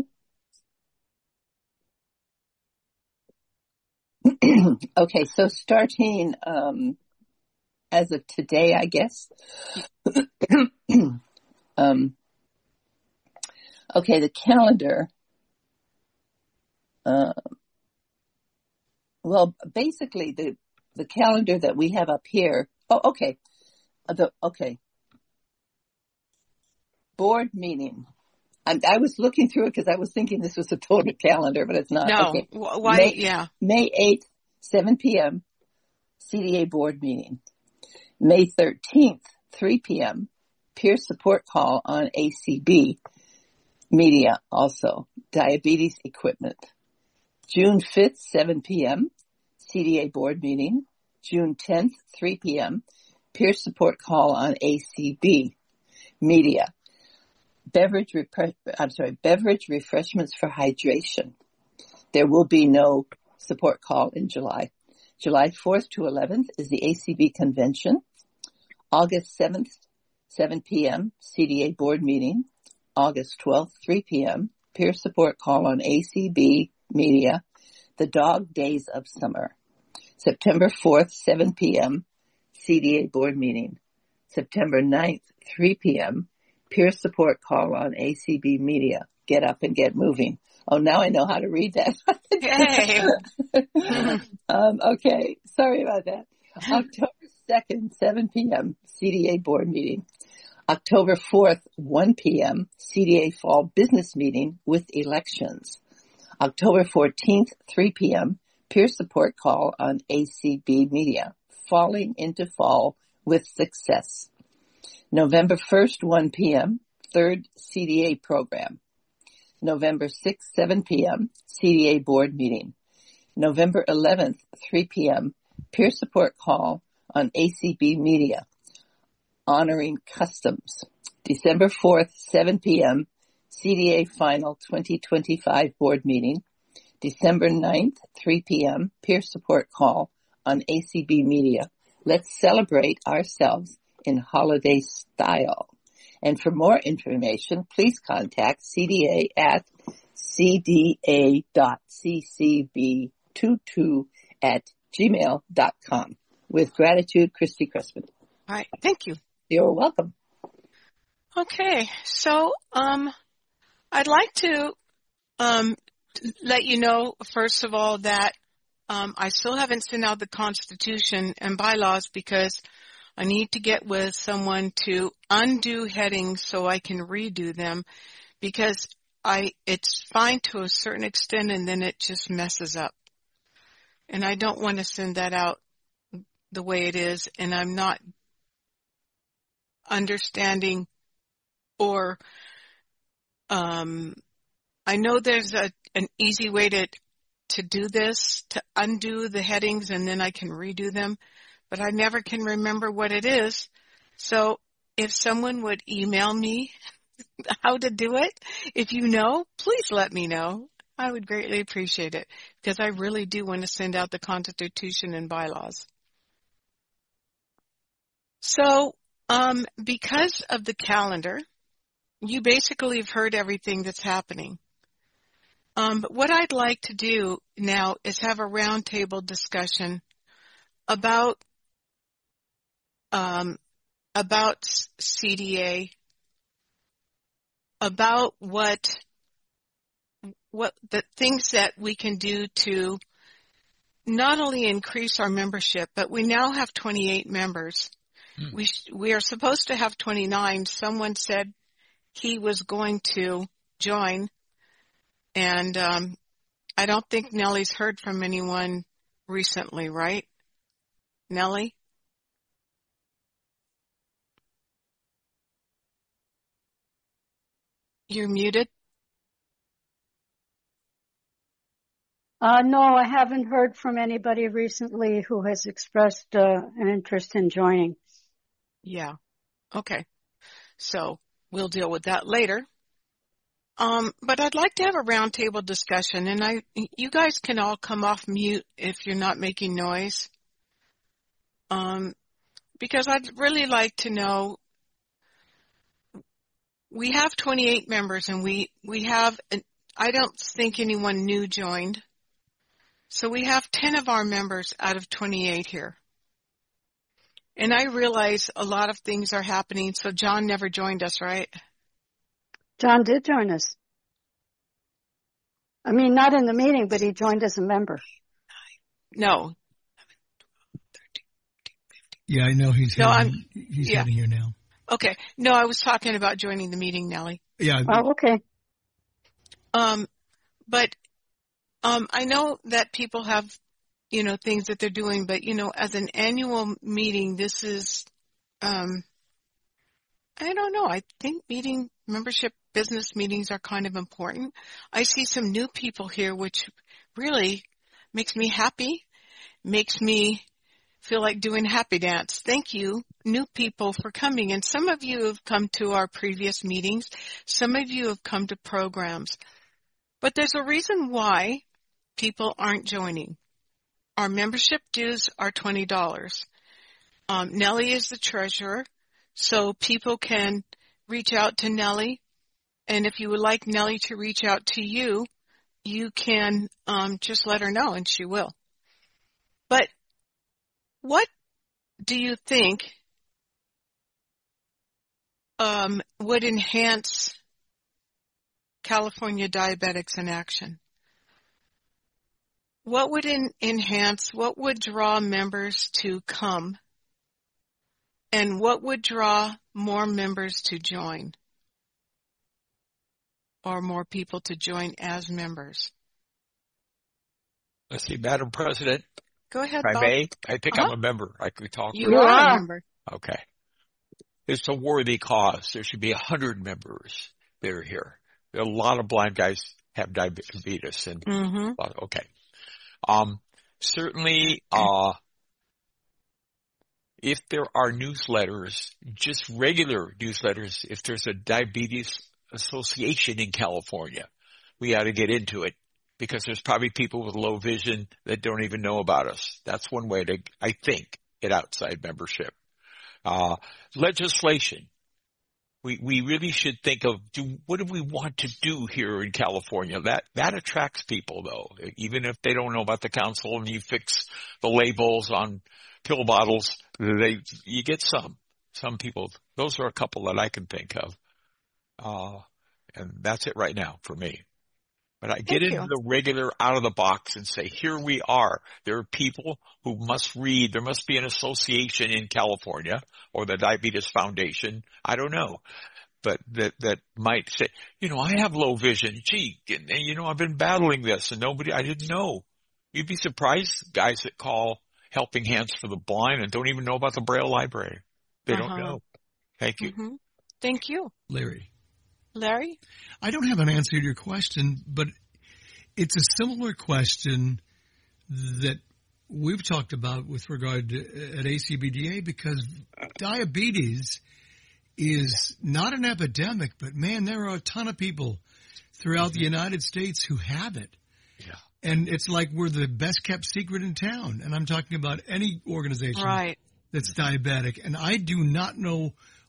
okay. Okay. So starting um, as of today, I guess. um, okay, the calendar. Uh, well, basically, the the calendar that we have up here. Oh, okay. Uh, the okay. Board meeting. I, I was looking through it because I was thinking this was a total calendar, but it's not. no. Okay. Why? May, yeah. May eighth, seven p.m. C D A board meeting. May thirteenth, three p.m. peer support call on A C B media, also diabetes equipment. June fifth, seven p.m. C D A board meeting. June tenth, three p.m. peer support call on A C B media. Beverage, repre- I'm sorry, beverage refreshments for hydration. There will be no support call in July. July fourth to eleventh is the A C B convention. August seventh, seven p.m. C D A board meeting. August twelfth, three p.m. peer support call on A C B media. The Dog Days of Summer. September fourth, seven p.m. C D A board meeting. September ninth, three p.m. peer support call on A C B media. Get up and get moving. Oh, now I know how to read that. Yay. um, okay. Sorry about that. October second, seven p.m. C D A board meeting. October fourth, one p.m. C D A fall business meeting with elections. October fourteenth, three p.m. peer support call on A C B media. Falling into fall with success. November first, one p.m. third C D A program. November sixth, seven p.m. C D A board meeting. November eleventh, three p.m. peer support call on A C B media. Honoring customs. December fourth, seven p.m. C D A final twenty twenty-five board meeting. December ninth, three p.m. peer support call on A C B media. Let's celebrate ourselves in holiday style. And for more information, please contact C D A at c d a dot c c b twenty-two at gmail dot com. With gratitude, Christy Crispin. All right. Thank you. You're welcome. Okay. So, um, I'd like to, um, let you know, first of all, that, um, I still haven't sent out the Constitution and bylaws because I need to get with someone to undo headings so I can redo them, because I, it's fine to a certain extent and then it just messes up. And I don't want to send that out the way it is, and I'm not understanding or, um, I know there's a, an easy way to, to do this, to undo the headings and then I can redo them, but I never can remember what it is. So if someone would email me how to do it, if you know, please let me know. I would greatly appreciate it, because I really do want to send out the Constitution and bylaws. So, um, because of the calendar, you basically have heard everything that's happening. Um, but what I'd like to do now is have a roundtable discussion about um, about C D A, about what what the things that we can do to not only increase our membership, but we now have twenty-eight members. Hmm. We we are supposed to have twenty-nine. Someone said he was going to join, and um, I don't think Nellie's heard from anyone recently, right? Nellie? You're muted. Uh, no, I haven't heard from anybody recently who has expressed uh, an interest in joining. Yeah. Okay. So we'll deal with that later. Um, but I'd like to have a roundtable discussion, and I, you guys can all come off mute if you're not making noise. Um, because I'd really like to know. We have twenty-eight members, and we we have. An, I don't think anyone new joined. So we have ten of our members out of twenty-eight here. And I realize a lot of things are happening, so John never joined us, right? John did join us. I mean, not in the meeting, but he joined as a member. No. Yeah, I know he's no, heading, I'm, he's yeah. heading here now. Okay. No, I was talking about joining the meeting, Nellie. Yeah. Oh, okay. Um, but Um, I know that people have, you know, things that they're doing, but, you know, as an annual meeting, this is, um, I don't know. I think meeting, membership business meetings are kind of important. I see some new people here, which really makes me happy, makes me feel like doing happy dance. Thank you, new people, for coming. And some of you have come to our previous meetings. Some of you have come to programs. But there's a reason why people aren't joining. Our membership dues are twenty dollars. Um, Nellie is the treasurer, so people can reach out to Nellie. And if you would like Nellie to reach out to you, you can um, just let her know, and she will. But what do you think um, would enhance California Diabetics in Action? What would in, enhance, what would draw members to come? And what would draw more members to join? Or more people to join as members? Let's see, Madam President. Go ahead, if I Bob. may, I think uh-huh. I'm a member. I could talk. You are a member. Okay. It's a worthy cause. There should be a hundred members that are here. There are a lot of blind guys have diabetes, and mm-hmm. okay. Um, certainly, uh, if there are newsletters, just regular newsletters, if there's a diabetes association in California, we ought to get into it, because there's probably people with low vision that don't even know about us. That's one way to, I think, get outside membership. Uh, legislation. We, we really should think of, do, what do we want to do here in California? That, that attracts people, though. Even if they don't know about the council and you fix the labels on pill bottles, they, you get some, some people. Those are a couple that I can think of. Uh, and that's it right now for me. But I get Thank into you. the regular out of the box and say, here we are. There are people who must read. There must be an association in California or the Diabetes Foundation. I don't know. But that, that might say, you know, I have low vision. Gee, and, and, you know, I've been battling this and nobody, I didn't know. You'd be surprised, guys that call Helping Hands for the Blind and don't even know about the Braille Library. They uh-huh. don't know. Thank you. Mm-hmm. Thank you. Larry. Larry? I don't have an answer to your question, but it's a similar question that we've talked about with regard to at A C B D A, because diabetes is not an epidemic, but man, there are a ton of people throughout the United States who have it. Yeah. And it's like we're the best kept secret in town. And I'm talking about any organization right. that's diabetic. And I do not know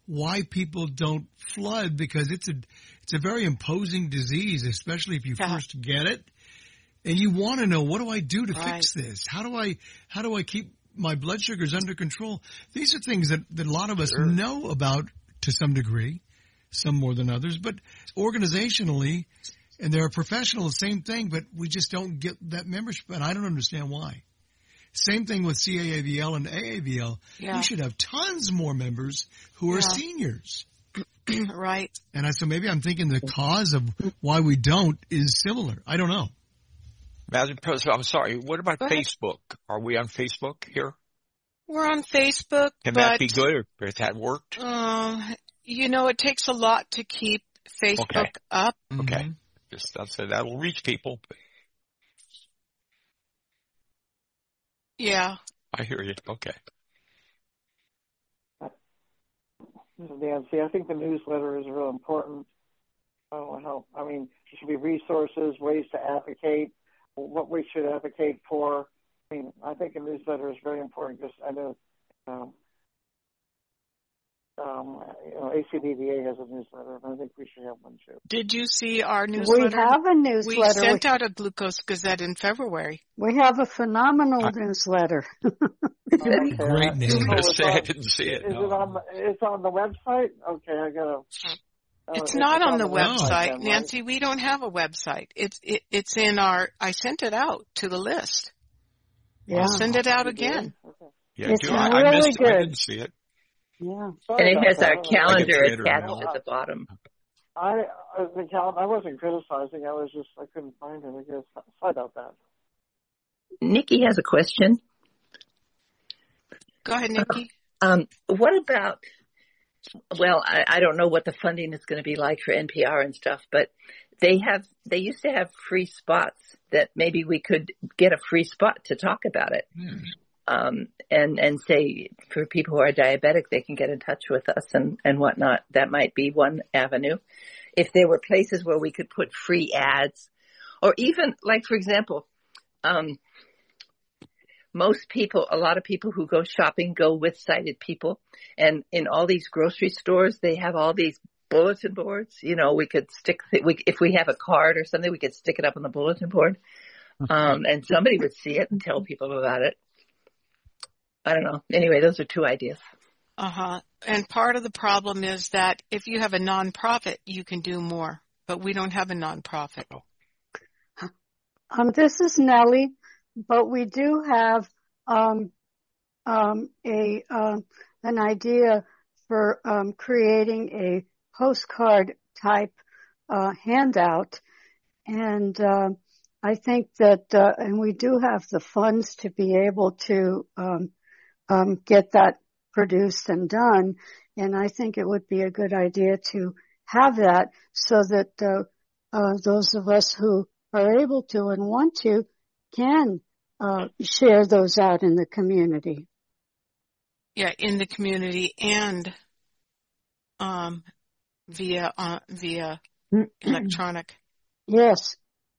why people don't flood, because it's a it's a very imposing disease, especially if you Yeah. first get it, and you want to know, what do I do to Right. fix this? How do I how do I keep my blood sugars under control? These are things that, that a lot of us Sure. know about to some degree, some more than others, but organizationally, and there are professionals, same thing, but we just don't get that membership, and I don't understand why. Same thing with C A A V L and A A V L. Yeah. You should have tons more members who are Yeah. seniors. Right. And I, so maybe I'm thinking the cause of why we don't is similar. I don't know. Madam President, I'm sorry. What about Go ahead. Facebook? Are we on Facebook here? We're on Facebook, Can but that be good, or if that worked? uh, you know, it takes a lot to keep Facebook Okay. up. Okay. Mhm. Just that's it. That'll reach people. Yeah. I hear you. Okay. This is Nancy. I think the newsletter is real important. Oh, help. I mean, there should be resources, ways to advocate, what we should advocate for. I mean, I think a newsletter is very important because I know, um, um, you know, A C B D A has a newsletter, and I think we should have one too. Did you see our newsletter? We have a We newsletter. sent out a Glucose Gazette in February. We have a phenomenal I- newsletter. Okay, Great I- name. oh, I it's say I on- didn't see it. Is No. it on? The, it's on the website. Okay, I gotta. Oh, It's not on the website, then, right? Nancy. We don't have a website. It's it, it's in our. I sent it out to the list. Yeah. I'll send it out You did? again. Okay. Yeah, It's do I, I really missed it. I good. didn't see it. Yeah. Sorry And it about has that. our I was- calendar I get attached Twitter at the bottom. I, uh, the cal- I wasn't criticizing. I was just, I couldn't find it. I guess. Sorry about that. Nikki has a question. Go ahead, Nikki. Um, what about, well, I, I don't know what the funding is going to be like for N P R and stuff, but they have, they used to have free spots that maybe we could get a free spot to talk about it. Hmm. Um, and, and say for people who are diabetic, they can get in touch with us and, and whatnot. That might be one avenue. If there were places where we could put free ads, or even like, for example, um, most people, a lot of people who go shopping go with sighted people. And in all these grocery stores, they have all these bulletin boards. You know, we could stick, we, if we have a card or something, we could stick it up on the bulletin board. Um, and somebody would see it and tell people about it. I don't know. Anyway, those are two ideas. Uh-huh. And part of the problem is that if you have a nonprofit, you can do more. But we don't have a nonprofit. Um, this is Nellie, but we do have um, um, a um, an idea for um, creating a postcard type uh, handout, and uh, I think that, uh, and we do have the funds to be able to um, um, get that produced and done, and I think it would be a good idea to have that so that uh, uh, those of us who are able to and want to can uh, share those out in the community. Yeah, in the community and um, via uh, via electronic. Yes.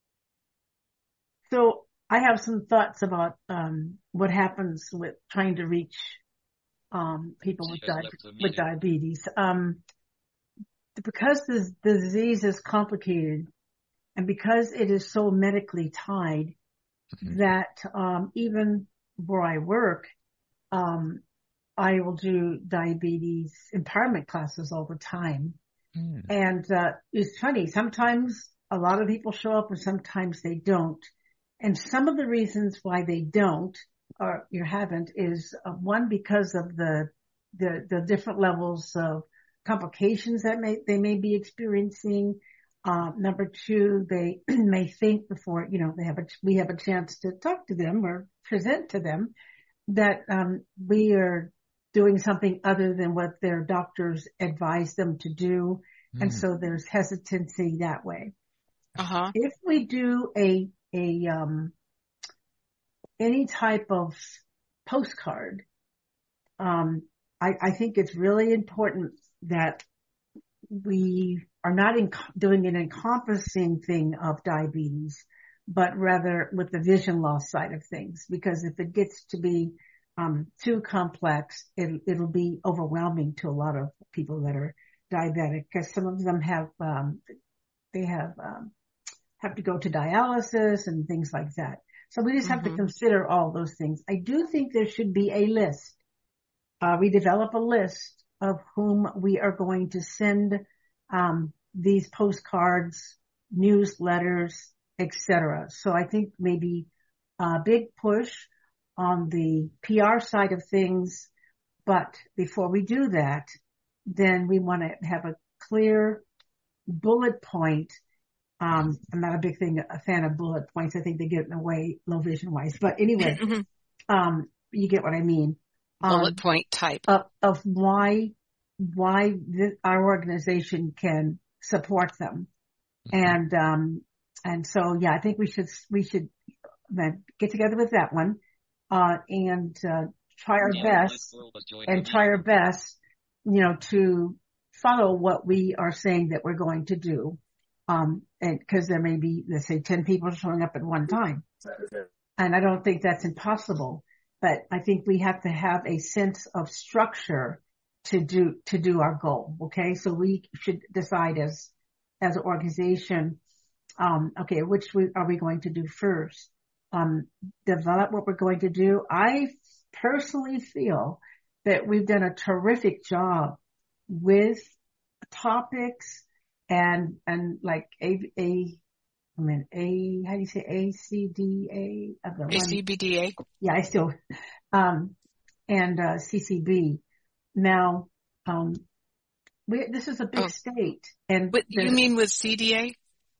So I have some thoughts about um, what happens with trying to reach um, people with, She has di- left the with meeting. diabetes. Um, because this, the disease is complicated and because it is so medically tied that um, even where I work, um, I will do diabetes empowerment classes all the time. Mm. And uh, it's funny, sometimes a lot of people show up and sometimes they don't. And some of the reasons why they don't or you haven't is uh, one, because of the, the, the different levels of complications that may, they may be experiencing. Uh, number two, they may think before, you know, they have a, we have a chance to talk to them or present to them that, um, we are doing something other than what their doctors advise them to do. Mm. And so there's hesitancy that way. Uh-huh. If we do a, a, um, any type of postcard, um, I, I think it's really important that we are not in, doing an encompassing thing of diabetes, but rather with the vision loss side of things. Because if it gets to be um, too complex, it, it'll be overwhelming to a lot of people that are diabetic, because some of them have, um, they have, um, have to go to dialysis and things like that. So we just have Mm-hmm. to consider all those things. I do think there should be a list. Uh, we develop a list of whom we are going to send, um, these postcards, newsletters, et cetera. So I think maybe a big push on the P R side of things. But before we do that, then we want to have a clear bullet point. Um, I'm not a big thing, a fan of bullet points. I think they get in the way low vision wise. But anyway, um, you get what I mean. Um, Bullet point type. Of, of why, why th- our organization can support them. And, um, and so, yeah, I think we should, we should get together with that one, uh, and, uh, try our best and try our best, you know, to follow what we are saying that we're going to do. Um, and cause there may be, let's say ten people showing up at one time. And I don't think that's impossible, but I think we have to have a sense of structure to do, to do our goal. Okay. So we should decide as, as an organization, um, okay, which we, are we going to do first? Um, develop what we're going to do. I personally feel that we've done a terrific job with topics and, and like a, a, I mean, a, how do you say A C D A? Of the A C B D A. Yeah, I still, um, and, uh, C C B. Now, um, we, this is a big Oh. state. And What you mean with C D A?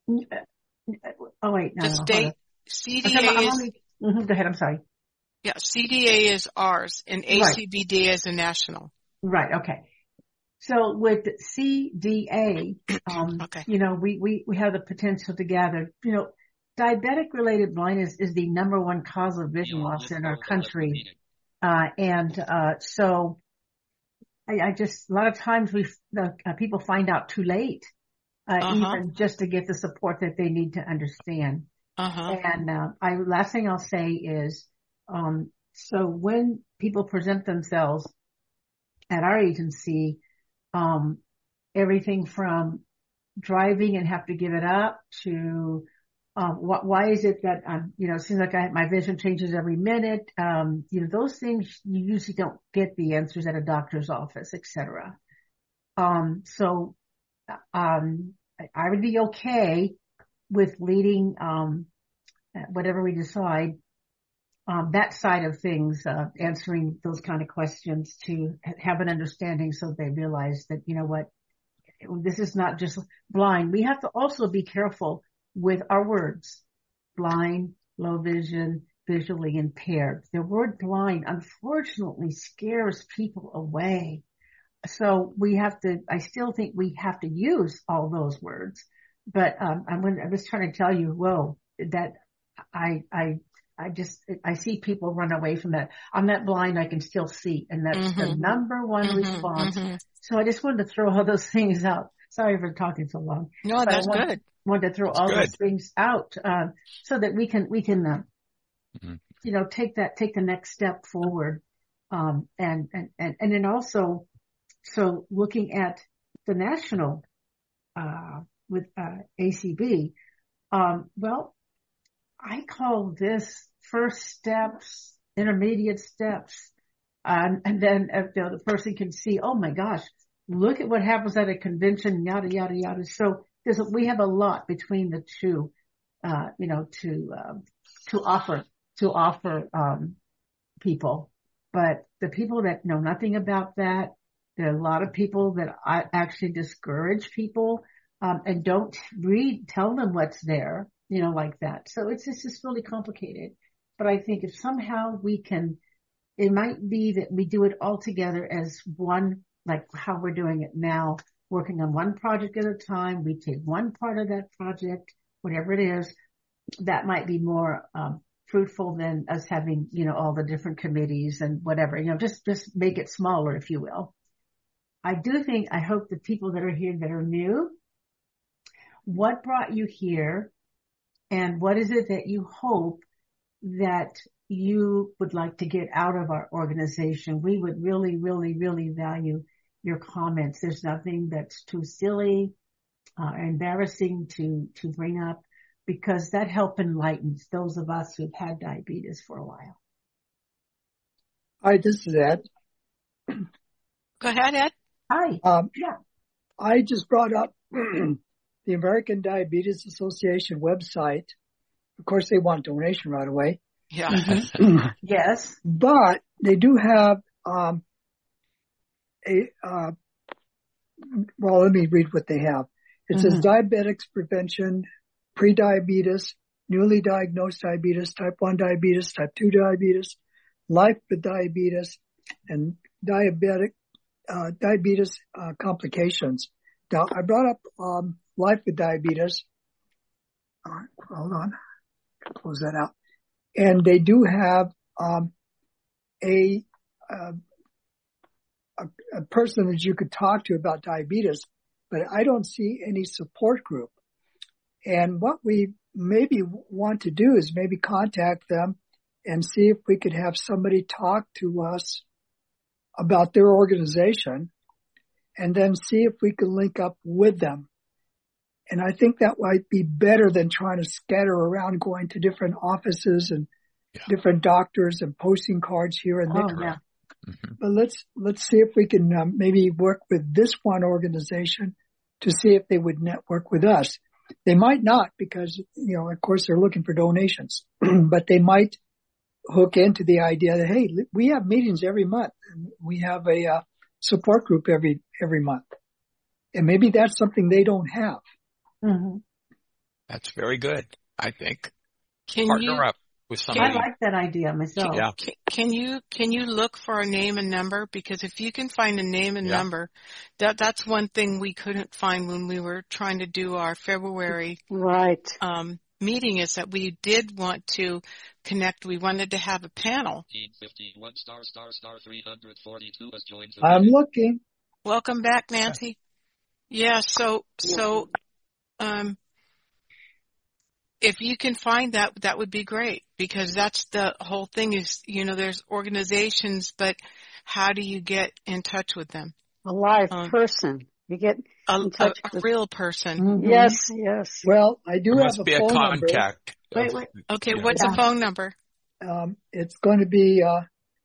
Oh wait, no, The no, state, hold C on. D A I'm is, only, mhm, go ahead, I'm sorry. yeah, C D A is ours and A C B D A is a national. Right, okay. So with C D A, um, Okay. you know, we, we, we have the potential to gather, you know, diabetic related blindness is the number one cause of vision loss in our country. Uh, and, uh, so I, I just, a lot of times we, the uh, people find out too late, uh, Uh-huh. even just to get the support that they need to understand. Uh-huh. And, uh, I, last thing I'll say is, um, so when people present themselves at our agency, um, everything from driving and have to give it up to, um, what, why is it that I'm, you know, it seems like I, my vision changes every minute. Um, you know, those things you usually don't get the answers at a doctor's office, et cetera. Um, so, um, I would be okay with leading, um, whatever we decide, um, that side of things, uh, answering those kind of questions to have an understanding so they realize that, you know what, this is not just blind. We have to also be careful with our words. Blind, low vision, visually impaired. The word blind, unfortunately, scares people away. So we have to, I still think we have to use all those words. But, um, I'm, I was trying to tell you, whoa, that I, I, I just, I see people run away from that. I'm not blind, I can still see. And that's Mm-hmm. the number one Mm-hmm. response. Mm-hmm. So I just wanted to throw all those things out. Sorry for talking so long. No, But that's I want, good. wanted to throw That's all good. those things out, um, so that we can, we can, uh, Mm-hmm. you know, take that, take the next step forward. Um, and, and, and, and then also, so looking at the national, uh, with, uh, A C B, um, well, I call this first steps, intermediate steps. Um, and then if you know, the person can see, oh my gosh, look at what happens at a convention, yada, yada, yada. So there's, a, we have a lot between the two, uh, you know, to, um, to offer, to offer, um, people. But the people that know nothing about that, there are a lot of people that I actually discourage people, um, and don't read, tell them what's there, you know, like that. So it's just, it's really complicated. But I think if somehow we can, it might be that we do it all together as one, like how we're doing it now, working on one project at a time. We take one part of that project, whatever it is, that might be more, um, fruitful than us having, you know, all the different committees and whatever, you know, just, just make it smaller, if you will. I do think, I hope the people that are here that are new, what brought you here and what is it that you hope that you would like to get out of our organization, we would really, really, really value your comments. There's nothing that's too silly, uh, embarrassing to, to bring up, because that help enlightens those of us who've had diabetes for a while. Hi, this is Ed. Go ahead, Ed. Hi. Um, yeah. I just brought up the American Diabetes Association website. Of course, they want donation right away. Yeah. Mm-hmm. Yes. But they do have um, a, uh, well, let me read what they have. It mm-hmm. says diabetics prevention, prediabetes, newly diagnosed diabetes, type one diabetes, type two diabetes, life with diabetes, and diabetic uh, diabetes uh, complications. Now, I brought up um, life with diabetes. Uh, hold on, close that out. And they do have um, a, uh, a a person that you could talk to about diabetes, but I don't see any support group. And what we maybe want to do is maybe contact them and see if we could have somebody talk to us about their organization, and then see if we can link up with them. And I think that might be better than trying to scatter around, going to different offices and yeah. different doctors and posting cards here and there. Oh, yeah. Mm-hmm. But let's, let's see if we can um, maybe work with this one organization to see if they would network with us. They might not, because, you know, of course they're looking for donations, but they might hook into the idea that, hey, we have meetings every month. We have a uh, support group every, every month. And maybe that's something they don't have. Mm-hmm. That's very good, I think. Can Partner you, up with somebody. I like that idea myself. Yeah. Can, can you can you look for a name and number? Because if you can find a name and yeah. number, that that's one thing we couldn't find when we were trying to do our February right um, meeting. Is that we did want to connect. We wanted to have a panel. fifty-one star star star three hundred forty-two has joined. I'm looking. Welcome back, Nancy. Yeah. So so. Um, if you can find that, that would be great, because that's the whole thing is, you know, there's organizations, but how do you get in touch with them? A live um, person. You get a, in touch a, a with... real person. Mm-hmm. Yes, yes. Well, I do there have must a be phone a contact. number. Wait, wait. Okay, yeah. what's yeah. the phone number? Um, it's going to be uh,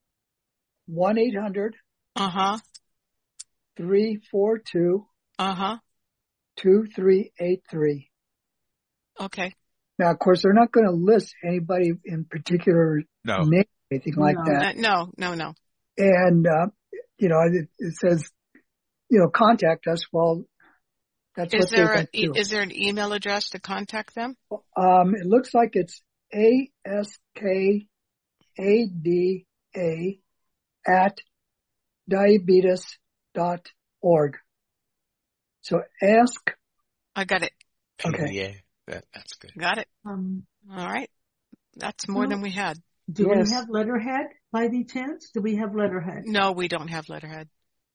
one eight hundred Uh-huh. three four two Uh-huh. two three eight three. Okay. Now, of course, they're not going to list anybody in particular no. name, anything like no. that. No, no, no. And, uh, you know, it, it says, you know, contact us. Well, that's is what there they're a, going to do. Is there an email address to contact them? Um, it looks like it's A S K A D A at diabetes dot org. So ask. I got it. Okay. Yeah, that, that's good. Got it. Um, All right. That's more well, than we had. Do yes. we have letterhead by any chance? Do we have letterhead? No, we don't have letterhead.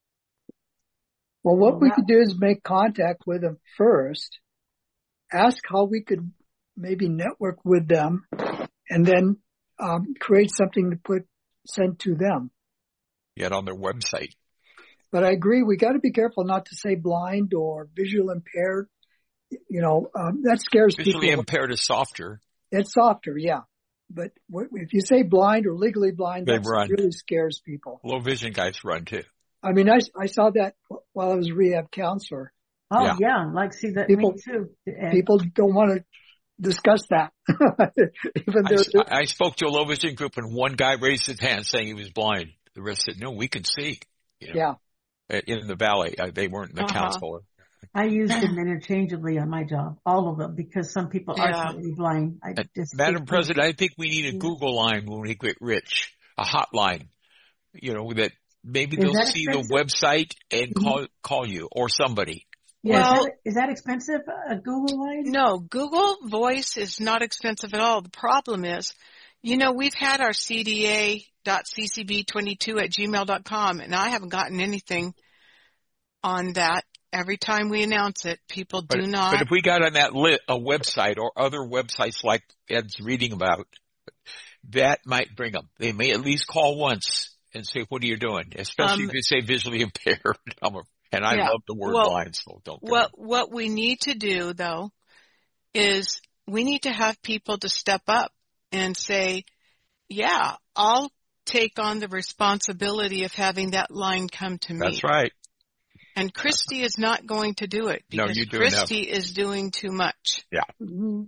Well, what Well, we that- could do is make contact with them first, ask how we could maybe network with them, and then um, create something to put send to them. Yet on their website. But I agree, we got to be careful not to say blind or visual impaired. You know, um, that scares Visually people. impaired is softer. It's softer, yeah. But if you say blind or legally blind, They that run. really scares people. Low vision guys run too. I mean, I, I saw that while I was a rehab counselor. Oh, Yeah. yeah. Like, see, that People- me too. Ed. People don't want to discuss that. Even I, though I spoke to a low vision group and one guy raised his hand saying he was blind. The rest said, no, we can see. You know, yeah. in the valley. Uh, They weren't the Uh-huh. counselor. I use them interchangeably on my job, all of them, because some people Yeah. are totally blind. I Uh, just Madam think- President, I think we need a Yeah. Google line when we get rich, a hotline, you know, that maybe Is they'll that see expensive? the website and call, call you or somebody. Yeah, Well- is, that, is that expensive? A Google line? No, Google Voice is not expensive at all. The problem is, you know, we've had our C D A dot C C B twenty-two at gmail dot com, and I haven't gotten anything on that. Every time we announce it, people But, do not. but if we got on that lit, a website or other websites like Ed's reading about, that might bring them. They may at least call once and say, what are you doing? Especially Um, if you say visually impaired. I'm a- and I Yeah. love the word Well, blind, so don't get What what we need to do though is we need to have people to step up and say, yeah, I'll take on the responsibility of having that line come to me. That's right. And Christy is not going to do it No, because you do enough. Christy is doing too much. Yeah. Mm-hmm.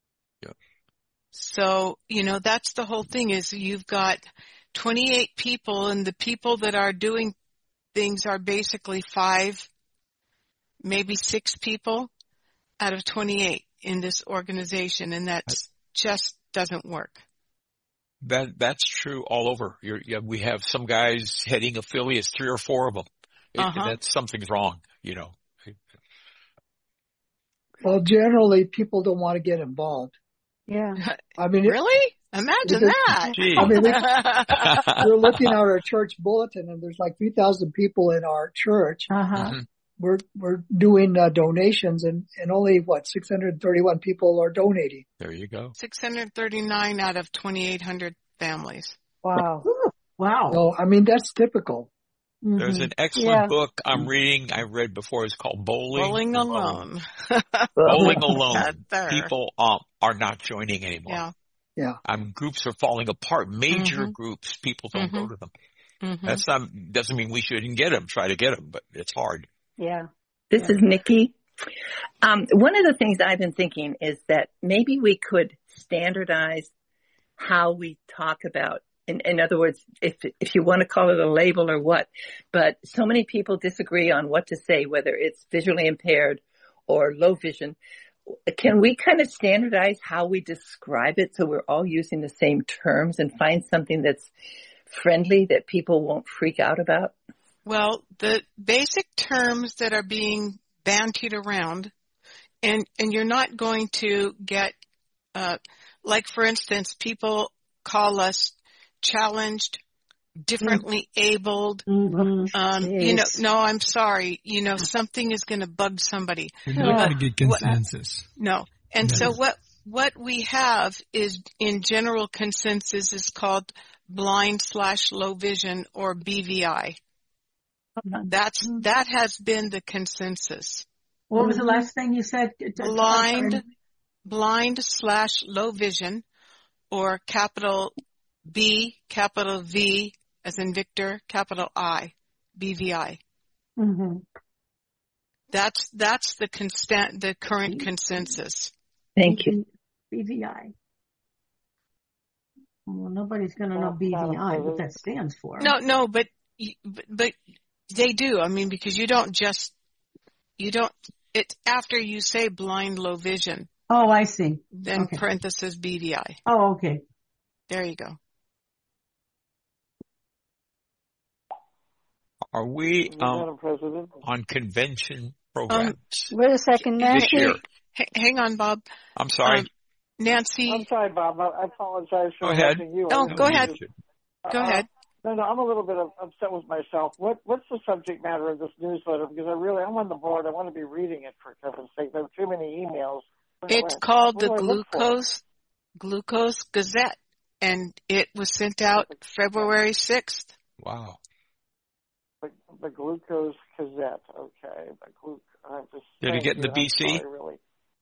So, you know, that's the whole thing is you've got twenty-eight people and the people that are doing things are basically five, maybe six people out of twenty-eight in this organization. And that just doesn't work. That that's true all over. You're, yeah, we have some guys heading affiliates, three or four of them. It, Uh-huh. That's something's wrong, you know. Well, generally, people don't want to get involved. Yeah. I mean, it- Really? Imagine Because- that. Gee. I mean, we, we're looking at our church bulletin, and there's like three thousand people in our church. Uh-huh. Mhm. We're we're doing uh, donations, and and only what six hundred thirty-one people are donating. There you go. six hundred thirty-nine out of twenty-eight hundred families. Wow. Wow. So I mean, that's typical. There's Mhm. an excellent Yeah. book I'm reading. I read before. It's called Bowling, Bowling Alone. Bowling Alone. That's there. People um, are not joining anymore. Yeah. Yeah. Um, groups are falling apart. Major Mhm. groups. People don't go Mhm. to them. Mm-hmm. That's not doesn't mean we shouldn't get them. Try to get them, but it's hard. Yeah. This is Nikki. Um, one of the things I've been thinking is that maybe we could standardize how we talk about, in, in other words, if if you want to call it a label or what, but so many people disagree on what to say, whether it's visually impaired or low vision. Can we kind of standardize how we describe it so we're all using the same terms and find something that's friendly that people won't freak out about? Well, the basic terms that are being bandied around, and, and you're not going to get, uh, like for instance, people call us challenged, differently abled. Mm-hmm. Um, you know, Yes. no, I'm sorry. You know, something is going to bug somebody. We're not Uh, going to get what- consensus. No. And No. so what, what we have is in general consensus is called blind slash low vision or B V I. That's, that has been the consensus. What was the last thing you said? Blind, blind slash low vision or capital B, capital V as in Victor, capital I, B V I. Mm-hmm. That's, that's the constant, the current consensus. Thank you. B V I. Well, nobody's going to know B V I, what that stands for. No, no, but, y- but, but they do. I mean, because you don't just, you don't, it's after you say blind low vision, Oh, I see. then Okay. parenthesis B V I. Oh, okay. There you go. Are we um, Madam President. on convention programs Wait a second, this Nancy. year? H- hang on, Bob. I'm sorry. Um, Nancy, I'm sorry, Bob. I I apologize for Go ahead. interrupting you. Oh, I- go ahead. Go Uh, ahead. No, no, I'm a little bit of- upset with myself. What What's the subject matter of this newsletter? Because I really, I'm on the board. I want to be reading it for heaven's sake. There are too many emails. What do It's I- called what the do I look for? Glucose, Glucose Gazette, and it was sent out February sixth. Wow. The, the Glucose Gazette. Okay. The glu- I'm just Did it thank get in the you. B I'm C? sorry, really.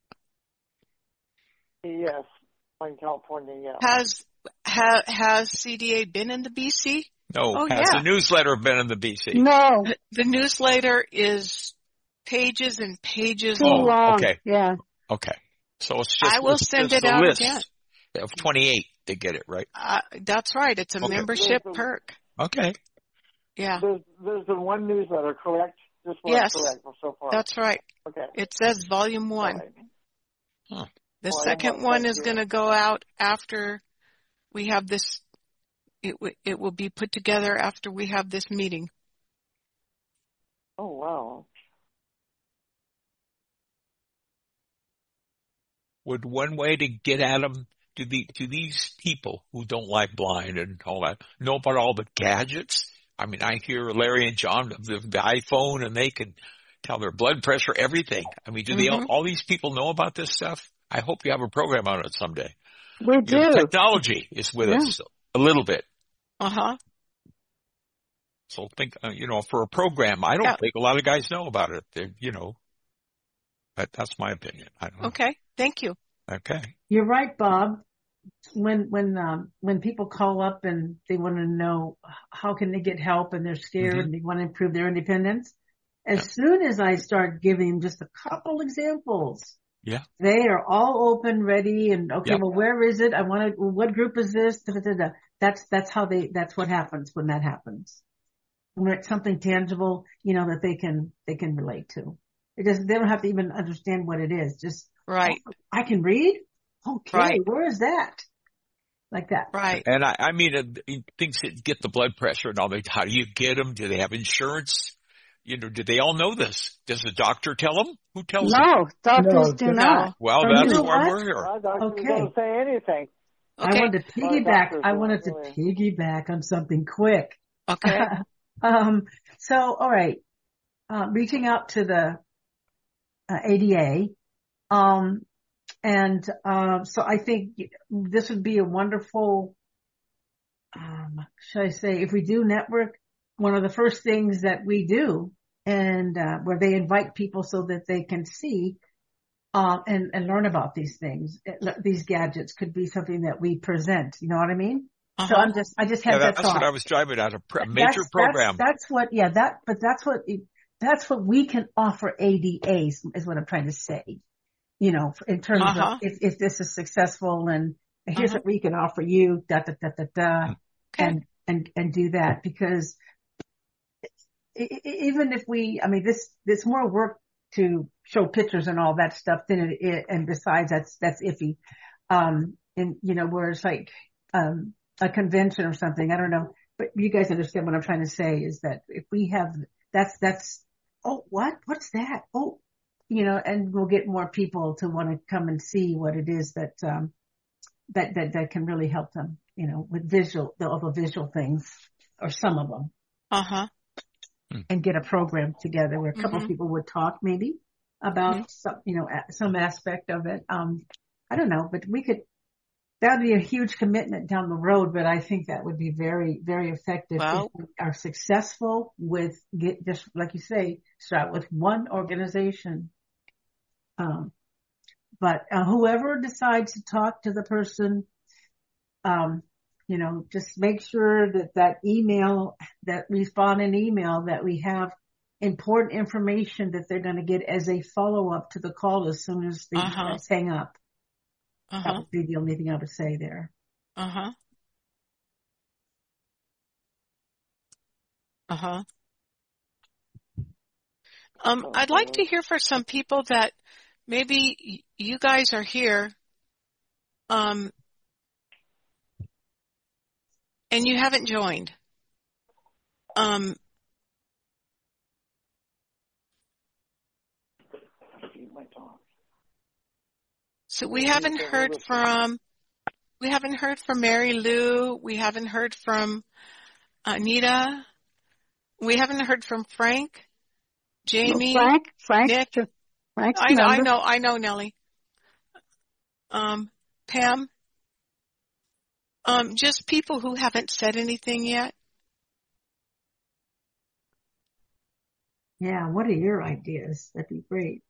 Yes, in California. Yeah. Has ha, has C D A been in the B C? No. Oh, Has yeah. the newsletter been in the B C? No, The, the newsletter is pages and pages too Oh, long. okay. Yeah. Okay. So it's just I will it's send just it a out list again. of twenty-eight to get it, right? Uh, that's right. It's a Okay. membership perk. Okay. Yeah, There's, there's been one newsletter, correct? This one Yes. correct so far. that's right. Okay. It says volume one. All right. Huh. The Volume second one, one thank is you. going to go out after we have this. It w- it will be put together after we have this meeting. Oh, wow. Would one way to get at them, do the do these people who don't like blind and all that know about all the gadgets? I mean, I hear Larry and John of the, the iPhone, and they can tell their blood pressure, everything. I mean, do they all, Mhm. all these people know about this stuff? I hope you have a program on it someday. We do. You know, technology is with Yeah. us a little bit. Uh-huh. So think, uh, you know, for a program, I don't Yeah. think a lot of guys know about it. They're, you know, but that's my opinion. I don't know. Okay. Thank you. Okay. You're right, Bob. When when um, when people call up and they want to know how can they get help and they're scared Mhm. and they want to improve their independence, as soon as I start giving them just a couple examples, Yeah. they are all open, ready, and okay. Yep. Well, where is it? I want to. What group is this? Da, da, da, da. That's that's how they. That's what happens when that happens. When it's something tangible, you know, that they can they can relate to. It doesn't. They don't have to even understand what it is. Just Right. oh, I can read. Okay, Right. where is that? Like that. Right. And I, I mean, uh, things that get the blood pressure and all that. How do you get them? Do they have insurance? You know, do they all know this? Does the doctor tell them? Who tells them? No, doctors No, do no. not. Well, Oh, you that's know why what? we're here. Our doctor Okay. doesn't say anything. I Okay. wanted to Our piggyback. doctors I don't wanted to really. piggyback on something quick. Okay. um. So, all right. Uh, reaching out to the uh, A D A. Um. And uh, so I think this would be a wonderful. Um, should I say, if we do network, one of the first things that we do, and uh, where they invite people so that they can see uh, and and learn about these things, these gadgets could be something that we present. You know what I mean? Uh-huh. So I'm just, I just had Yeah, that that's thought. what I was driving at, a pre- That's- major that's, program. That's what, yeah, that, but that's what, that's what we can offer A D As is what I'm trying to say. You know, in terms Uh-huh. of if, if this is successful and here's Uh-huh. what we can offer you, da, da, da, da, da, Okay. and, and, and do that because e- e- even if we, I mean, this, there's more work to show pictures and all that stuff than it, it and besides that's, that's iffy. Um, and you know, where it's like, um, a convention or something, I don't know, but you guys understand what I'm trying to say is that if we have, that's, that's, oh, what, what's that? Oh, you know, and we'll get more people to want to come and see what it is that, um, that, that, that can really help them, you know, with visual, the, all the visual things or some of them Uh-huh. and get a program together where a couple Mhm. of people would talk maybe about Mhm. some, you know, a- some aspect of it. Um, I don't know, but we could, that would be a huge commitment down the road, but I think that would be very, very effective Well- if we are successful with get just like you say, start with one organization. Um, but uh, whoever decides to talk to the person, um, you know, just make sure that that email, that respond in email, that we have important information that they're going to get as a follow up to the call as soon as they Uh-huh. hang up. That Uh-huh. would be the only thing I would say there. Uh-huh. Uh-huh. Um, I'd like to hear from some people that maybe y- you guys are here, um, and you haven't joined. Um, so we haven't heard from, we haven't heard from Mary Lou. We haven't heard from Anita. We haven't heard from Frank, Jamie, Frank, Frank, Nick. Frank's I know, I member. know, I know, Nellie. Um, Pam. Um, just people who haven't said anything yet. Yeah, what are your ideas? That'd be great.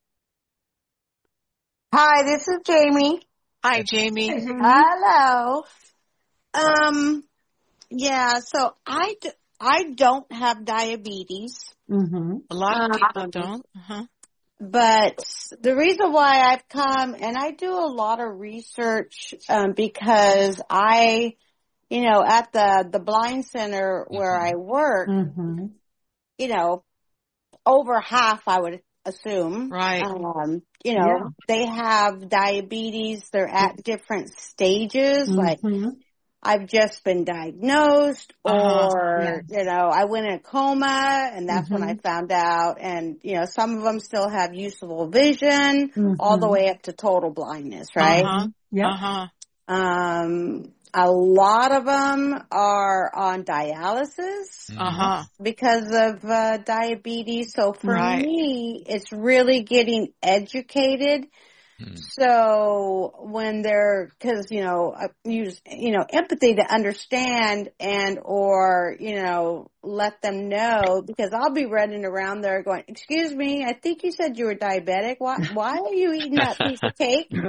Hi, this is Jamie. Hi, Jamie. Hey, Jamie. Hello. Um, yeah, so I, d- I don't have diabetes. Mm-hmm. A lot of Um, people don't. Uh-huh. But the reason why I've come, and I do a lot of research, um, because I, you know, at the, the blind center where I work, Mm-hmm. you know, over half, I would assume. Right. Um, you know, Yeah. they have diabetes. They're at different stages. Like, Mm-hmm. I've just been diagnosed, Uh-huh. or, you know, I went in a coma and that's when I Mhm. found out. And, you know, some of them still have usable vision, all the Mhm. way up to total blindness, right? Uh-huh. Yep. Uh-huh. Um, a lot of them are on dialysis Uh-huh. because of uh, diabetes. So for Right. me, it's really getting educated So when they're, cause, you know, use, you know, empathy to understand and, or, you know, let them know, because I'll be running around there going, excuse me, I think you said you were diabetic. Why, why are you eating that piece of cake? You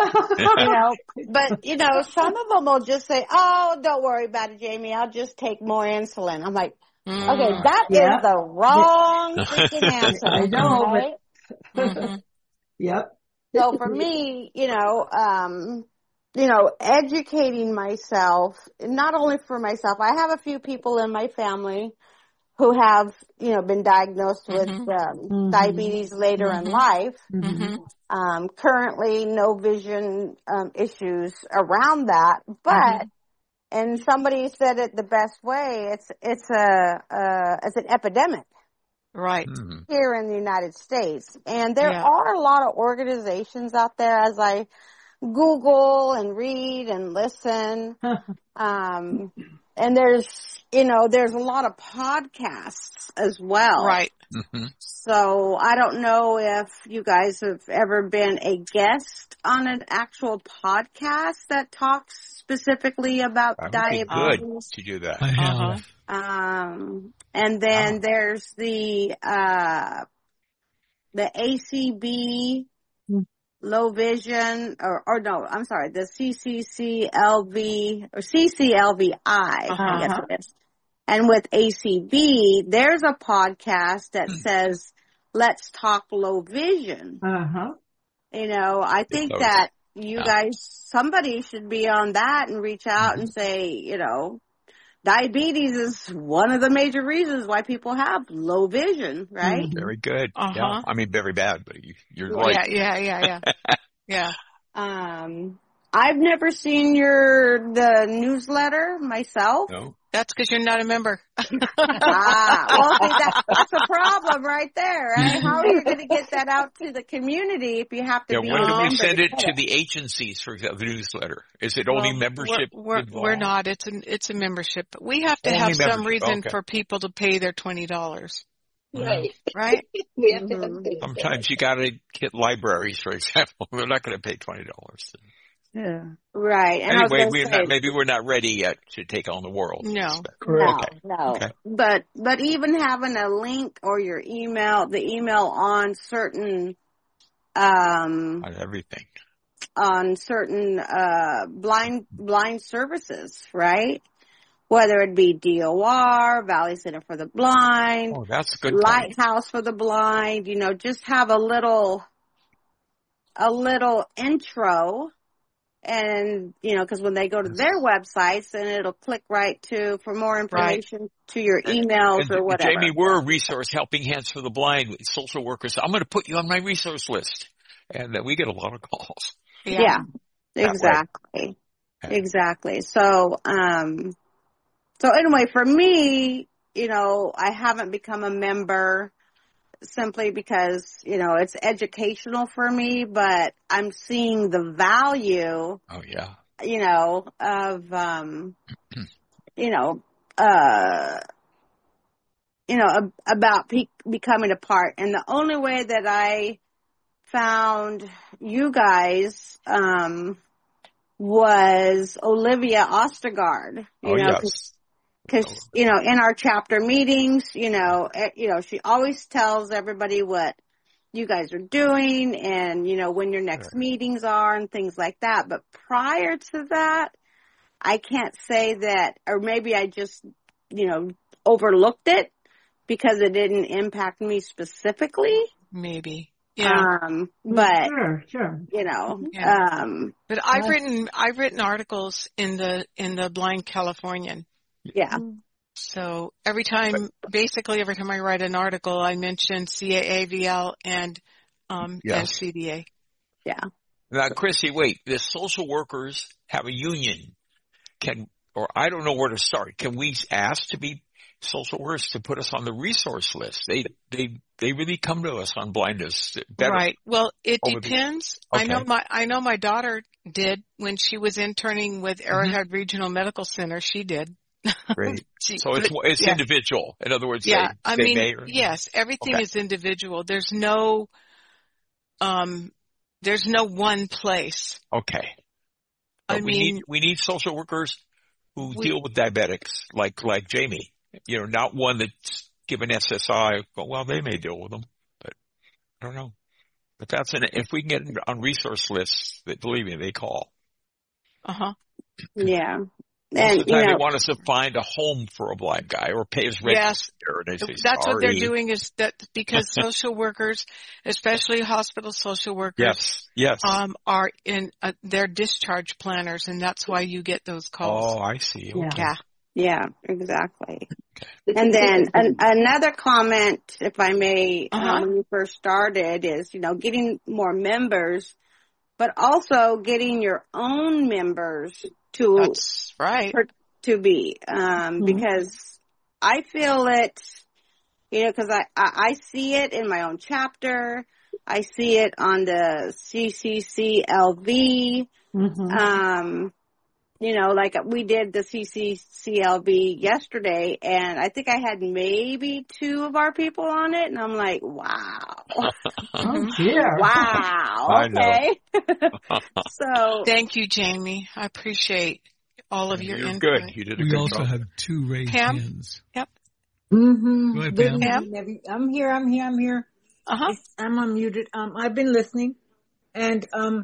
know, but, you know, some of them will just say, oh, don't worry about it, Jamie. I'll just take more insulin. I'm like, mm. okay, that yeah. is the wrong freaking answer. I know, right? but mm-hmm. Yep. So for me, you know, um, you know, educating myself, not only for myself, I have a few people in my family who have, you know, been diagnosed with mm-hmm. Um, mm-hmm. diabetes later mm-hmm. in life. Mm-hmm. Um, currently no vision um, issues around that, but mm-hmm. and somebody said it the best way, it's it's a uh, it's an epidemic. Right. Mm-hmm. Here in the United States. And there yeah. are a lot of organizations out there as I Google and read and listen. um, and there's, you know, there's a lot of podcasts as well. Right. Mm-hmm. So I don't know if you guys have ever been a guest on an actual podcast that talks specifically about that would diabetes. Be good to do that. I have. Uh-huh. Um, and then oh. there's the, uh, the A C B, low vision, or, or no, I'm sorry, the C C C L V, or C C L V I, uh-huh. I guess it is. And with A C B, there's a podcast that says, let's talk low vision. Uh-huh. You know, I think that you yeah. guys, somebody should be on that and reach out mm-hmm. and say, you know, diabetes is one of the major reasons why people have low vision, right? Mm-hmm. Very good. Uh-huh. Yeah. I mean, very bad, but you, you're yeah, right. Yeah, yeah, yeah, yeah. yeah. Um, I've never seen your, the newsletter myself. No. That's because you're not a member. ah, well, see, that, that's a problem right there, right? How are you going to get that out to the community if you have to yeah, be when a do member? we send to it to it? The agencies for the newsletter? Is it only well, membership we're, we're, involved? we're not. It's an, it's a membership. But we have to only have some membership. reason okay. for people to pay their twenty dollars. Right. Right? we have to have Mm-hmm. Sometimes you got to get libraries, for example. They're not going to pay twenty dollars. Yeah. Right. And anyway, we're say, not, maybe we're not ready yet to take on the world. No. Correct. No, okay. no. Okay. But, but even having a link or your email, the email on certain, um, on everything, on certain, uh, blind, blind services, right? Whether it be D O R, Valley Center for the Blind, oh, that's a good Lighthouse point. For the Blind, you know, just have a little, a little intro. And, you know, because when they go to their websites, then it'll click right to, for more information, right. to your emails and, or and whatever. Jamie, we're a resource, Helping Hands for the Blind, social workers. I'm going to put you on my resource list. And uh, we get a lot of calls. Yeah, yeah exactly. Okay. Exactly. So, um, so anyway, for me, you know, I haven't become a member simply because, you know, it's educational for me, but I'm seeing the value. Oh, yeah. You know, of, um, you know, uh, you know, ab- about pe- becoming a part. And the only way that I found you guys, um, was Olivia Ostergaard. You oh, know, yes. Because, you know, in our chapter meetings, you know, you know, she always tells everybody what you guys are doing and, you know, when your next right. meetings are and things like that. But prior to that, I can't say that, or maybe I just, you know, overlooked it because it didn't impact me specifically. Maybe. Yeah. Um, but, sure, sure. you know, yeah. um, but I've written, I've written articles in the, in the Blind Californian. Yeah. So every time, basically every time I write an article, I mention C A A V L and, um, yes. and C D A. Yeah. Now, Chrissy, wait, the social workers have a union. Can, or I don't know where to start. Can we ask to be social workers to put us on the resource list? They, they, they really come to us on blindness. Better right. Well, it depends. The, okay. I know my, I know my daughter did when she was interning with Arrowhead mm-hmm. Regional Medical Center. She did. Great. So it's it's yeah. individual. In other words, yeah. they, I they mean, may or yes, everything okay. is individual. There's no, um, There's no one place. Okay. But I we mean, need, we need social workers who we, deal with diabetics, like, like Jamie. You know, not one that's given S S I. But, well, they may deal with them, but I don't know. But that's an, if we can get on resource lists, that believe me, they call. uh-huh. Yeah. Most And, of the you time know, they want us to find a home for a blind guy or pay his rent. Yes. And they say, That's what they're sorry. doing is that because social workers, especially hospital social workers, Yes, yes. um, are in, uh, they're discharge planners, and that's why you get those calls. Oh, I see. Yeah. Yeah. yeah, exactly. And then an, another comment, if I may, Uh-huh. um, when you first started is, you know, getting more members, but also getting your own members to, That's right. per- to be, um, because I feel it, you know, cause I, I, I see it in my own chapter. I see it on the C C C L V. Mm-hmm. Um, you know, like we did the C C C L V yesterday, and I think I had maybe two of our people on it, and I'm like, wow. Oh dear. Wow. I know. Okay. So Thank you, Jamie. I appreciate all of your You're input. good. You did a We good also job. have two raised Pam? hands. Yep. Mm-hmm. Go ahead, Good Pam. Pam? evening, every- I'm here. I'm here. I'm here. Uh-huh. I'm unmuted. Um, I've been listening, and um,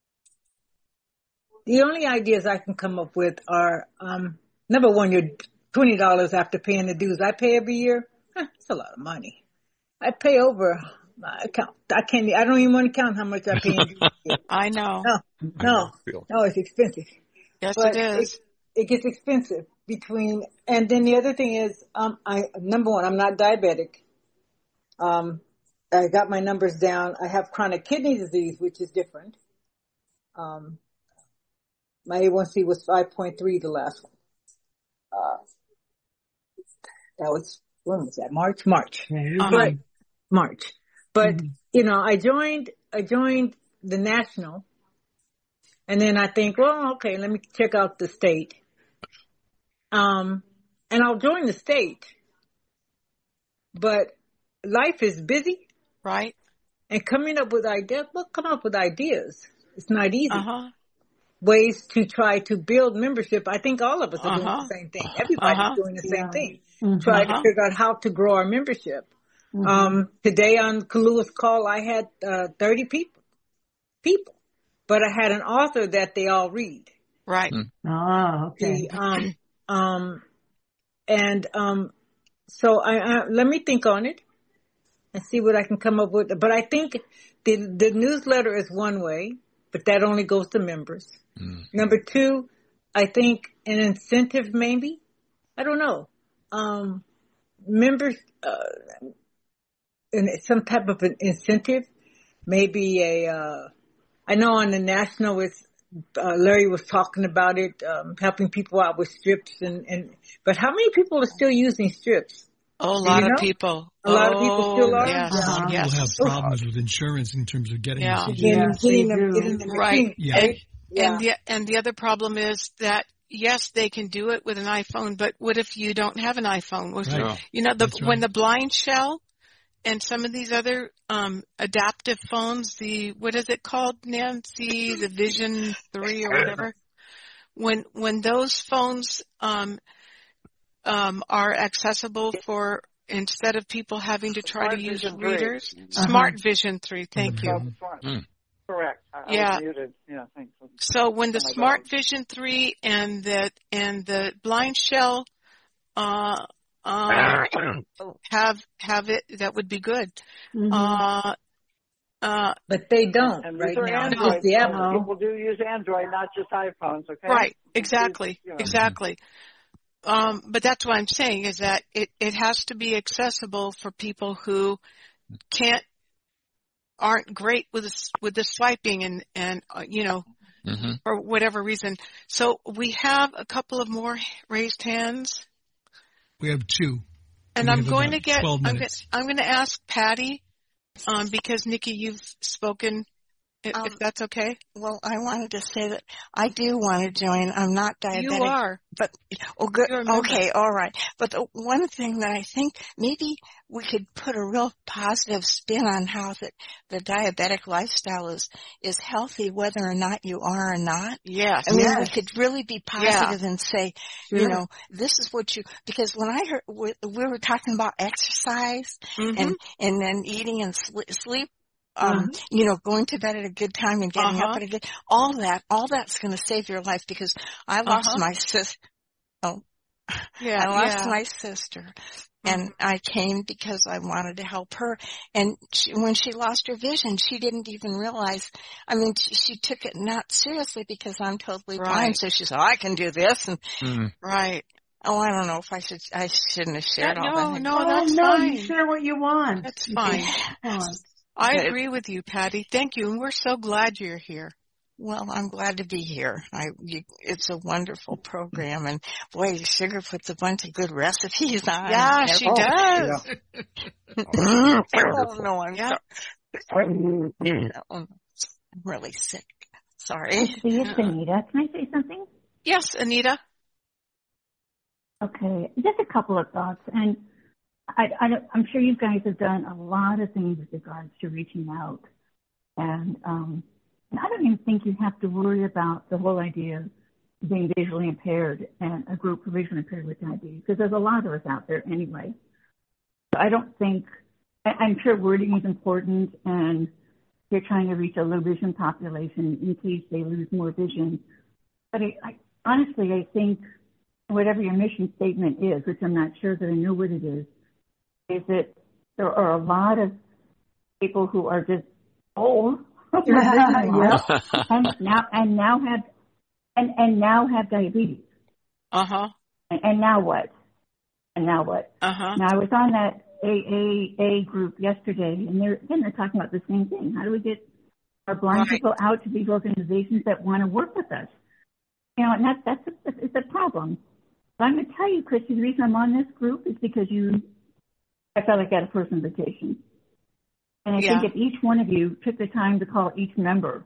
the only ideas I can come up with are um, number one, you're twenty dollars after paying the dues. I pay every year. Huh, it's a lot of money. I pay over my account. I can't. I don't even want to count how much I pay in dues. I know. No, no, no, it's expensive. Yes, But it is. It, it gets expensive between, and then the other thing is, um, I number one, I'm not diabetic. Um, I got my numbers down. I have chronic kidney disease, which is different. Um, my A one C was five point three the last one. Uh, that was, when was that? March? March. Uh-huh. But, March. But, you know, I joined, I joined the national, and then I think, well, okay, let me check out the state. Um, and I'll join the state, but life is busy. Right. And coming up with ideas, well, come up with ideas. It's not easy. Uh-huh. Ways to try to build membership. I think all of us are Uh-huh. doing the same thing. Everybody's Uh-huh. doing the same Yeah. thing. Mhm. Try Uh-huh. to figure out how to grow our membership. Mhm. Um, today on Kalua's call, I had uh, thirty people, people, but I had an author that they all read. Right. Oh, okay. The, um, um, and um, so I, I let me think on it and see what I can come up with. But I think the the newsletter is one way, but that only goes to members. Mm. Number two, I think an incentive maybe. I don't know. Um, members, uh, and some type of an incentive, maybe a. Uh, I know on the national, it's uh, Larry was talking about it, um, helping people out with strips, and, and but how many people are still using strips? Oh, a Do lot you of know? people. A lot of people still Oh, are? Yes. A lot of Yes. people have problems with insurance in terms of getting Yeah. this. Getting, Yes, getting they them, do. getting them Right. clean, Yeah. right? Yeah. And the and the other problem is that yes, they can do it with an iPhone, but what if you don't have an iPhone? What if you- Right. You know, the That's when right. the blind shell and some of these other um adaptive phones, the what is it called, Nancy? The Vision three or whatever. When when those phones um um are accessible for instead of people having to try Smart to use Vision three. readers, Uh-huh. Smart Vision three. Thank you. That's smart. Mm. Correct. I, I Yeah. was muted. Yeah, thanks. So when the Oh my Smart God. Vision three and the and the blind shell uh uh have have it, that would be good. Mhm. Uh uh But they don't And right these are now. It's Android. just the Some Apple. people do use Android, not just iPhones. Okay. right, So please, exactly. you know. Exactly. Um but that's what I'm saying is that it it has to be accessible for people who can't aren't great with the, s- with the swiping and and uh, you know, Mm-hmm. for whatever reason. So we have a couple of more raised hands. We have two. And We I'm have going to about get, twelve I'm going, minutes. I'm going to ask Patty, um, because Nikki, you've spoken if, Um, if that's okay. Well, I wanted to say that I do want to join. I'm not diabetic. You are. But, oh, good. You're a member. Okay, all right. But the one thing that I think maybe we could put a real positive spin on how the, the diabetic lifestyle is, is healthy whether or not you are or not. Yes. I mean, yes. we could really be positive and say, Sure. you know, this is what you, because when I heard, we, we were talking about exercise Mhm. and, and then eating and sl- sleep, um, Uh-huh. you know, going to bed at a good time and getting Uh-huh. up at a good, all that, all that's going to save your life because I lost Uh-huh. my sis, oh, Yeah. I lost yeah. my sister. And I came because I wanted to help her. And she, when she lost her vision, she didn't even realize, I mean, she, she took it not seriously because I'm totally Right. blind. So she said, oh, I can do this. And, Mm. Right. oh, I don't know if I should, I shouldn't have shared Yeah, all no, that. no, oh, that's no, fine. you share what you want. That's You fine. share what you want. I But- agree with you, Patty. Thank you. And we're so glad you're here. Well, I'm glad to be here. I, you, it's a wonderful program, and boy, Sugar puts a bunch of good recipes on. Yeah, she oh, does. oh no, I'm Yeah. sorry. I'm really sick. Sorry. See, it's Anita. Can I say something? Yes, Anita. Okay, just a couple of thoughts. And I, I, don't- I'm sure you guys have done a lot of things with regards to reaching out. And, um, and I don't even think you have to worry about the whole idea of being visually impaired and a group for visually impaired with diabetes, because there's a lot of us out there anyway. So I don't think, I, I'm sure wording is important, and you're trying to reach a low vision population in case they lose more vision. But I, I, honestly, I think whatever your mission statement is, which I'm not sure that I know what it is, is that there are a lot of people who are just old, Yeah. and now and now have and and now have diabetes. Uh huh. And, and now what? And now what? Uh huh. Now I was on that A A A group yesterday, and they're again they're talking about the same thing. How do we get our blind Right. people out to these organizations that want to work with us? You know, and that's that's a, it's a problem. But I'm going to tell you, Christy, the reason I'm on this group is because you, I felt like I had a personal invitation. And I Yeah. think if each one of you took the time to call each member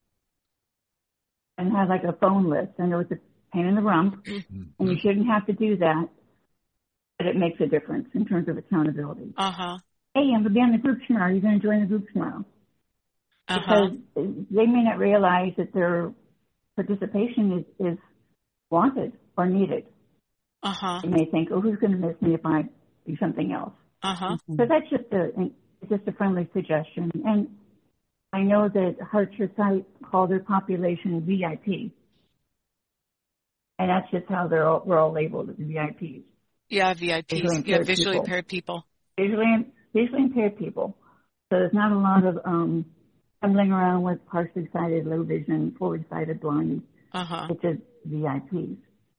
and have like a phone list, I know it's a pain in the rump, and you shouldn't have to do that, but it makes a difference in terms of accountability. Uh huh. Hey, I'm going to be on the group tomorrow. You're going to join the group tomorrow. Uh huh. Because they may not realize that their participation is, is wanted or needed. Uh huh. They may think, oh, who's going to miss me if I do something else? Uh huh. So that's just a just a friendly suggestion. And I know that Heart Your Sight call their population V I P, and that's just how they're all, we're all labeled as V I Ps. Yeah, V I Ps. Visually Yeah, impaired visually people. impaired people. Visually visually impaired people. So there's not a lot of um, fumbling around with partially sighted, low vision, fully sighted, blind. Uh huh. It's just V I Ps.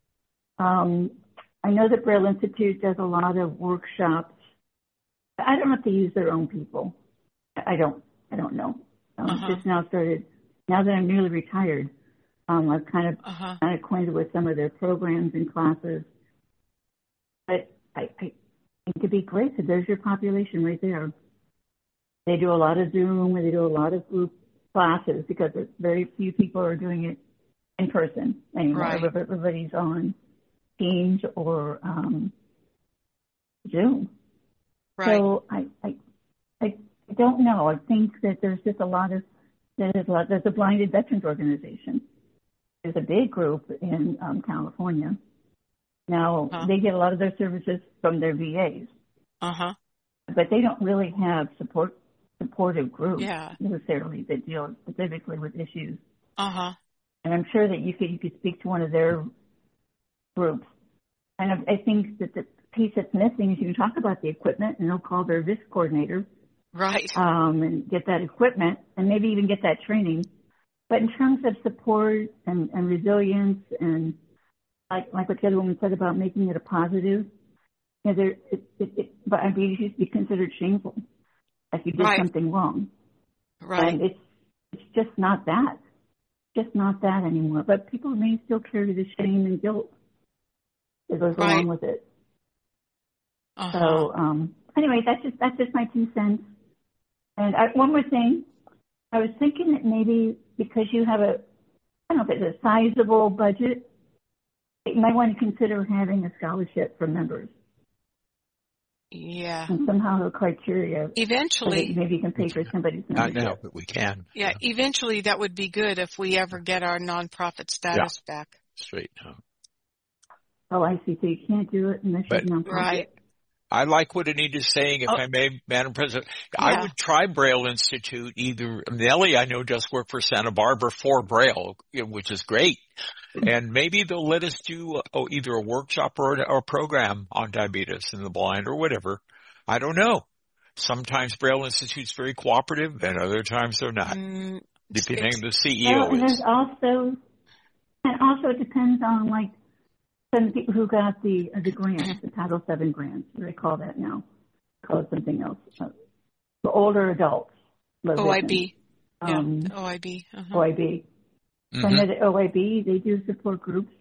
Um, I know that Braille Institute does a lot of workshops. I don't know if they use their own people. I don't. I don't know. Um, Uh-huh. Just now started. Now that I'm newly retired, um, I've kind of Uh-huh. kind of acquainted with some of their programs and classes. But I, I think it'd be great. So there's your population right there. They do a lot of Zoom, and they do a lot of group classes because very few people are doing it in person anymore. Right. Everybody's on Teams or um, Zoom. Right. So I, I, I don't know. I think that there's just a lot of there's a lot. There's a blinded veterans organization. There's a big group in um, California. Now Uh-huh. they get a lot of their services from their V As, Uh huh. but they don't really have support supportive groups Yeah. necessarily that deal specifically with issues. Uh huh. And I'm sure that you could you could speak to one of their groups. And I, I think that the piece that's missing is you can talk about the equipment, and they'll call their V I S coordinator Right. um, and get that equipment, and maybe even get that training. But in terms of support and, and resilience, and like like what the other woman said about making it a positive, you know, there, it, it, it, but diabetes used to be considered shameful if you did Right. something wrong. Right. And it's it's just not that. Just not that anymore. But people may still carry the shame and guilt that goes Right. along with it. Uh-huh. So um, anyway, that's just that's just my two cents. And I, one more thing, I was thinking that maybe because you have a, I don't know if it's a sizable budget, you might want to consider having a scholarship for members. Yeah. And somehow the criteria. Eventually. Maybe you can pay for somebody's membership. Not now, but we can. Yeah, eventually that would be good if we ever get our nonprofit status yeah. back. Straight now. Oh, I see. So you can't do it unless you're nonprofit. Right. I like what Anita's saying, if oh. I may, Madam President. Yeah. I would try Braille Institute. Either Nellie, I know, does work for Santa Barbara for Braille, which is great. And maybe they'll let us do oh, either a workshop or a, or a program on diabetes in the blind or whatever. I don't know. Sometimes Braille Institute's very cooperative, and other times they're not, mm, depending on the C E O. Well, and there's also, and also it depends on like some people who got the uh, the grants, the Title seven grants. What do they call that now? Call it something else. Uh, the older adults. O I B. Um, yeah, O I B. Uh-huh. O I B. Mm-hmm. From the O I B, they do support groups.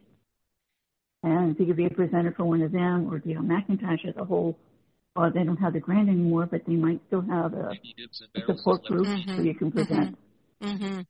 And if you could be a presenter for one of them, or Dale McIntosh as a whole, well, they don't have the grant anymore, but they might still have a, a support group mm-hmm. so you can present. Mm-hmm.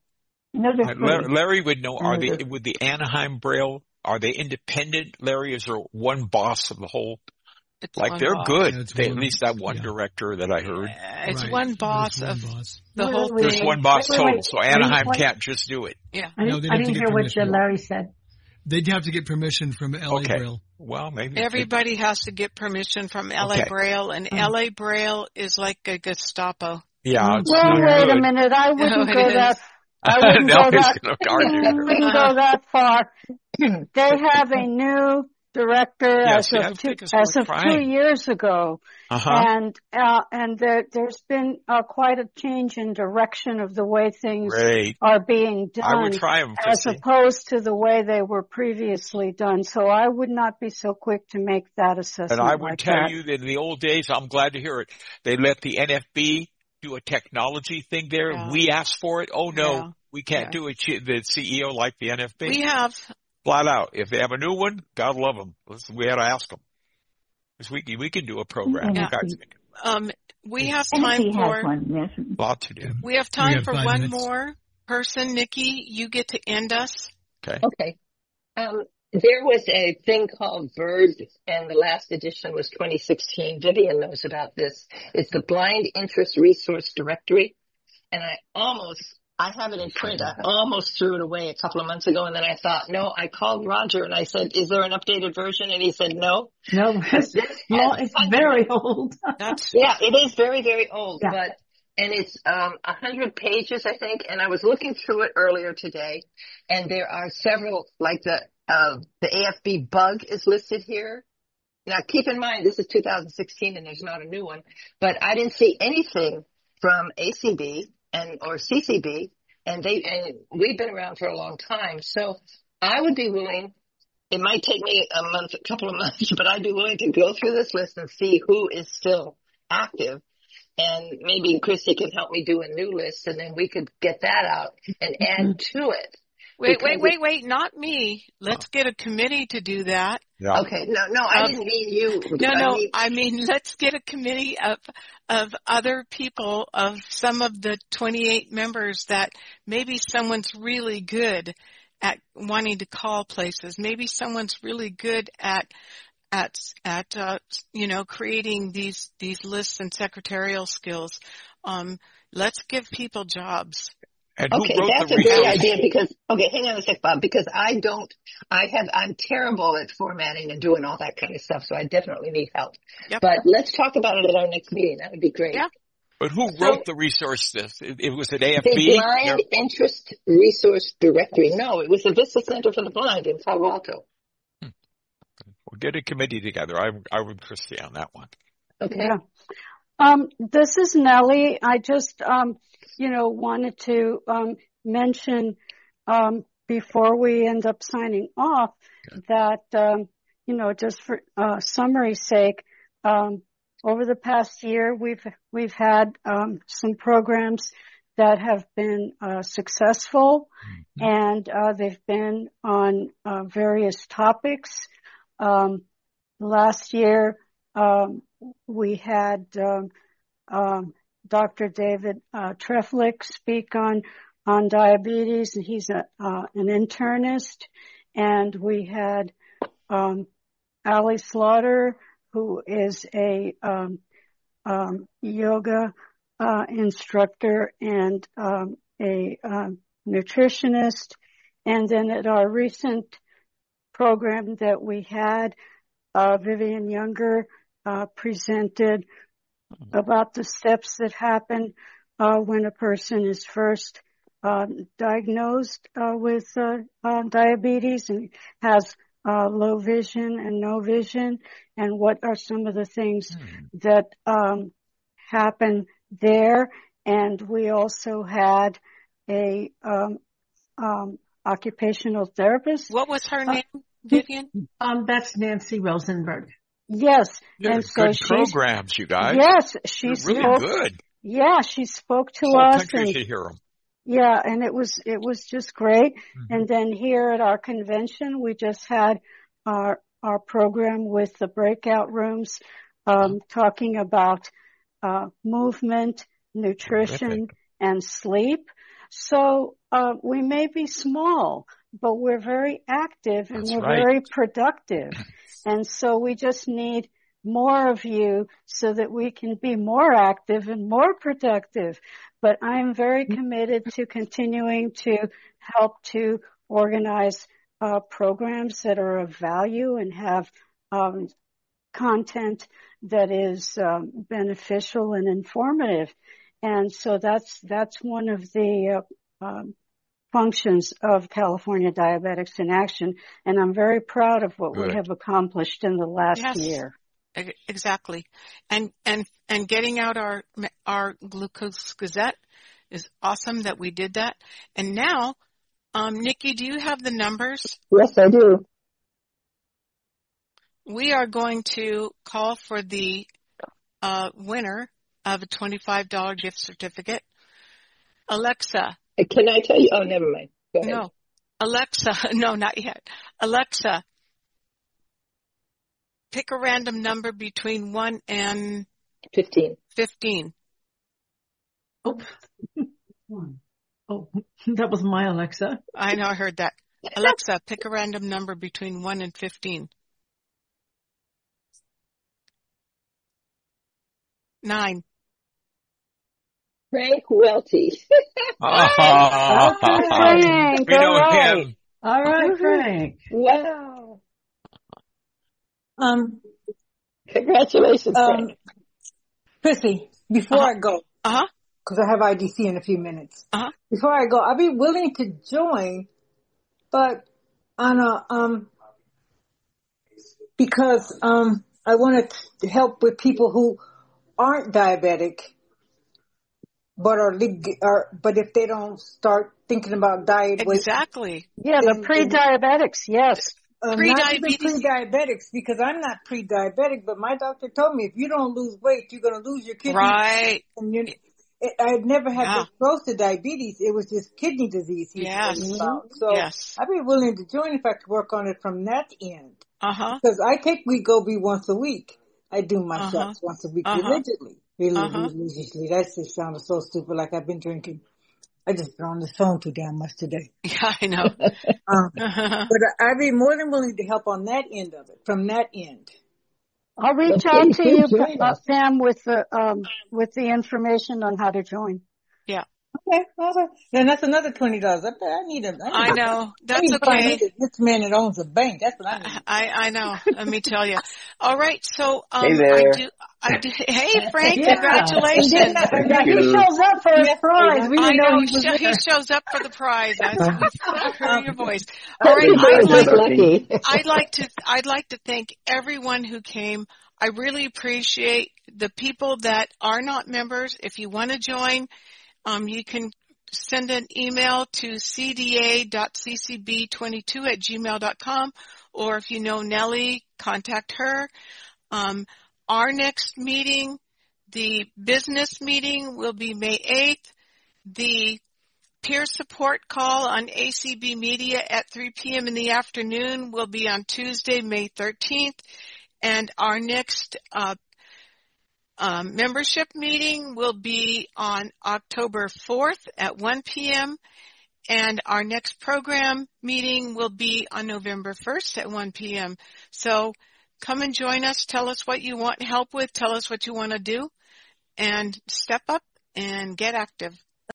Larry, Larry would know, are they, with the Anaheim Braille, are they independent, Larry? Is there one boss of the whole? It's like they're boss. good. Yeah, they, one, at least that one yeah. director that I heard. Uh, it's right. one boss There's of one boss. the wait, whole wait, thing. There's one boss wait, total, wait, so Anaheim wait, can't just do it. Yeah. I didn't, no, I didn't hear what uh, Larry said. They'd have to get permission from L A okay. Braille. Well, maybe. Everybody has to get permission from L A okay. Braille, and L A Braille is like a Gestapo. Yeah. It's well, wait good. a minute. I wouldn't no, go is. that. I wouldn't no, go that. I wouldn't go that far. They have a new director yes, as of two, as of two years ago, uh-huh. and uh, and there, there's been uh, quite a change in direction of the way things Great. are being done, I would try them, as opposed to the way they were previously done. So I would not be so quick to make that assessment. And I would like tell that. you that in the old days, I'm glad to hear it. They let the N F B do a technology thing there. Yeah. We asked for it. Oh no, yeah. we can't yeah. do it. The C E O like the N F B. We have. Flat out. If they have a new one, God love them. Let's, we had to ask them. Because we, we can do a program. Yeah. Guys, um, we have time for, one, yes. lot to do. We have time we have for one minutes. more person. Nikki, you get to end us. Okay. Okay. Um, there was a thing called BIRD, and the last edition was twenty sixteen. Vivian knows about this. It's the Blind Interest Resource Directory. And I almost, I have it in print. I almost threw it away a couple of months ago, and then I thought, no, I called Roger and I said, is there an updated version? And he said, no. No, it's, well, it's very old. That's yeah, it is very, very old, yeah. but, and it's, um, a hundred pages, I think, and I was looking through it earlier today, and there are several, like the, uh, the A F B bug is listed here. Now keep in mind, this is two thousand sixteen and there's not a new one, but I didn't see anything from A C B and or C C B, and they and we've been around for a long time. So I would be willing. It might take me a month, a couple of months, but I'd be willing to go through this list and see who is still active. And maybe Christy can help me do a new list, and then we could get that out and add to it. Wait, wait, wait, wait! Not me. Let's get a committee to do that. Yeah. Okay, no, no, I didn't mean you. No, I no, mean, I mean let's get a committee of of other people, of some of the twenty-eight members, that maybe someone's really good at wanting to call places. Maybe someone's really good at at at uh, you know creating these these lists and secretarial skills. Um, let's give people jobs. And who okay, wrote that's the a great resource? idea because, okay, hang on a sec, Bob, because I don't, I have, I'm terrible at formatting and doing all that kind of stuff, so I definitely need help. Yep. But let's talk about it at our next meeting. That would be great. Yeah. But who So- wrote the resource list? It, it was an A F B? The Blind Interest Resource Directory. No, it was the Vista Center for the Blind in Palo Alto. Hmm. We'll get a committee together. I, I would Christy on that one. Okay. Yeah. Um, this is Nellie. I just, um, you know, wanted to, um, mention, um, before we end up signing off Okay. that, um, you know, just for, uh, summary's sake, um, over the past year, we've, we've had, um, some programs that have been, uh, successful, mm-hmm. and, uh, they've been on, uh, various topics. Um, last year, um, we had, um, um, Doctor David uh, Treflick speak on on diabetes, and he's a uh, an internist. And we had um, Allie Slaughter, who is a um, um, yoga uh, instructor and um, a um, nutritionist. And then at our recent program that we had, uh, Vivian Younger uh, presented about the steps that happen uh, when a person is first uh, diagnosed uh, with uh, uh, diabetes and has uh, low vision and no vision, and what are some of the things mm. that um, happen there. And we also had a um, um, occupational therapist. What was her uh, name, Vivian? Um, that's Nancy Rosenberg. Yes. They're and so good programs, you guys. Yes, she They're spoke. really good. Yeah, she spoke to The whole us. country and, should hear them. Yeah, and it was it was just great. Mm-hmm. And then here at our convention, we just had our our program with the breakout rooms, um, talking about uh, movement, nutrition, Terrific. and sleep. So uh, we may be small, but we're very active and That's we're right. very productive. And so we just need more of you so that we can be more active and more productive. But I'm very committed to continuing to help to organize uh, programs that are of value and have um, content that is um, beneficial and informative. And so that's that's one of the uh, um, functions of California Diabetics in Action, and I'm very proud of what Good. we have accomplished in the last Yes. year. Exactly. And, and, and getting out our, our Glucose Gazette is awesome that we did that. And now, um, Nikki, do you have the numbers? Yes, I do. We are going to call for the, uh, winner of a twenty-five dollars gift certificate. Alexa. Can I tell you? Oh, never mind. Go ahead. No. Alexa. No, not yet. Alexa. Pick a random number between one and Fifteen. Fifteen. Oh, oh, that was my Alexa. I know, I heard that. Alexa, pick a random number between one and fifteen. Nine. Frank Welty. Oh, Frank, we know all right. him. All right, Frank. Wow. Um, Congratulations, um, Frank. Chrissy, before Uh-huh. I go, Uh-huh. because I have I D C in a few minutes. Uh-huh. Before I go, I'd be willing to join, but on a, um, because, um, I want to help with people who aren't diabetic, but are, are, but if they don't start thinking about diet. Exactly. Yeah, the pre-diabetics, yes. Uh, not even pre-diabetics, because I'm not pre-diabetic, but my doctor told me if you don't lose weight, you're going to lose your kidney. Right. And you, it, I had never had Yeah. this close to diabetes. It was just kidney disease. He Yes. was about. So Yes. I'd be willing to join if I could work on it from that end. Uh-huh. Because I take Wegovy once a week. I do my Uh-huh. shots once a week Uh-huh. religiously. Religiously, Uh-huh. religiously. That just sounded so stupid, like I've been drinking. I just been on the phone too damn much today. Yeah, I know. Um, but I'd be more than willing to help on that end of it, from that end. I'll reach Okay, out to good you, join uh, us. Pam, with the um, with the information on how to join. Yeah. Okay, okay. Then that's another twenty dollars. I, I need a. I, need I know. I That's need to find okay. me this man that owns a bank. That's what I need. I, I know. Let me tell you. All right. So, um, Hey there. I do, I do, hey, Frank, Yeah. congratulations. And then, yeah, he shows up for his prize. We I didn't know, know he, he was sho- he there. shows up for the prize. I we heard your voice. All right, Everybody's I'd like, lucky. I'd like to, I'd like to thank everyone who came. I really appreciate the people that are not members. If you want to join, um, you can send an email to c d a dot c c b twenty-two at gmail dot com, or if you know Nellie, contact her. Um, our next meeting, the business meeting, will be May eighth. The peer support call on A C B Media at three p.m. in the afternoon will be on Tuesday, May thirteenth. And our next uh, Um, membership meeting will be on October fourth at one p.m. and our next program meeting will be on November first at one p.m. So come and join us. Tell us what you want help with. Tell us what you want to do and step up and get active.